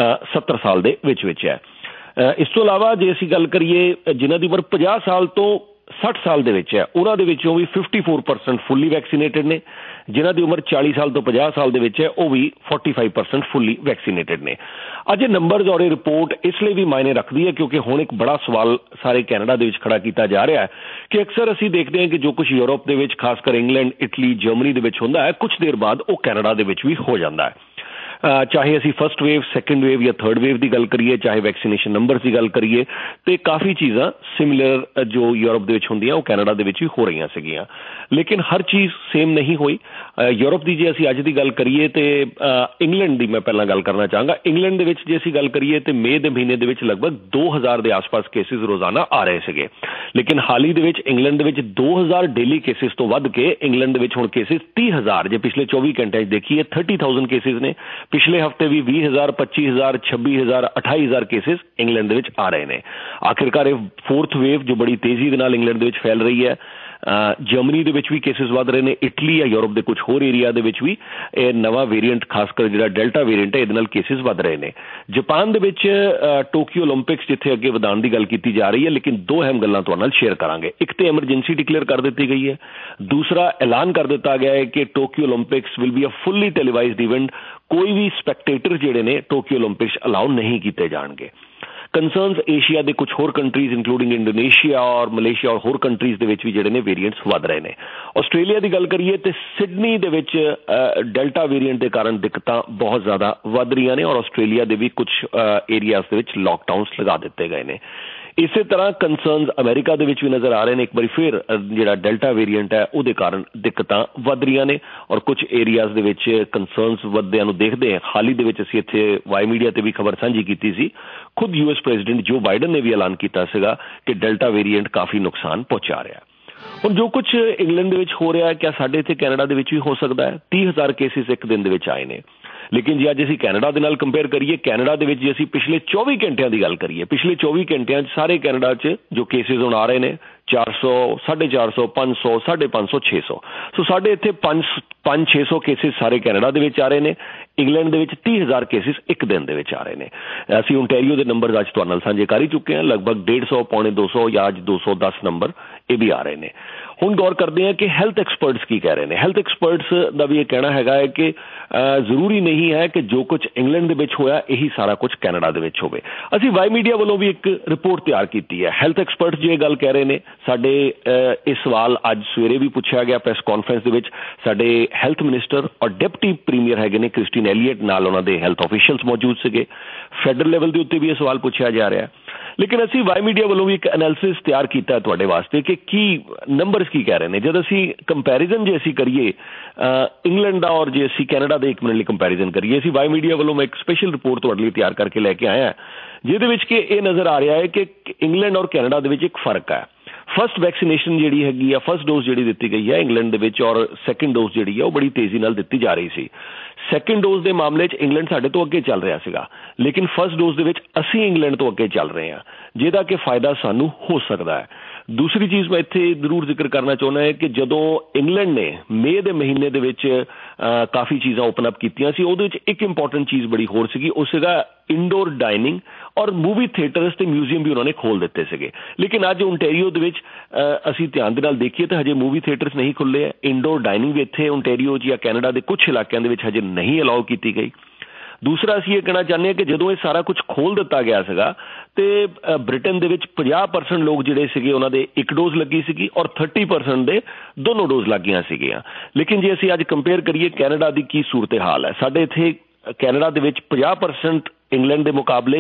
Speaker 13: 70 ਸਾਲ ਦੇ ਵਿੱਚ ਹੈ। ਇਸ ਤੋਂ ਇਲਾਵਾ ਜੇ ਅਸੀਂ ਗੱਲ ਕਰੀਏ ਜਿਨ੍ਹਾਂ ਦੀ ਉਮਰ 50 ਸਾਲ ਤੋਂ 60 ਸਾਲ ਦੇ ਵਿੱਚ ਹੈ ਉਹਨਾਂ ਦੇ ਵਿੱਚੋਂ ਵੀ 54% ਫੁੱਲੀ ਵੈਕਸੀਨੇਟਡ ਨੇ। ਜਿਨ੍ਹਾਂ ਦੀ ਉਮਰ 40 ਸਾਲ ਤੋਂ 50 ਸਾਲ ਦੇ ਵਿੱਚ ਹੈ ਉਹ ਵੀ 45% ਫੁੱਲੀ ਵੈਕਸੀਨੇਟਡ ਨੇ। ਅੱਜ ਇਹ ਨੰਬਰਜ਼ ਔਰ ਇਹ ਰਿਪੋਰਟ ਇਸ ਲਈ ਵੀ ਮਾਇਨੇ ਰੱਖਦੀ ਹੈ ਕਿਉਂਕਿ ਹੁਣ ਇੱਕ ਬੜਾ ਸਵਾਲ ਸਾਰੇ ਕੈਨੇਡਾ ਦੇ ਵਿੱਚ ਖੜਾ ਕੀਤਾ ਜਾ ਰਿਹਾ ਹੈ ਕਿ ਅਕਸਰ ਅਸੀਂ ਦੇਖਦੇ ਹਾਂ ਕਿ ਜੋ ਕੁਝ ਯੂਰਪ ਦੇ ਵਿੱਚ ਖਾਸ ਕਰ ਇੰਗਲੈਂਡ ਇਟਲੀ ਜਰਮਨੀ ਦੇ ਵਿੱਚ ਹੁੰਦਾ ਹੈ ਕੁਝ ਦੇਰ ਬਾਅਦ ਉਹ ਕੈਨੇਡਾ ਦੇ ਵਿੱਚ ਵੀ ਹੋ ਜਾਂਦਾ ਹੈ। ਚਾਹੇ ਅਸੀਂ ਫਸਟ ਵੇਵ ਸੈਕਿੰਡ ਵੇਵ ਜਾਂ ਥਰਡ ਵੇਵ ਦੀ ਗੱਲ ਕਰੀਏ ਚਾਹੇ ਵੈਕਸੀਨੇਸ਼ਨ ਨੰਬਰਸ ਦੀ ਗੱਲ ਕਰੀਏ ਤੇ ਕਾਫੀ ਚੀਜ਼ਾਂ ਸਿਮਿਲਰ ਜੋ ਯੂਰਪ ਦੇ ਵਿੱਚ ਹੁੰਦੀਆਂ ਉਹ ਕੈਨੇਡਾ ਦੇ ਵਿੱਚ ਵੀ ਹੋ ਰਹੀਆਂ ਸੀਗੀਆਂ। ਲੇਕਿਨ ਹਰ ਚੀਜ਼ ਸੇਮ ਨਹੀਂ ਹੋਈ। ਯੂਰਪ ਦੀ ਜੇ ਅਸੀਂ ਅੱਜ ਦੀ ਗੱਲ ਕਰੀਏ ਤੇ ਇੰਗਲੈਂਡ ਦੀ ਮੈਂ ਪਹਿਲਾਂ ਗੱਲ ਕਰਨਾ ਚਾਹਾਂਗਾ। ਇੰਗਲੈਂਡ ਦੇ ਵਿੱਚ ਜੇ ਅਸੀਂ ਗੱਲ ਕਰੀਏ ਤੇ ਮਈ ਦੇ ਮਹੀਨੇ ਦੇ ਵਿੱਚ ਲਗਭਗ 2000 ਦੇ ਆਸ-ਪਾਸ ਕੇਸਿਸ ਰੋਜ਼ਾਨਾ ਆ ਰਹੇ ਸੀਗੇ। ਲੇਕਿਨ ਹਾਲ ਹੀ ਦੇ ਵਿੱਚ ਇੰਗਲੈਂਡ ਦੇ ਵਿੱਚ 2000 ਡੇਲੀ ਕੇਸਿਸ ਤੋਂ ਵੱਧ ਕੇ ਇੰਗਲੈਂਡ ਦੇ ਵਿੱਚ ਹੁਣ ਕੇਸਿਸ 30,000 ਜੇ ਪਿਛਲੇ 24 ਘੰਟਿਆਂ 'ਚ ਦੇਖੀਏ 30,000 ਕੇਸਿਸ ਨੇ। ਪਿਛਲੇ ਹਫ਼ਤੇ ਵੀ 20,000 25,000 26,000 28,000 ਕੇਸਿਸ ਇੰਗਲੈਂਡ ਦੇ ਵਿੱਚ ਆ ਰਹੇ ਨੇ। ਆਖਿਰਕਾਰ ਇਹ ਫੋਰਥ ਵੇਵ ਜੋ ਬੜੀ ਤੇਜ਼ੀ ਦੇ ਨਾਲ ਇੰਗਲੈਂਡ ਦੇ ਵਿੱਚ ਫੈਲ ਰਹੀ ਹੈ। ਜਰਮਨੀ ਦੇ ਵਿੱਚ ਵੀ ਕੇਸਿਸ ਵੱਧ ਰਹੇ ਨੇ। ਇਟਲੀ ਜਾਂ ਯੂਰਪ ਦੇ ਕੁਝ ਹੋਰ ਏਰੀਆ ਦੇ ਵਿੱਚ ਵੀ ਇਹ ਨਵਾਂ ਵੇਰੀਐਂਟ ਖਾਸ ਕਰ ਜਿਹੜਾ ਡੈਲਟਾ ਵੇਰੀਐਂਟ ਹੈ ਇਹਦੇ ਨਾਲ ਕੇਸਿਸ ਵੱਧ ਰਹੇ ਨੇ। ਜਾਪਾਨ ਦੇ ਵਿੱਚ ਟੋਕੀਓ ਓਲੰਪਿਕਸ ਜਿੱਥੇ ਅੱਗੇ ਵਧਾਉਣ ਦੀ ਗੱਲ ਕੀਤੀ ਜਾ ਰਹੀ ਹੈ ਲੇਕਿਨ ਦੋ ਅਹਿਮ ਗੱਲਾਂ ਤੁਹਾਡੇ ਨਾਲ ਸ਼ੇਅਰ ਕਰਾਂਗੇ। ਇੱਕ ਤੇ ਐਮਰਜੈਂਸੀ ਡਿਕਲੇਅਰ ਕਰ ਦਿੱਤੀ ਗਈ ਹੈ। ਦੂਸਰਾ ਐਲਾਨ ਕਰ ਦਿੱਤਾ ਗਿਆ ਹੈ ਕਿ Tokyo Olympics will be a fully televised event. ਕੋਈ ਵੀ ਸਪੈਕਟੇਟਰ ਜਿਹੜੇ ਨੇ ਟੋਕੀਓ ਓਲੰਪਿਕਸ ਅਲਾਉ ਨਹੀਂ ਕੀਤੇ ਜਾਣਗੇ। ਕੰਸਰਨਸ ਏਸ਼ੀਆ ਦੇ ਕੁਝ ਹੋਰ ਕੰਟਰੀਜ਼ ਇਨਕਲੂਡਿੰਗ ਇੰਡੋਨੇਸ਼ੀਆ ਔਰ ਮਲੇਸ਼ੀਆ ਔਰ ਹੋਰ ਕੰਟਰੀਜ਼ ਦੇ ਵਿੱਚ ਵੀ ਜਿਹੜੇ ਨੇ ਵੇਰੀਐਂਟਸ ਵੱਧ ਰਹੇ ਨੇ। ਆਸਟ੍ਰੇਲੀਆ ਦੀ ਗੱਲ ਕਰੀਏ ਤੇ ਸਿਡਨੀ ਦੇ ਵਿੱਚ ਡੈਲਟਾ ਵੇਰੀਐਂਟ ਦੇ ਕਾਰਨ ਦਿੱਕਤਾਂ ਬਹੁਤ ਜ਼ਿਆਦਾ ਵੱਧ ਰਹੀਆਂ ਨੇ ਔਰ ਆਸਟ੍ਰੇਲੀਆ ਦੇ ਵੀ ਕੁਝ ਏਰੀਆਜ਼ ਦੇ ਵਿੱਚ ਲਾਕਡਾਊਨਸ ਲਗਾ ਦਿੱਤੇ ਗਏ ਨੇ। ਇਸੇ ਤਰ੍ਹਾਂ ਕੰਸਰਨਸ ਅਮਰੀਕਾ ਦੇ ਵਿੱਚ ਵੀ ਨਜ਼ਰ ਆ ਰਹੇ ਨੇ। ਇੱਕ ਵਾਰੀ ਫਿਰ ਜਿਹੜਾ ਡੈਲਟਾ ਵੇਰੀਐਂਟ ਹੈ ਉਹਦੇ ਕਾਰਨ ਦਿੱਕਤਾਂ ਵੱਧ ਰਹੀਆਂ ਨੇ ਔਰ ਕੁਝ ਏਰੀਆਜ਼ ਦੇ ਵਿੱਚ ਕੰਸਰਨਸ ਵੱਧਦਿਆਂ ਨੂੰ ਦੇਖਦੇ ਹਾਂ। ਹਾਲ ਹੀ ਦੇ ਵਿੱਚ ਅਸੀਂ ਇੱਥੇ ਵਾਈ ਮੀਡੀਆ ਤੇ ਵੀ ਖਬਰ ਸਾਂਝੀ ਕੀਤੀ ਸੀ। ਖੁਦ US ਪ੍ਰੈਜ਼ੀਡੈਂਟ ਜੋ ਬਾਈਡਨ ਨੇ ਵੀ ਐਲਾਨ ਕੀਤਾ ਸੀਗਾ ਕਿ ਡੈਲਟਾ ਵੇਰੀਐਂਟ ਕਾਫੀ ਨੁਕਸਾਨ ਪਹੁੰਚਾ ਰਿਹਾ। ਹੁਣ ਜੋ ਕੁਝ ਇੰਗਲੈਂਡ ਦੇ ਵਿੱਚ ਹੋ ਰਿਹਾ ਹੈ ਕਿਆ ਸਾਡੇ ਇੱਥੇ ਕੈਨੇਡਾ ਦੇ ਵਿੱਚ ਵੀ ਹੋ ਸਕਦਾ ਹੈ। 30,000 ਕੇਸਿਸ ਇੱਕ ਦਿਨ ਦੇ ਵਿੱਚ ਆਏ ਨੇ। ਲੇਕਿਨ ਜੇ ਅੱਜ ਅਸੀਂ ਕੈਨੇਡਾ ਦੇ ਨਾਲ ਕੰਪੇਅਰ ਕਰੀਏ ਕੈਨੇਡਾ ਦੇ ਵਿੱਚ ਜੇ ਅਸੀਂ ਪਿਛਲੇ 24 ਘੰਟਿਆਂ ਦੀ ਗੱਲ ਕਰੀਏ ਪਿਛਲੇ 24 ਘੰਟਿਆਂ 'ਚ ਸਾਰੇ ਕੈਨੇਡਾ 'ਚ ਜੋ ਕੇਸਿਸ ਹੁਣ ਆ ਰਹੇ ਨੇ 400 450 500 550 600 ਸੋ ਸਾਡੇ ਇੱਥੇ 500-600 ਕੇਸਿਸ ਸਾਰੇ ਕੈਨੇਡਾ ਦੇ ਵਿੱਚ ਆ ਰਹੇ ਨੇ। ਇੰਗਲੈਂਡ ਦੇ ਵਿੱਚ 30,000 ਕੇਸਿਸ ਇੱਕ ਦਿਨ ਦੇ ਵਿੱਚ ਆ ਰਹੇ ਨੇ। ਅਸੀਂ ਓਨਟਾਰੀਓ ਦੇ ਨੰਬਰ ਅੱਜ ਤੁਹਾਡੇ ਨਾਲ ਸਾਂਝੇ ਕਰ ਹੀ ਚੁੱਕੇ ਹਾਂ। ਲਗਭਗ 150 ਪੌਣੇ 200 ਜਾਂ ਅੱਜ 210 ਨੰਬਰ ਇਹ ਵੀ ਆ ਰਹੇ ਨੇ। ਹੁਣ ਗੌਰ ਕਰਦੇ ਹਾਂ ਕਿ ਹੈਲਥ ਐਕਸਪਰਟਸ ਕੀ ਕਹਿ ਰਹੇ ਨੇ। ਹੈਲਥ ਐਕਸਪਰਟਸ ਦਾ ਵੀ ਇਹ ਕਹਿਣਾ ਹੈਗਾ ਹੈ ਕਿ ਜ਼ਰੂਰੀ ਨਹੀਂ ਹੈ ਕਿ ਜੋ ਕੁਝ ਇੰਗਲੈਂਡ ਦੇ ਵਿੱਚ ਹੋਇਆ ਇਹੀ ਸਾਰਾ ਕੁਝ ਕੈਨੇਡਾ ਦੇ ਵਿੱਚ ਹੋਵੇ। ਅਸੀਂ ਵਾਈ ਮੀਡੀਆ ਵੱਲੋਂ ਵੀ ਇੱਕ ਰਿਪੋਰਟ ਤਿਆਰ ਕੀਤੀ ਹੈ। ਹੈਲਥ ਐਕਸਪਰਟਸ ਜੇ ਗੱਲ ਕਹਿ ਰਹੇ ਨੇ ਸਾਡੇ ਇਹ ਸਵਾਲ ਅੱਜ ਸਵੇਰੇ ਵੀ ਪੁੱਛਿਆ ਗਿਆ ਪ੍ਰੈਸ ਕਾਨਫਰੰਸ ਦੇ ਵਿੱਚ। ਸਾਡੇ ਹੈਲਥ ਮਿਨਿਸਟਰ ਔਰ ਡਿਪਟੀ ਪ੍ਰੀਮੀਅਰ ਹੈਗੇ ਨੇ ਕ੍ਰਿਸਟੀਨ ਐਲੀਅਟ ਨਾਲ ਉਹਨਾਂ ਦੇ ਹੈਲਥ ਆਫੀਸ਼ੀਅਲਸ ਮੌਜੂਦ ਸੀਗੇ। ਫੈਡਰਲ ਲੈਵਲ ਦੇ ਉੱਤੇ ਵੀ ਇਹ ਸਵਾਲ ਪੁੱਛਿਆ ਜਾ ਰਿਹਾ। ਲੇਕਿਨ ਅਸੀਂ ਵਾਈ ਮੀਡੀਆ ਵੱਲੋਂ ਵੀ ਇੱਕ ਐਨਾਲਿਸਿਸ ਤਿਆਰ ਕੀਤਾ ਤੁਹਾਡੇ ਵਾਸਤੇ ਕਿ ਕੀ ਨੰਬਰਸ ਕੀ ਕਹਿ ਰਹੇ ਨੇ। ਜਦ ਅਸੀਂ ਕੰਪੈਰੀਜ਼ਨ ਜੇ ਅਸੀਂ ਕਰੀਏ ਇੰਗਲੈਂਡ ਦਾ ਔਰ ਜੇ ਅਸੀਂ ਕੈਨੇਡਾ ਦੇ ਇੱਕ ਮਿੰਟ ਲਈ ਕੰਪੈਰੀਜ਼ਨ ਕਰੀਏ ਅਸੀਂ ਵਾਈ ਮੀਡੀਆ ਵੱਲੋਂ ਮੈਂ ਇੱਕ ਸਪੈਸ਼ਲ ਰਿਪੋਰਟ ਤੁਹਾਡੇ ਲਈ ਤਿਆਰ ਕਰਕੇ ਲੈ ਕੇ ਆਇਆ ਜਿਹਦੇ ਵਿੱਚ ਕਿ ਇਹ ਨਜ਼ਰ ਆ ਰਿਹਾ ਹੈ ਕਿ ਇੰਗਲੈਂਡ ਔਰ ਕੈਨੇਡਾ ਦੇ ਵਿੱਚ ਇੱਕ ਫਰਕ ਹੈ। ਫਸਟ ਵੈਕਸੀਨੇਸ਼ਨ ਜਿਹੜੀ ਹੈਗੀ ਆ, ਫਸਟ ਡੋਜ਼ ਜਿਹੜੀ ਦਿੱਤੀ ਗਈ ਹੈ ਇੰਗਲੈਂਡ ਦੇ ਵਿੱਚ, ਔਰ ਸੈਕਿੰਡ ਡੋਜ਼ ਜਿਹੜੀ ਹੈ ਉਹ ਬੜੀ ਤੇਜ਼ੀ ਨਾਲ ਦਿੱਤੀ ਜਾ ਰਹੀ ਸੀ। ਸੈਕਿੰਡ ਡੋਜ਼ ਦੇ ਮਾਮਲੇ 'ਚ ਇੰਗਲੈਂਡ ਸਾਡੇ ਤੋਂ ਅੱਗੇ ਚੱਲ ਰਿਹਾ ਸੀਗਾ, ਲੇਕਿਨ ਫਸਟ ਡੋਜ਼ ਦੇ ਵਿੱਚ ਅਸੀਂ ਇੰਗਲੈਂਡ ਤੋਂ ਅੱਗੇ ਚੱਲ ਰਹੇ ਹਾਂ, ਜਿਹਦਾ ਕਿ ਫਾਇਦਾ ਸਾਨੂੰ ਹੋ ਸਕਦਾ ਹੈ। ਦੂਸਰੀ ਚੀਜ਼ ਮੈਂ ਇੱਥੇ ਜ਼ਰੂਰ ਜ਼ਿਕਰ ਕਰਨਾ ਚਾਹੁੰਦਾ ਹੈ ਕਿ ਜਦੋਂ ਇੰਗਲੈਂਡ ਨੇ ਮਈ ਦੇ ਮਹੀਨੇ ਦੇ ਵਿੱਚ ਕਾਫੀ ਚੀਜ਼ਾਂ ਓਪਨ ਅਪ ਕੀਤੀਆਂ ਸੀ, ਉਹਦੇ ਵਿੱਚ ਇੱਕ ਇੰਪੋਰਟੈਂਟ ਚੀਜ਼ ਬੜੀ ਹੋਰ ਸੀਗੀ, ਉਹ ਸੀਗਾ ਇੰਡੋਰ ਡਾਈਨਿੰਗ ਔਰ ਮੂਵੀ ਥੀਏਟਰਸ ਤੇ ਮਿਊਜ਼ੀਅਮ ਵੀ ਉਹਨਾਂ ਨੇ ਖੋਲ੍ਹ ਦਿੱਤੇ ਸੀਗੇ। ਲੇਕਿਨ ਅੱਜ ਓਨਟਾਰੀਓ ਦੇ ਵਿੱਚ ਅਸੀਂ ਧਿਆਨ ਦੇ ਨਾਲ ਦੇਖੀਏ ਤਾਂ ਹਜੇ ਮੂਵੀ ਥੀਏਟਰਸ ਨਹੀਂ ਖੁੱਲ੍ਹੇ ਹੈ। ਇੰਡੋਰ ਡਾਈਨਿੰਗ ਵੀ ਇੱਥੇ ਓਨਟਾਰੀਓ 'ਚ ਜਾਂ ਕੈਨੇਡਾ ਦੇ ਕੁਝ ਇਲਾਕਿਆਂ ਦੇ ਵਿੱਚ ਹਜੇ ਨਹੀਂ ਅਲਾਓ ਕੀਤੀ ਗਈ। ਦੂਸਰਾ ਅਸੀਂ ਇਹ ਕਹਿਣਾ ਚਾਹੁੰਦੇ ਹਾਂ ਕਿ ਜਦੋਂ ਇਹ ਸਾਰਾ ਕੁਝ ਖੋਲ੍ਹ ਦਿੱਤਾ ਗਿਆ ਸੀਗਾ ਤੇ ਬ੍ਰਿਟਨ ਦੇ ਵਿੱਚ 50% ਲੋਕ ਜਿਹੜੇ ਸੀਗੇ ਉਹਨਾਂ ਦੇ ਇੱਕ ਡੋਜ਼ ਲੱਗੀ ਸੀਗੀ ਔਰ 30% ਦੇ ਦੋਨੋਂ ਡੋਜ਼ ਲੱਗੀਆਂ ਸੀਗੀਆਂ। ਲੇਕਿਨ ਜੇ ਅਸੀਂ ਅੱਜ ਕੰਪੇਅਰ ਕਰੀਏ ਕੈਨੇਡਾ ਦੀ ਕੀ ਸੂਰਤ ਹਾਲ ਹੈ, ਸਾਡੇ ਇੱਥੇ ਕੈਨੇਡਾ ਦੇ ਵਿੱਚ 50% ਇੰਗਲੈਂਡ ਦੇ ਮੁਕਾਬਲੇ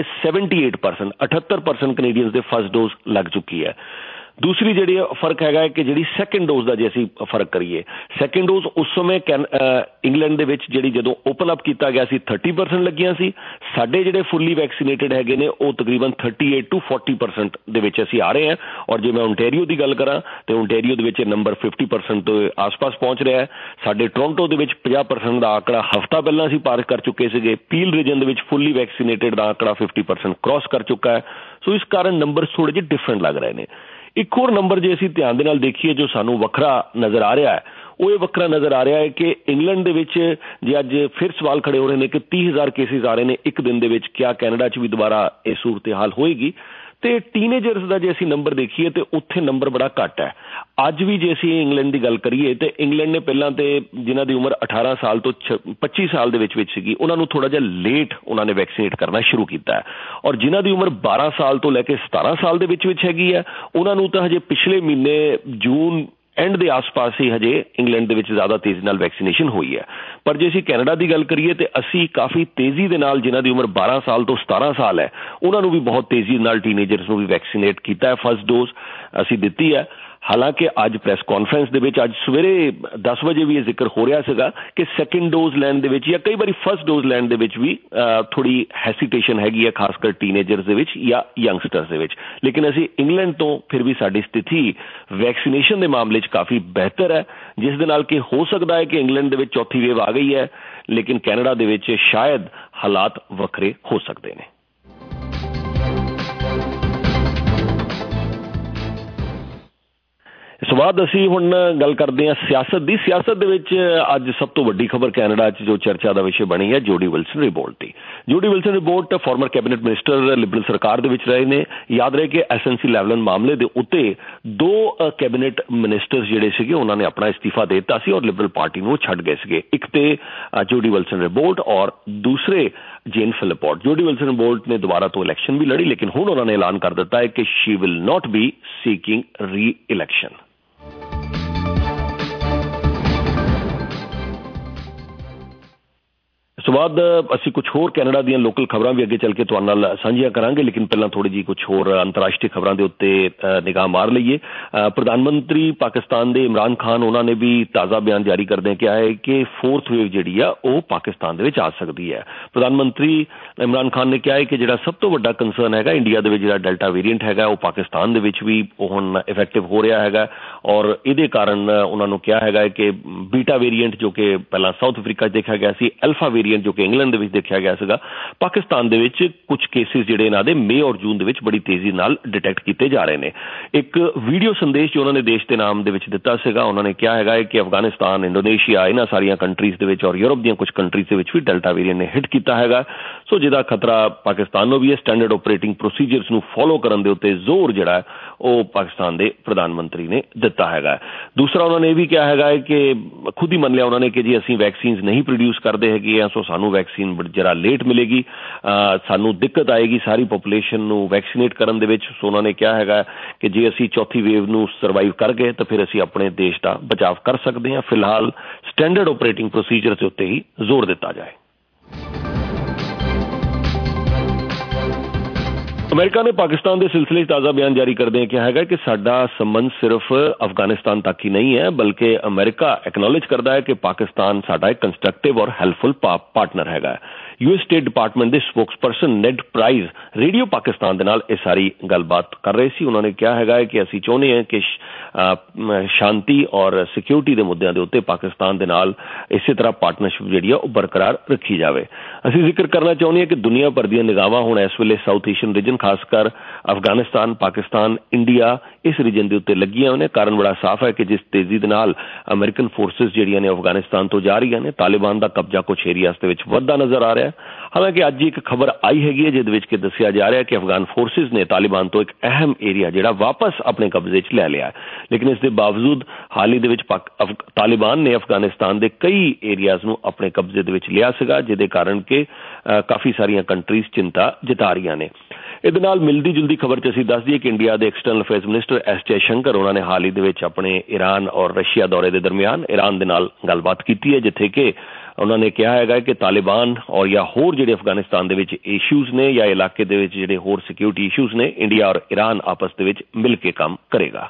Speaker 13: 78% ਕੈਨੇਡੀਅਨਸ ਦੇ ਫਸਟ ਡੋਜ਼ ਲੱਗ ਚੁੱਕੀ ਹੈ। ਦੂਸਰੀ ਜਿਹੜੀ ਫਰਕ ਹੈਗਾ ਕਿ ਜਿਹੜੀ ਸੈਕਿੰਡ ਡੋਜ਼ ਦਾ ਜੇ ਅਸੀਂ ਫਰਕ ਕਰੀਏ, ਸੈਕਿੰਡ ਡੋਜ਼ ਉਸ ਸਮੇਂ ਇੰਗਲੈਂਡ ਦੇ ਵਿੱਚ ਜਿਹੜੀ ਜਦੋਂ ਓਪਨ ਅਪ ਕੀਤਾ ਗਿਆ ਸੀ 30% ਲੱਗੀਆਂ ਸੀ। ਸਾਡੇ ਜਿਹੜੇ ਫੁੱਲੀ ਵੈਕਸੀਨੇਟਡ ਹੈਗੇ ਨੇ ਉਹ ਤਕਰੀਬਨ 38 to 40% ਦੇ ਵਿੱਚ ਅਸੀਂ ਆ ਰਹੇ ਹਾਂ। ਔਰ ਜੇ ਮੈਂ ਓਨਟਾਰੀਓ ਦੀ ਗੱਲ ਕਰਾਂ ਤੇ ਓਨਟਾਰੀਓ ਦੇ ਵਿੱਚ ਨੰਬਰ 50% ਤੋਂ ਆਸ-ਪਾਸ ਪਹੁੰਚ ਰਿਹਾ ਹੈ। ਸਾਡੇ ਟੋਰਾਂਟੋ ਦੇ ਵਿੱਚ 50% ਦਾ ਆંકੜਾ ਹਫ਼ਤਾ ਪਹਿਲਾਂ ਅਸੀਂ ਪਾਰ ਕਰ ਚੁੱਕੇ ਸੀਗੇ। ਪੀਲ ਰੀਜਨ ਦੇ ਵਿੱਚ ਫੁੱਲੀ ਵੈਕਸੀਨੇਟਡ ਦਾ ਆંકੜਾ 50% ਕ੍ਰਾਸ ਕਰ ਚੁੱਕਾ ਹੈ। ਸੋ ਇਸ ਕਾਰਨ ਨੰਬਰ ਥੋੜ੍ਹੇ ਜਿਹੇ ਡਿਫਰੈਂਟ ਲੱਗ ਰਹੇ ਨੇ। ਇੱਕ ਹੋਰ ਨੰਬਰ ਜੇ ਅਸੀਂ ਧਿਆਨ ਦੇ ਨਾਲ ਦੇਖੀਏ ਜੋ ਸਾਨੂੰ ਵੱਖਰਾ ਨਜ਼ਰ ਆ ਰਿਹਾ ਹੈ, ਉਹ ਇਹ ਵੱਖਰਾ ਨਜ਼ਰ ਆ ਰਿਹਾ ਹੈ ਕਿ ਇੰਗਲੈਂਡ ਦੇ ਵਿੱਚ ਜੇ ਅੱਜ ਫਿਰ ਸਵਾਲ ਖੜੇ ਹੋ ਰਹੇ ਨੇ ਕਿ 30,000 ਕੇਸਿਸ ਆ ਰਹੇ ਨੇ ਇੱਕ ਦਿਨ ਦੇ ਵਿੱਚ, ਕਿਆ ਕੈਨੇਡਾ 'ਚ ਵੀ ਦੁਬਾਰਾ ਇਹ ਸੂਰਤ ਹਾਲ ਹੋਏਗੀ? ਤੇ ਟੀਨੇਜਰਸ ਦਾ ਜੇ ਅਸੀਂ ਨੰਬਰ ਦੇਖੀਏ ਤੇ ਉੱਥੇ ਨੰਬਰ ਬੜਾ ਘੱਟ ਹੈ। ਅੱਜ ਵੀ ਜੇ ਅਸੀਂ ਇੰਗਲੈਂਡ ਦੀ ਗੱਲ ਕਰੀਏ ਤੇ ਇੰਗਲੈਂਡ ਨੇ ਪਹਿਲਾਂ ਤੇ ਜਿਨ੍ਹਾਂ ਦੀ ਉਮਰ 18 ਸਾਲ ਤੋਂ 25 ਸਾਲ ਦੇ ਵਿੱਚ ਸੀਗੀ ਉਹਨਾਂ ਨੂੰ ਥੋੜਾ ਜਿਹਾ ਲੇਟ ਉਹਨਾਂ ਨੇ ਵੈਕਸੀਨੇਟ ਕਰਨਾ ਸ਼ੁਰੂ ਕੀਤਾ ਹੈ, ਔਰ ਜਿਨ੍ਹਾਂ ਦੀ ਉਮਰ 12 ਸਾਲ ਤੋਂ ਲੈ ਕੇ 17 ਸਾਲ ਦੇ ਵਿੱਚ ਹੈਗੀ ਹੈ ਉਹਨਾਂ ਨੂੰ ਤਾਂ ਹਜੇ ਪਿਛਲੇ ਮਹੀਨੇ ਜੂਨ ਐਂਡ ਦੇ ਆਸ-ਪਾਸ ਹੀ ਹਜੇ ਇੰਗਲੈਂਡ ਦੇ ਵਿੱਚ ਜ਼ਿਆਦਾ ਤੇਜ਼ੀ ਨਾਲ ਵੈਕਸੀਨੇਸ਼ਨ ਹੋਈ ਹੈ। ਪਰ ਜੇ ਅਸੀਂ ਕੈਨੇਡਾ ਦੀ ਗੱਲ ਕਰੀਏ ਤੇ ਅਸੀਂ ਕਾਫੀ ਤੇਜ਼ੀ ਦੇ ਨਾਲ ਜਿਨ੍ਹਾਂ ਦੀ ਉਮਰ 12 ਸਾਲ ਤੋਂ 17 ਸਾਲ ਹੈ ਉਹਨਾਂ ਨੂੰ ਵੀ ਬਹੁਤ ਤੇਜ਼ੀ ਨਾਲ ਟੀਨੇਜਰਸ ਨੂੰ ਵੀ ਵੈਕਸੀਨੇਟ ਕੀਤਾ ਹੈ, ਫਸਟ ਡੋਜ਼ ਅਸੀਂ ਦਿੱਤੀ ਹੈ। ਹਾਲਾਂਕਿ ਅੱਜ ਪ੍ਰੈਸ ਕਾਨਫਰੰਸ ਦੇ ਵਿੱਚ ਅੱਜ ਸਵੇਰੇ 10 ਵਜੇ ਵੀ ਇਹ ਜ਼ਿਕਰ ਹੋ ਰਿਹਾ ਸੀਗਾ ਕਿ ਸੈਕਿੰਡ ਡੋਜ਼ ਲੈਣ ਦੇ ਵਿੱਚ ਜਾਂ ਕਈ ਵਾਰੀ ਫਸਟ ਡੋਜ਼ ਲੈਣ ਦੇ ਵਿੱਚ ਵੀ ਥੋੜੀ ਹੈਸੀਟੇਸ਼ਨ ਹੈਗੀ ਹੈ, ਖਾਸ ਕਰ ਟੀਨੇਜਰਸ ਦੇ ਵਿੱਚ ਜਾਂ ਯੰਗਸਟਰਸ ਦੇ ਵਿੱਚ। ਲੇਕਿਨ ਅਸੀਂ ਇੰਗਲੈਂਡ ਤੋਂ ਫਿਰ ਵੀ ਸਾਡੀ ਸਥਿਤੀ ਵੈਕਸੀਨੇਸ਼ਨ ਦੇ ਮਾਮਲੇ 'ਚ ਕਾਫੀ ਬਿਹਤਰ ਹੈ, ਜਿਸ ਦੇ ਨਾਲ ਕਿ ਹੋ ਸਕਦਾ ਹੈ ਕਿ ਇੰਗਲੈਂਡ ਦੇ ਵਿੱਚ ਚੌਥੀ ਵੇਵ ਆ ਗਈ ਹੈ, ਲੇਕਿਨ ਕੈਨੇਡਾ ਦੇ ਵਿੱਚ ਸ਼ਾਇਦ ਹਾਲਾਤ ਵੱਖਰੇ ਹੋ ਸਕਦੇ ਨੇ। ਇਸ ਤੋਂ ਬਾਅਦ ਅਸੀਂ ਹੁਣ ਗੱਲ ਕਰਦੇ ਹਾਂ ਸਿਆਸਤ ਦੀ। ਸਿਆਸਤ ਦੇ ਵਿੱਚ ਅੱਜ ਸਭ ਤੋਂ ਵੱਡੀ ਖਬਰ ਕੈਨੇਡਾ 'ਚ ਜੋ ਚਰਚਾ ਦਾ ਵਿਸ਼ੇ ਬਣੀ ਹੈ ਜੋਡੀ ਵਿਲਸਨ ਰਿਪੋਰਟ ਦੀ। Jody Wilson Raybould former cabinet minister Liberal ਸਰਕਾਰ ਦੇ ਵਿੱਚ ਰਹੇ ਨੇ। ਯਾਦ ਰਹੇ ਕਿ ਐਸਐਨਸੀ ਲੈਵਲਨ ਮਾਮਲੇ ਦੇ ਉੱਤੇ 2 ਕੈਬਨਿਟ ਮਿਨਿਸਟਰ ਜਿਹੜੇ ਸੀਗੇ ਉਹਨਾਂ ਨੇ ਆਪਣਾ ਅਸਤੀਫਾ ਦੇ ਦਿੱਤਾ ਸੀ ਔਰ ਲਿਬਰਲ ਪਾਰਟੀ ਨੂੰ ਛੱਡ ਗਏ ਸੀਗੇ। ਇੱਕ ਤੇ ਜੋਡੀ ਵਿਲਸਨ ਰਿਪੋਰਟ ਔਰ ਦੂਸਰੇ Jane Philpott. Jody Wilson Raybould ਨੇ ਦੁਬਾਰਾ ਤੋਂ ਇਲੈਕਸ਼ਨ ਵੀ ਲੜੀ, ਲੇਕਿਨ ਹੁਣ ਉਹਨਾਂ ਨੇ ਐਲਾਨ ਕਰ ਦਿੱਤਾ ਹੈ ਕਿ she will not be seeking re election. ਇਸ ਤੋਂ ਬਾਅਦ ਅਸੀਂ ਕੁਝ ਹੋਰ ਕੈਨੇਡਾ ਦੀਆਂ ਲੋਕਲ ਖਬਰਾਂ ਵੀ ਅੱਗੇ ਚੱਲ ਕੇ ਤੁਹਾਡੇ ਨਾਲ ਸਾਂਝੀਆਂ ਕਰਾਂਗੇ, ਲੇਕਿਨ ਪਹਿਲਾਂ ਥੋੜੀ ਜਿਹੀ ਕੁਝ ਹੋਰ ਅੰਤਰਰਾਸ਼ਟਰੀ ਖਬਰਾਂ ਦੇ ਉੱਤੇ ਨਿਗਾਹ ਮਾਰ ਲਈਏ। ਪ੍ਰਧਾਨ ਮੰਤਰੀ ਪਾਕਿਸਤਾਨ ਦੇ ਇਮਰਾਨ ਖਾਨ ਉਹਨਾਂ ਨੇ ਵੀ ਤਾਜ਼ਾ ਬਿਆਨ ਜਾਰੀ ਕਰਦੇ ਕਿਹਾ ਹੈ ਕਿ 4th ਵੇਵ ਜਿਹੜੀ ਆ ਉਹ ਪਾਕਿਸਤਾਨ ਦੇ ਵਿੱਚ ਆ ਸਕਦੀ ਹੈ। ਪ੍ਰਧਾਨ ਮੰਤਰੀ ਇਮਰਾਨ ਖਾਨ ਨੇ ਕਿਹਾ ਹੈ ਕਿ ਜਿਹੜਾ ਸਭ ਤੋਂ ਵੱਡਾ ਕੰਸਰਨ ਹੈਗਾ ਇੰਡੀਆ ਦੇ ਵਿੱਚ ਜਿਹੜਾ ਡੈਲਟਾ ਵੇਰੀਐਂਟ ਹੈਗਾ ਉਹ ਪਾਕਿਸਤਾਨ ਦੇ ਵਿੱਚ ਵੀ ਹੁਣ ਇਫੈਕਟਿਵ ਹੋ ਰਿਹਾ ਹੈਗਾ, ਔਰ ਇਹਦੇ ਕਾਰਨ ਉਹਨਾਂ ਨੂੰ ਕਿਹਾ ਹੈਗਾ ਕਿ ਬੀਟਾ ਵੇਰੀਐਂਟ ਜੋ ਕਿ ਪਹਿਲਾਂ ਸਾਊਥ ਅਫਰੀਕਾ 'ਚ ਦੇਖਿਆ ਗਿਆ ਸੀ, ਅਲਫਾ ਵੇਰੀਐਂਟ ਜੋ ਕਿ ਇੰਗਲੈਂਡ ਦੇ ਵਿੱਚ ਦੇਖਿਆ ਗਿਆ ਸੀਗਾ, ਪਾਕਿਸਤਾਨ ਦੇ ਵਿੱਚ ਕੁਝ ਕੇਸਿਸ ਜਿਹੜੇ ਇਹਨਾਂ ਦੇ ਮਈ ਔਰ ਜੂਨ ਦੇ ਵਿੱਚ ਬੜੀ ਤੇਜ਼ੀ ਨਾਲ ਡਿਟੈਕਟ ਕੀਤੇ ਜਾ ਰਹੇ ਨੇ। ਇੱਕ ਵੀਡੀਓ ਸੰਦੇਸ਼ ਜੋ ਉਹਨਾਂ ਨੇ ਦੇਸ਼ ਦੇ ਨਾਮ ਦੇ ਵਿੱਚ ਦਿੱਤਾ ਸੀਗਾ, ਉਹਨਾਂ ਨੇ ਕਿਹਾ ਹੈਗਾ ਕਿ ਅਫਗਾਨਿਸਤਾਨ, ਇੰਡੋਨੇਸ਼ੀਆ, ਇਹਨਾਂ ਸਾਰੀਆਂ ਕੰਟਰੀਜ਼ ਦੇ ਵਿੱਚ ਔਰ ਯੂਰਪ ਦੀਆਂ ਕੁਝ ਕੰਟਰੀਜ਼ ਦੇ ਵਿੱਚ ਵੀ ਡੈਲਟਾ ਵੇਰੀਐਂਟ ਨੇ ਹਿੱਟ ਕੀਤਾ ਹੈਗਾ। ਸੋ ਜਿਹਦਾ ਖਤਰਾ ਪਾਕਿਸਤਾਨ ਨੂੰ ਵੀ ਹੈ। ਸਟੈਂਡਰਡ ਆਪਰੇਟਿੰਗ ਪ੍ਰੋਸੀਜਰਸ ਨੂੰ ਫੋਲੋ ਕਰਨ ਦੇ ਉੱਤੇ ਜ਼ੋਰ ਜਿਹੜਾ ਉਹ ਪਾਕਿਸਤਾਨ ਦੇ ਪ੍ਰਧਾਨ ਮੰਤਰੀ ਨੇ ਦਿੱਤਾ ਹੈਗਾ। ਦੂਸਰਾ ਉਹਨਾਂ ਨੇ ਇਹ ਵੀ ਕਿਹਾ ਹੈਗਾ ਕਿ ਖੁਦ ਹੀ ਮੰਨ ਲਿਆ ਉਹਨਾਂ ਨੇ ਕਿ ਜੀ ਅਸੀਂ ਵੈਕਸੀਨਸ ਨਹੀਂ ਪ੍ਰੋਡਿਊਸ ਕਰਦੇ ਹੈਗੇ ਆ, ਸੋ ਸਾਨੂੰ ਵੈਕਸੀਨ ਜਰਾ ਲੇਟ ਮਿਲੇਗੀ, ਸਾਨੂੰ ਦਿੱਕਤ ਆਏਗੀ ਸਾਰੀ ਪੋਪੂਲੇਸ਼ਨ ਨੂੰ ਵੈਕਸੀਨੇਟ ਕਰਨ ਦੇ ਵਿੱਚ। ਸੋ ਉਹਨਾਂ ਨੇ ਕਿਹਾ ਹੈਗਾ ਕਿ ਜੇ ਅਸੀਂ ਚੌਥੀ ਵੇਵ ਨੂੰ ਸਰਵਾਈਵ ਕਰ ਗਏ ਤਾਂ ਫਿਰ ਅਸੀਂ ਆਪਣੇ ਦੇਸ਼ ਦਾ ਬਚਾਅ ਕਰ ਸਕਦੇ ਹਾਂ। ਫਿਲਹਾਲ ਸਟੈਂਡਰਡ ਆਪਰੇਟਿੰਗ ਪ੍ਰੋਸੀਜਰ ਦੇ ਉੱਤੇ ਹੀ ਜ਼ੋਰ ਦਿੱਤਾ ਜਾਏ। ਅਮਰੀਕਾ ਨੇ ਪਾਕਿਸਤਾਨ ਦੇ ਸਿਲਸਿਲੇ 'ਚ ਤਾਜ਼ਾ ਬਿਆਨ ਜਾਰੀ ਕਰਦੇ ਕਿਹਾ ਹੈਗਾ ਕਿ ਸਾਡਾ ਸੰਬੰਧ ਸਿਰਫ ਅਫਗਾਨਿਸਤਾਨ ਤੱਕ ਹੀ ਨਹੀਂ ਹੈ, ਬਲਕਿ ਅਮਰੀਕਾ ਐਕਨੋਲੇਜ ਕਰਦਾ ਹੈ ਕਿ ਪਾਕਿਸਤਾਨ ਸਾਡਾ ਇੱਕ ਕੰਸਟਰਕਟਿਵ ਔਰ ਹੈਲਪਫੁਲ ਪਾਰਟਨਰ ਹੈਗਾ। US ਸਟੇਟ ਡਿਪਾਰਟਮੈਂਟ ਦੇ spokesperson Ned Price radio Pakistan ਦੇ ਨਾਲ ਇਹ ਸਾਰੀ ਗੱਲਬਾਤ ਕਰ ਰਹੇ ਸੀ। ਉਹਨਾਂ ਨੇ ਕਿਹਾ ਹੈਗਾ ਕਿ ਅਸੀਂ ਚਾਹੁੰਦੇ ਹਾਂ ਕਿ ਸ਼ਾਂਤੀ ਔਰ ਸਿਕਿਉਰਿਟੀ ਦੇ ਮੁੱਦਿਆਂ ਦੇ ਉੱਤੇ ਪਾਕਿਸਤਾਨ ਦੇ ਨਾਲ ਇਸੇ ਤਰ੍ਹਾਂ ਪਾਰਟਨਰਸ਼ਿਪ ਜਿਹੜੀ ਆ ਉਹ ਬਰਕਰਾਰ ਰੱਖੀ ਜਾਵੇ। ਅਸੀਂ ਜ਼ਿਕਰ ਕਰਨਾ ਚਾਹੁੰਦੇ ਹਾਂ ਕਿ ਦੁਨੀਆ ਭਰ ਦੀਆਂ ਨਿਗਾਹਾਂ ਹੁਣ ਇਸ ਵੇਲੇ ਸਾਊਥ ਏਸ਼ੀਅਨ ਰੀਜਨ ਖਾਸ ਕਰ ਅਫਗਾਨਿਸਤਾਨ, ਪਾਕਿਸਤਾਨ, ਇੰਡੀਆ ਇਸ ਰੀਜਨ ਦੇ ਉੱਤੇ ਲੱਗੀਆਂ ਹੋਈਆਂ ਨੇ। ਕਾਰਨ ਬੜਾ ਸਾਫ਼ ਹੈ ਕਿ ਜਿਸ ਤੇਜ਼ੀ ਦੇ ਨਾਲ ਅਮਰੀਕਨ ਫੋਰਸਿਸ ਜਿਹੜੀਆਂ ਨੇ ਅਫਗਾਨਿਸਤਾਨ ਤੋਂ ਜਾ ਰਹੀਆਂ ਨੇ, ਤਾਲਿਬਾਨ ਦਾ ਕਬਜ਼ਾ ਕੁਛ ਏਰੀਆਜ਼ ਦੇ ਵਿੱਚ ਵੱਧਦਾ ਨਜ਼ਰ ਆ ਰਿਹਾ। ਹਾਲਾਂਕਿ ਅੱਜ ਇੱਕ ਖਬਰ ਆਈ ਹੈਗੀ ਹੈ ਜਿਹਦੇ ਵਿੱਚ ਕਿ ਦੱਸਿਆ ਜਾ ਰਿਹਾ ਕਿ ਅਫਗਾਨ ਫੋਰਸਿਸ ਨੇ ਤਾਲਿਬਾਨ ਤੋਂ ਇੱਕ ਅਹਿਮ ਏਰੀਆ ਜਿਹੜਾ ਵਾਪਸ ਆਪਣੇ ਕਬਜ਼ੇ 'ਚ ਲੈ ਲਿਆ, ਲੇਕਿਨ ਇਸ ਦੇ ਬਾਵਜੂਦ ਹਾਲ ਹੀ ਦੇ ਵਿੱਚ ਤਾਲਿਬਾਨ ਨੇ ਅਫਗਾਨਿਸਤਾਨ ਦੇ ਕਈ ਏਰੀਆਜ਼ ਨੂੰ ਆਪਣੇ ਕਬਜ਼ੇ ਦੇ ਵਿੱਚ ਲਿਆ ਸੀਗਾ, ਜਿਹਦੇ ਕਾਰਨ ਕਿ ਕਾਫੀ ਸਾਰੀਆਂ ਕੰਟਰੀਜ਼ ਚਿੰਤਾ ਜਤਾ ਰਹੀਆਂ ਨੇ। ਇਹਦੇ ਨਾਲ ਮਿਲਦੀ ਜੁਲਦੀ ਖਬਰ 'ਚ ਅਸੀਂ ਦੱਸ ਦਈਏ ਕਿ ਇੰਡੀਆ ਦੇ external affairs minister S Jaishankar ਉਹਨਾਂ ਨੇ ਹਾਲ ਹੀ ਦੇ ਵਿੱਚ ਆਪਣੇ ਈਰਾਨ ਔਰ ਰਸ਼ੀਆ ਦੌਰੇ ਦੇ ਦਰਮਿਆਨ ਈਰਾਨ ਦੇ ਨਾਲ ਗੱਲਬਾਤ ਕੀਤੀ ਹੈ, ਜਿੱਥੇ ਕਿ ਉਹਨਾਂ ਨੇ ਕਿਹਾ ਹੈਗਾ ਕਿ ਤਾਲਿਬਾਨ ਔਰ ਜਾਂ ਹੋਰ ਜਿਹੜੇ ਅਫਗਾਨਿਸਤਾਨ ਦੇ ਵਿੱਚ ਇਸ਼ੂਜ਼ ਨੇ ਜਾਂ ਇਲਾਕੇ ਦੇ ਵਿੱਚ ਜਿਹੜੇ ਹੋਰ ਸਿਕਿਉਰਿਟੀ ਇਸ਼ੂਜ਼ ਨੇ, ਇੰਡੀਆ ਔਰ ਈਰਾਨ ਆਪਸ ਦੇ ਵਿੱਚ ਮਿਲ ਕੇ ਕੰਮ ਕਰੇਗਾ।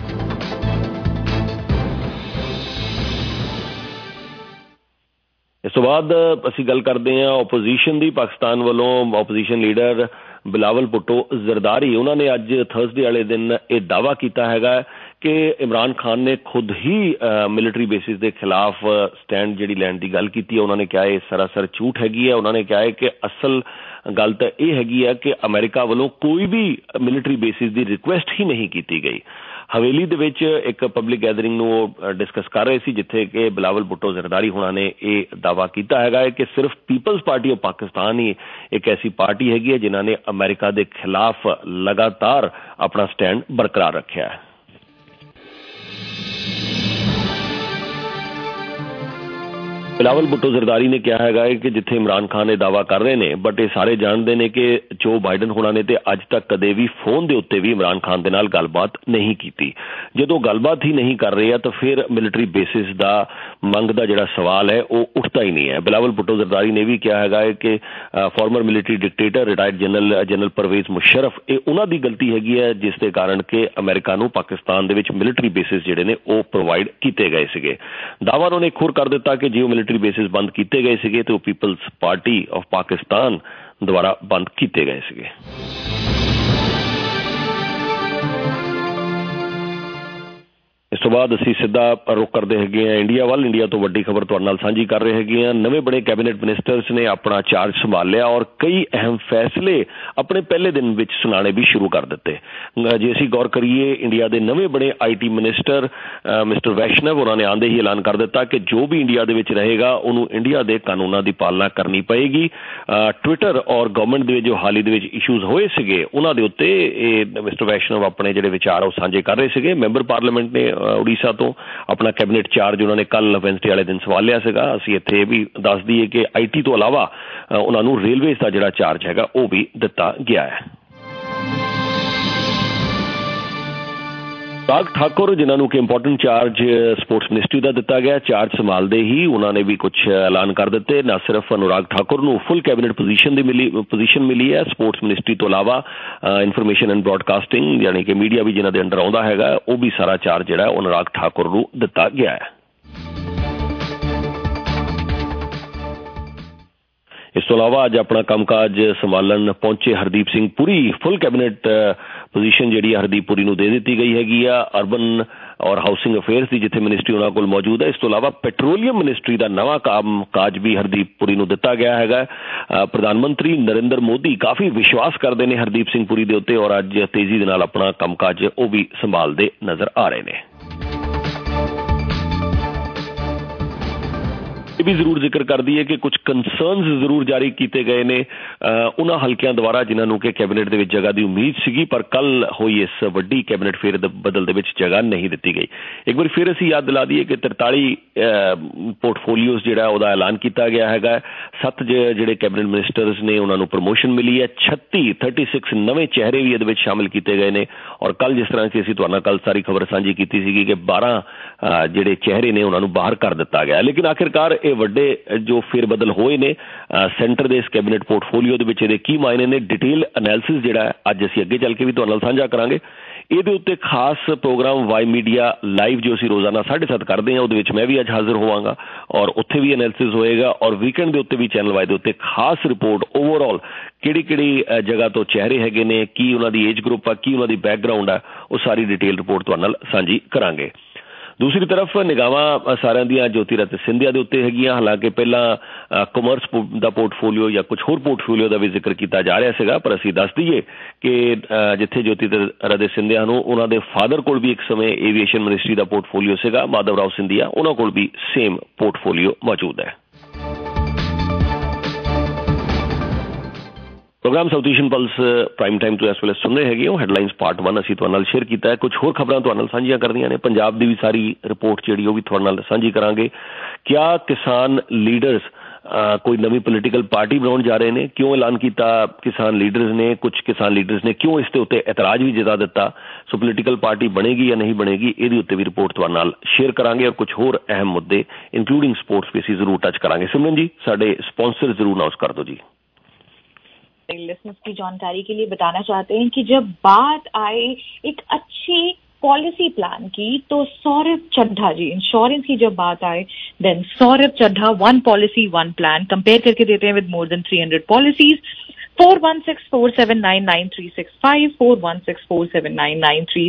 Speaker 13: ਇਸ ਤੋਂ ਬਾਅਦ ਅਸੀਂ ਗੱਲ ਕਰਦੇ ਹਾਂ ਓਪੋਜੀਸ਼ਨ ਦੀ। ਪਾਕਿਸਤਾਨ ਵੱਲੋਂ ਓਪੋਜੀਸ਼ਨ ਲੀਡਰ ਬਿਲਾਵਲ ਭੁੱਟੋ ਜ਼ਰਦਾਰੀ ਉਹਨਾਂ ਨੇ ਅੱਜ ਥਰਸਡੇ ਵਾਲੇ ਦਿਨ ਇਹ ਦਾਅਵਾ ਕੀਤਾ ਹੈਗਾ ਕਿ ਇਮਰਾਨ ਖਾਨ ਨੇ ਖੁਦ ਹੀ ਮਿਲਟਰੀ ਬੇਸਿਸ ਦੇ ਖਿਲਾਫ ਸਟੈਂਡ ਜਿਹੜੀ ਲੈਣ ਦੀ ਗੱਲ ਕੀਤੀ ਹੈ। ਉਹਨਾਂ ਨੇ ਕਿਹਾ ਇਹ ਸਰਾਸਰ ਝੂਠ ਹੈਗੀ ਹੈ। ਉਹਨਾਂ ਨੇ ਕਿਹਾ ਹੈ ਕਿ ਅਸਲ ਗੱਲ ਤਾਂ ਇਹ ਹੈਗੀ ਹੈ ਕਿ ਅਮਰੀਕਾ ਵੱਲੋਂ ਕੋਈ ਵੀ ਮਿਲਟਰੀ ਬੇਸਿਸ ਦੀ ਰਿਕੁਐਸਟ ਹੀ ਨਹੀਂ ਕੀਤੀ ਗਈ। ਹਵੇਲੀ ਦੇ ਵਿੱਚ ਇੱਕ ਪਬਲਿਕ ਗੈਦਰਿੰਗ ਨੂੰ ਉਹ ਡਿਸਕਸ ਕਰ ਰਹੇ ਸੀ, ਜਿੱਥੇ ਕਿ ਬਿਲਾਵਲ ਭੁੱਟੋ ਜ਼ਰਦਾਰੀ ਹੋਣਾ ਨੇ ਇਹ ਦਾਅਵਾ ਕੀਤਾ ਹੈਗਾ ਹੈ ਕਿ ਸਿਰਫ ਪੀਪਲਜ਼ ਪਾਰਟੀ ਆਫ ਪਾਕਿਸਤਾਨ ਹੀ ਇੱਕ ਐਸੀ ਪਾਰਟੀ ਹੈਗੀ ਹੈ ਜਿਨ੍ਹਾਂ ਨੇ ਅਮਰੀਕਾ ਦੇ ਖਿਲਾਫ ਲਗਾਤਾਰ ਆਪਣਾ ਸਟੈਂਡ ਬਰਕਰਾਰ ਰੱਖਿਆ ਹੈ। ਬਿਲਾਵਲ ਭੁੱਟੋ ਜ਼ਰਦਾਰੀ ਨੇ ਕਿਹਾ ਹੈਗਾ ਕਿ ਜਿੱਥੇ ਇਮਰਾਨ ਖਾਨ ਇਹ ਦਾਅਵਾ ਕਰ ਰਹੇ ਨੇ, ਬਟ ਇਹ ਸਾਰੇ ਜਾਣਦੇ ਨੇ ਕਿ ਜੋ ਬਾਈਡਨ ਹੋਣਾ ਨੇ ਤੇ ਅੱਜ ਤੱਕ ਕਦੇ ਵੀ ਫੋਨ ਦੇ ਉੱਤੇ ਵੀ ਇਮਰਾਨ ਖਾਨ ਦੇ ਨਾਲ ਗੱਲਬਾਤ ਨਹੀਂ ਕੀਤੀ। ਜਦੋਂ ਗੱਲਬਾਤ ਹੀ ਨਹੀਂ ਕਰ ਰਹੇ ਆ ਤਾਂ ਫਿਰ ਮਿਲਟਰੀ ਬੇਸਿਸ ਦਾ ਮੰਗ ਦਾ ਜਿਹੜਾ ਸਵਾਲ ਹੈ ਉਹ ਉੱਠਦਾ ਹੀ ਨਹੀਂ ਹੈ। ਬਿਲਾਵਲ ਭੁੱਟੋ ਜ਼ਰਦਾਰੀ ਨੇ ਵੀ ਕਿਹਾ ਹੈਗਾ ਕਿ former military dictator retired general Pervez Musharraf ਇਹ ਉਹਨਾਂ ਦੀ ਗਲਤੀ ਹੈਗੀ ਹੈ, ਜਿਸ ਦੇ ਕਾਰਨ ਕਿ ਅਮਰੀਕਾ ਨੂੰ ਪਾਕਿਸਤਾਨ ਦੇ ਵਿੱਚ ਮਿਲਟਰੀ ਬੇਸਿਸ ਜਿਹੜੇ ਨੇ ਉਹ ਪ੍ਰੋਵਾਈਡ ਕੀਤੇ ਗਏ ਸੀਗੇ। ਦਾਅਵਾ ਉਹਨਾਂ ਨੇ ਇੱਕ ਹੋਰ ਕਰ ਦਿੱਤਾ ਕਿ ਜੇ ਉਹ ਮਿਲਟਰੀ ਬੇਸਿਸ ਬੰਦ ਕੀਤੇ ਗਏ ਸੀਗੇ ਤੇ ਉਹ ਪੀਪਲਜ਼ ਪਾਰਟੀ ਆਫ ਪਾਕਿਸਤਾਨ ਦੁਆਰਾ ਬੰਦ ਕੀਤੇ ਗਏ ਸੀਗੇ। ਇਸ ਤੋਂ ਬਾਅਦ ਅਸੀਂ ਸਿੱਧਾ ਰੁਖ ਕਰਦੇ ਹੈਗੇ ਹਾਂ ਇੰਡੀਆ ਵੱਲ। ਇੰਡੀਆ ਤੋਂ ਵੱਡੀ ਖਬਰ ਤੁਹਾਡੇ ਨਾਲ ਸਾਂਝੀ ਕਰ ਰਹੇ ਹੈਗੇ ਹਾਂ। ਨਵੇਂ ਬਣੇ ਕੈਬਨਿਟ ਮਿਨਿਸਟਰਸ ਨੇ ਆਪਣਾ ਚਾਰਜ ਸੰਭਾਲ ਲਿਆ ਔਰ ਕਈ ਅਹਿਮ ਫੈਸਲੇ ਆਪਣੇ ਪਹਿਲੇ ਦਿਨ ਵਿੱਚ ਸੁਣਾਣੇ ਵੀ ਸ਼ੁਰੂ ਕਰ ਦਿੱਤੇ। ਜੇ ਅਸੀਂ ਗੌਰ ਕਰੀਏ, ਇੰਡੀਆ ਦੇ ਨਵੇਂ ਬਣੇ IT ਮਿਨਿਸਟਰ ਮਿਸਟਰ ਵੈਸ਼ਨਵ ਉਹਨਾਂ ਨੇ ਆਉਂਦੇ ਹੀ ਐਲਾਨ ਕਰ ਦਿੱਤਾ ਕਿ ਜੋ ਵੀ ਇੰਡੀਆ ਦੇ ਵਿੱਚ ਰਹੇਗਾ ਉਹਨੂੰ ਇੰਡੀਆ ਦੇ ਕਾਨੂੰਨਾਂ ਦੀ ਪਾਲਣਾ ਕਰਨੀ ਪਏਗੀ। ਟਵਿੱਟਰ ਔਰ ਗਵਰਨਮੈਂਟ ਦੇ ਜੋ ਹਾਲ ਹੀ ਦੇ ਵਿੱਚ ਇਸ਼ੂਜ਼ ਹੋਏ ਸੀਗੇ ਉਹਨਾਂ ਦੇ ਉੱਤੇ ਇਹ ਮਿਸਟਰ ਵੈਸ਼ਨਵ ਆਪਣੇ ਜਿਹੜੇ ਵਿਚਾਰ ਉਹ ਸਾਂਝੇ ਕਰ ਰਹੇ ਸੀਗੇ। ਮੈਂਬਰ ਪਾਰਲੀਮੈਂਟ ਨੇ ਉੜੀਸਾ ਤੋਂ ਆਪਣਾ ਕੈਬਨਿਟ ਚਾਰਜ ਉਹਨਾਂ ਨੇ ਕੱਲ ਵੈਨਸਡੇ ਵਾਲੇ ਦਿਨ ਸੰਭਾਲਿਆ ਸੀਗਾ। ਅਸੀਂ ਇੱਥੇ ਇਹ ਵੀ ਦੱਸ ਦਈਏ ਕਿ IT ਤੋਂ ਇਲਾਵਾ ਉਹਨਾਂ ਨੂੰ ਰੇਲਵੇਜ਼ ਦਾ ਜਿਹੜਾ ਚਾਰਜ ਹੈਗਾ ਉਹ ਵੀ ਦਿੱਤਾ ਗਿਆ ਹੈ। ਅਨੁਰਾਗ ਠਾਕੁਰ ਜਿਨ੍ਹਾਂ ਨੂੰ ਕਿ ਇੰਪੋਰਟੈਂਟ ਚਾਰਜ ਸਪੋਰਟਸ ਮਿਨਿਸਟਰੀ ਦਾ ਦਿੱਤਾ ਗਿਆ, ਚਾਰਜ ਸੰਭਾਲਦੇ ਹੀ ਉਹਨਾਂ ਨੇ ਵੀ ਕੁਝ ਐਲਾਨ ਕਰ ਦਿੱਤੇ। ਨਾ ਸਿਰਫ ਅਨੁਰਾਗ ਠਾਕੁਰ ਨੂੰ ਫੁੱਲ ਕੈਬਨਿਟ ਪੋਜੀਸ਼ਨ ਮਿਲੀ ਹੈ, ਸਪੋਰਟਸ ਮਿਨਿਸਟਰੀ ਤੋਂ ਇਲਾਵਾ ਇਨਫੋਰਮੇਸ਼ਨ ਐਂਡ ਬ੍ਰੌਡਕਾਸਟਿੰਗ ਯਾਨੀ ਕਿ ਮੀਡੀਆ ਵੀ ਜਿਨ੍ਹਾਂ ਦੇ ਅੰਡਰ ਆਉਂਦਾ ਹੈਗਾ ਉਹ ਵੀ ਸਾਰਾ ਚਾਰਜ ਜਿਹੜਾ ਅਨੁਰਾਗ ਠਾਕੁਰ ਨੂੰ ਦਿੱਤਾ ਗਿਆ ਹੈ। ਇਸ ਤੋਂ ਇਲਾਵਾ ਅੱਜ ਆਪਣਾ ਕੰਮਕਾਜ ਸੰਭਾਲਣ ਪਹੁੰਚੇ Hardeep Singh Puri. Full cabinet position ਜਿਹੜੀ ਹਰਦੀਪ ਪੁਰੀ ਨੂੰ ਦੇ ਦਿੱਤੀ ਗਈ ਹੈਗੀ ਆ ਅਰਬਨ ਔਰ ਹਾਊਸਿੰਗ ਅਫੇਅਰਸ ਦੀ, ਜਿੱਥੇ ਮਿਨਿਸਟਰੀ ਉਹਨਾਂ ਕੋਲ ਮੌਜੂਦ ਹੈ। ਇਸ ਤੋਂ ਇਲਾਵਾ ਪੈਟਰੋਲੀਅਮ ਮਿਨਿਸਟਰੀ ਦਾ ਨਵਾਂ ਕੰਮਕਾਜ ਵੀ ਹਰਦੀਪ ਪੁਰੀ ਨੂੰ ਦਿੱਤਾ ਗਿਆ ਹੈਗਾ। ਪ੍ਰਧਾਨ ਮੰਤਰੀ ਨਰਿੰਦਰ ਮੋਦੀ ਕਾਫੀ ਵਿਸ਼ਵਾਸ ਕਰਦੇ ਨੇ ਹਰਦੀਪ ਸਿੰਘ ਪੁਰੀ ਦੇ ਉੱਤੇ ਔਰ ਅੱਜ ਤੇਜ਼ੀ ਦੇ ਨਾਲ ਆਪਣਾ ਕੰਮਕਾਜ ਉਹ ਵੀ ਸੰਭਾਲਦੇ ਨਜ਼ਰ ਆ ਰਹੇ ਨੇ। ਇਹ ਵੀ ਜ਼ਰੂਰ ਜ਼ਿਕਰ ਕਰਦੀ ਹੈ ਕਿ ਕੁਝ ਕੰਸਰਨਸ ਜ਼ਰੂਰ ਜਾਰੀ ਕੀਤੇ ਗਏ ਨੇ ਉਹਨਾਂ ਹਲਕਿਆਂ ਦੁਆਰਾ ਜਿਨ੍ਹਾਂ ਨੂੰ ਕਿ ਕੈਬਨਿਟ ਦੇ ਵਿੱਚ ਜਗ੍ਹਾ ਦੀ ਉਮੀਦ ਸੀਗੀ, ਪਰ ਕੱਲ ਹੋਈ ਇਸ ਵੱਡੀ ਕੈਬਨਿਟ ਫੇਰ ਬਦਲ ਦੇ ਵਿੱਚ ਜਗ੍ਹਾ ਨਹੀਂ ਦਿੱਤੀ ਗਈ। ਇੱਕ ਵਾਰ ਫਿਰ ਅਸੀਂ ਯਾਦ ਦਿਲਾ ਦਈਏ ਕਿ 43 ਪੋਰਟਫੋਲੀਓਜ਼ ਜਿਹੜਾ ਉਹਦਾ ਐਲਾਨ ਕੀਤਾ ਗਿਆ ਹੈਗਾ। 7 ਜਿਹੜੇ ਕੈਬਨਿਟ ਮਿਨਿਸਟਰਸ ਨੇ ਉਹਨਾਂ ਨੂੰ ਪ੍ਰਮੋਸ਼ਨ ਮਿਲੀ ਹੈ। 36 ਨਵੇਂ ਚਿਹਰੇ ਵੀ ਇਹਦੇ ਵਿੱਚ ਸ਼ਾਮਿਲ ਕੀਤੇ ਗਏ ਨੇ ਔਰ ਕੱਲ ਜਿਸ ਤਰ੍ਹਾਂ ਕਿ ਅਸੀਂ ਤੁਹਾਡੇ ਨਾਲ ਕੱਲ ਸਾਰੀ ਖਬਰ ਸਾਂਝੀ ਕੀਤੀ ਸੀਗੀ ਕਿ 12 ਜਿਹੜੇ ਚਿਹਰੇ ਨੇ ਉਹਨਾਂ ਨੂੰ ਬਾਹਰ ਕਰ ਦਿੱਤਾ ਗਿਆ। ਲੇਕਿਨ ਆਖਿਰਕਾਰ ਇਹ ਵੱਡੇ ਜੋ ਫੇਰ ਬਦਲ ਹੋਏ ਨੇ ਸੈਂਟਰ ਦੇ ਇਸ ਕੈਬਨਿਟ ਪੋਰਟਫੋਲੀਓ ਦੇ ਵਿੱਚ ਇਹਦੇ ਕੀ ਮਾਇਨੇ ਨੇ, ਡਿਟੇਲ ਐਨਾਲਿਸਿਸ ਜਿਹੜਾ ਅੱਜ ਅਸੀਂ ਅੱਗੇ ਚੱਲ ਕੇ ਵੀ ਤੁਹਾਡੇ ਨਾਲ ਸਾਂਝਾ ਕਰਾਂਗੇ। ਇਹਦੇ ਉੱਤੇ ਖਾਸ ਪ੍ਰੋਗਰਾਮ ਵਾਈ ਮੀਡੀਆ ਲਾਈਵ ਜੋ ਅਸੀਂ ਰੋਜ਼ਾਨਾ 7:30 ਕਰਦੇ ਹਾਂ, ਉਹਦੇ ਵਿੱਚ ਮੈਂ ਵੀ ਅੱਜ ਹਾਜ਼ਰ ਹੋਵਾਂਗਾ ਔਰ ਉੱਥੇ ਵੀ ਐਨਾਲਿਸਿਸ ਹੋਏਗਾ ਔਰ ਵੀਕਐਂਡ ਦੇ ਉੱਤੇ ਵੀ ਚੈਨਲ ਵਾਈ ਦੇ ਉੱਤੇ ਖਾਸ ਰਿਪੋਰਟ ਓਵਰਆਲ ਕਿਹੜੀ ਜਗ੍ਹਾ ਤੋਂ ਚਿਹਰੇ ਹੈਗੇ ਨੇ, ਕੀ ਉਹਨਾਂ ਦੀ ਏਜ ਗਰੁੱਪ ਆ, ਕੀ ਉਹਨਾਂ ਦੀ ਬੈਕਗਰਾਊਂਡ ਆ, ਉਹ ਸਾਰੀ ਡਿਟੇਲ ਰਿਪੋਰਟ ਤੁਹਾਡੇ ਨਾਲ ਸਾਂਝੀ ਕਰਾਂਗੇ। ਦੂਸਰੀ ਤਰਫ ਨਿਗਾਹਾਂ ਸਾਰਿਆਂ ਦੀਆਂ ਜੋਤੀਰਤ ਸਿੰਧੀਆ ਦੇ ਉੱਤੇ ਹੈਗੀਆਂ। ਹਾਲਾਂਕਿ ਪਹਿਲਾਂ ਕਾਮਰਸ ਦਾ ਪੋਰਟਫੋਲੀਓ ਜਾਂ ਕੁਝ ਹੋਰ ਪੋਰਟਫੋਲੀਓ ਦਾ ਵੀ ਜ਼ਿਕਰ ਕੀਤਾ ਜਾ ਰਿਹਾ ਸੀਗਾ, ਪਰ ਅਸੀਂ ਦੱਸ ਦਈਏ ਕਿ ਜਿੱਥੇ ਜੋਤੀਰਤ ਸਿੰਧੀਆ ਨੂੰ ਉਹਨਾਂ ਦੇ ਫਾਦਰ ਕੋਲ ਵੀ ਇੱਕ ਸਮੇਂ ਏਵੀਏਸ਼ਨ ਮਿਨਿਸਟਰੀ ਦਾ ਪੋਰਟਫੋਲੀਓ ਸੀਗਾ, ਮਾਧਵ ਰਾਓ ਸਿੰਧੀਆ, ਉਹਨਾਂ ਕੋਲ ਵੀ ਸੇਮ ਪੋਰਟਫੋਲੀਓ ਮੌਜੂਦ ਹੈ। Programme South Asian Pulse prime time ਤੋਂ ਇਸ ਵੇਲੇ ਸੁਣ ਰਹੇ ਹੈਗੇ ਹੋ। ਹੈਡਲਾਈਨਸ ਪਾਰਟ 1 ਅਸੀਂ ਤੁਹਾਡੇ ਨਾਲ ਸ਼ੇਅਰ ਕੀਤਾ ਹੈ। ਕੁਝ ਹੋਰ ਖਬਰਾਂ ਤੁਹਾਡੇ ਨਾਲ ਸਾਂਝੀਆਂ ਕਰਨੀਆਂ ਨੇ। ਪੰਜਾਬ ਦੀ ਵੀ ਸਾਰੀ ਰਿਪੋਰਟ ਜਿਹੜੀ ਉਹ ਵੀ ਤੁਹਾਡੇ ਨਾਲ ਸਾਂਝੀ ਕਰਾਂਗੇ। ਕਿਆ ਕਿਸਾਨ ਲੀਡਰਸ ਕੋਈ ਨਵੀਂ ਪੋਲੀਟੀਕਲ ਪਾਰਟੀ ਬਣਾਉਣ ਜਾ ਰਹੇ ਨੇ? ਕਿਉਂ ਐਲਾਨ ਕੀਤਾ ਕਿਸਾਨ ਲੀਡਰਸ ਨੇ? ਕੁਝ ਕਿਸਾਨ ਲੀਡਰਸ ਨੇ ਕਿਉਂ ਇਸ ਦੇ ਉੱਤੇ ਇਤਰਾਜ਼ ਵੀ ਜਤਾ ਦਿੱਤਾ? ਸੋ ਪੋਲੀਟੀਕਲ ਪਾਰਟੀ ਬਣੇਗੀ ਜਾਂ ਨਹੀਂ ਬਣੇਗੀ, ਇਹਦੇ ਉੱਤੇ ਵੀ ਰਿਪੋਰਟ ਤੁਹਾਡੇ ਨਾਲ ਸ਼ੇਅਰ ਕਰਾਂਗੇ ਔਰ ਕੁਝ ਹੋਰ ਅਹਿਮ ਮੁੱਦੇ ਇਨਕਲੂਡਿੰਗ ਸਪੋਰਟਸ ਵੀ ਅਸੀਂ ਜ਼ਰੂਰ ਟੱਚ ਕਰਾਂਗੇ। ਸਿਮਰਨ जी, साढ़े स्पॉन्सर जरूर अनाउंस कर दो जी।
Speaker 6: लिसनर्स की जानकारी के लिए बताना चाहते हैं कि जब बात आए एक अच्छी पॉलिसी प्लान की, तो सौरभ चड्ढा जी, इंश्योरेंस की जब बात आए, then Saurabh Chadha, one policy one plan compare करके देते हैं विद मोर देन 300 पॉलिसीज। 4164799365, 4164799365।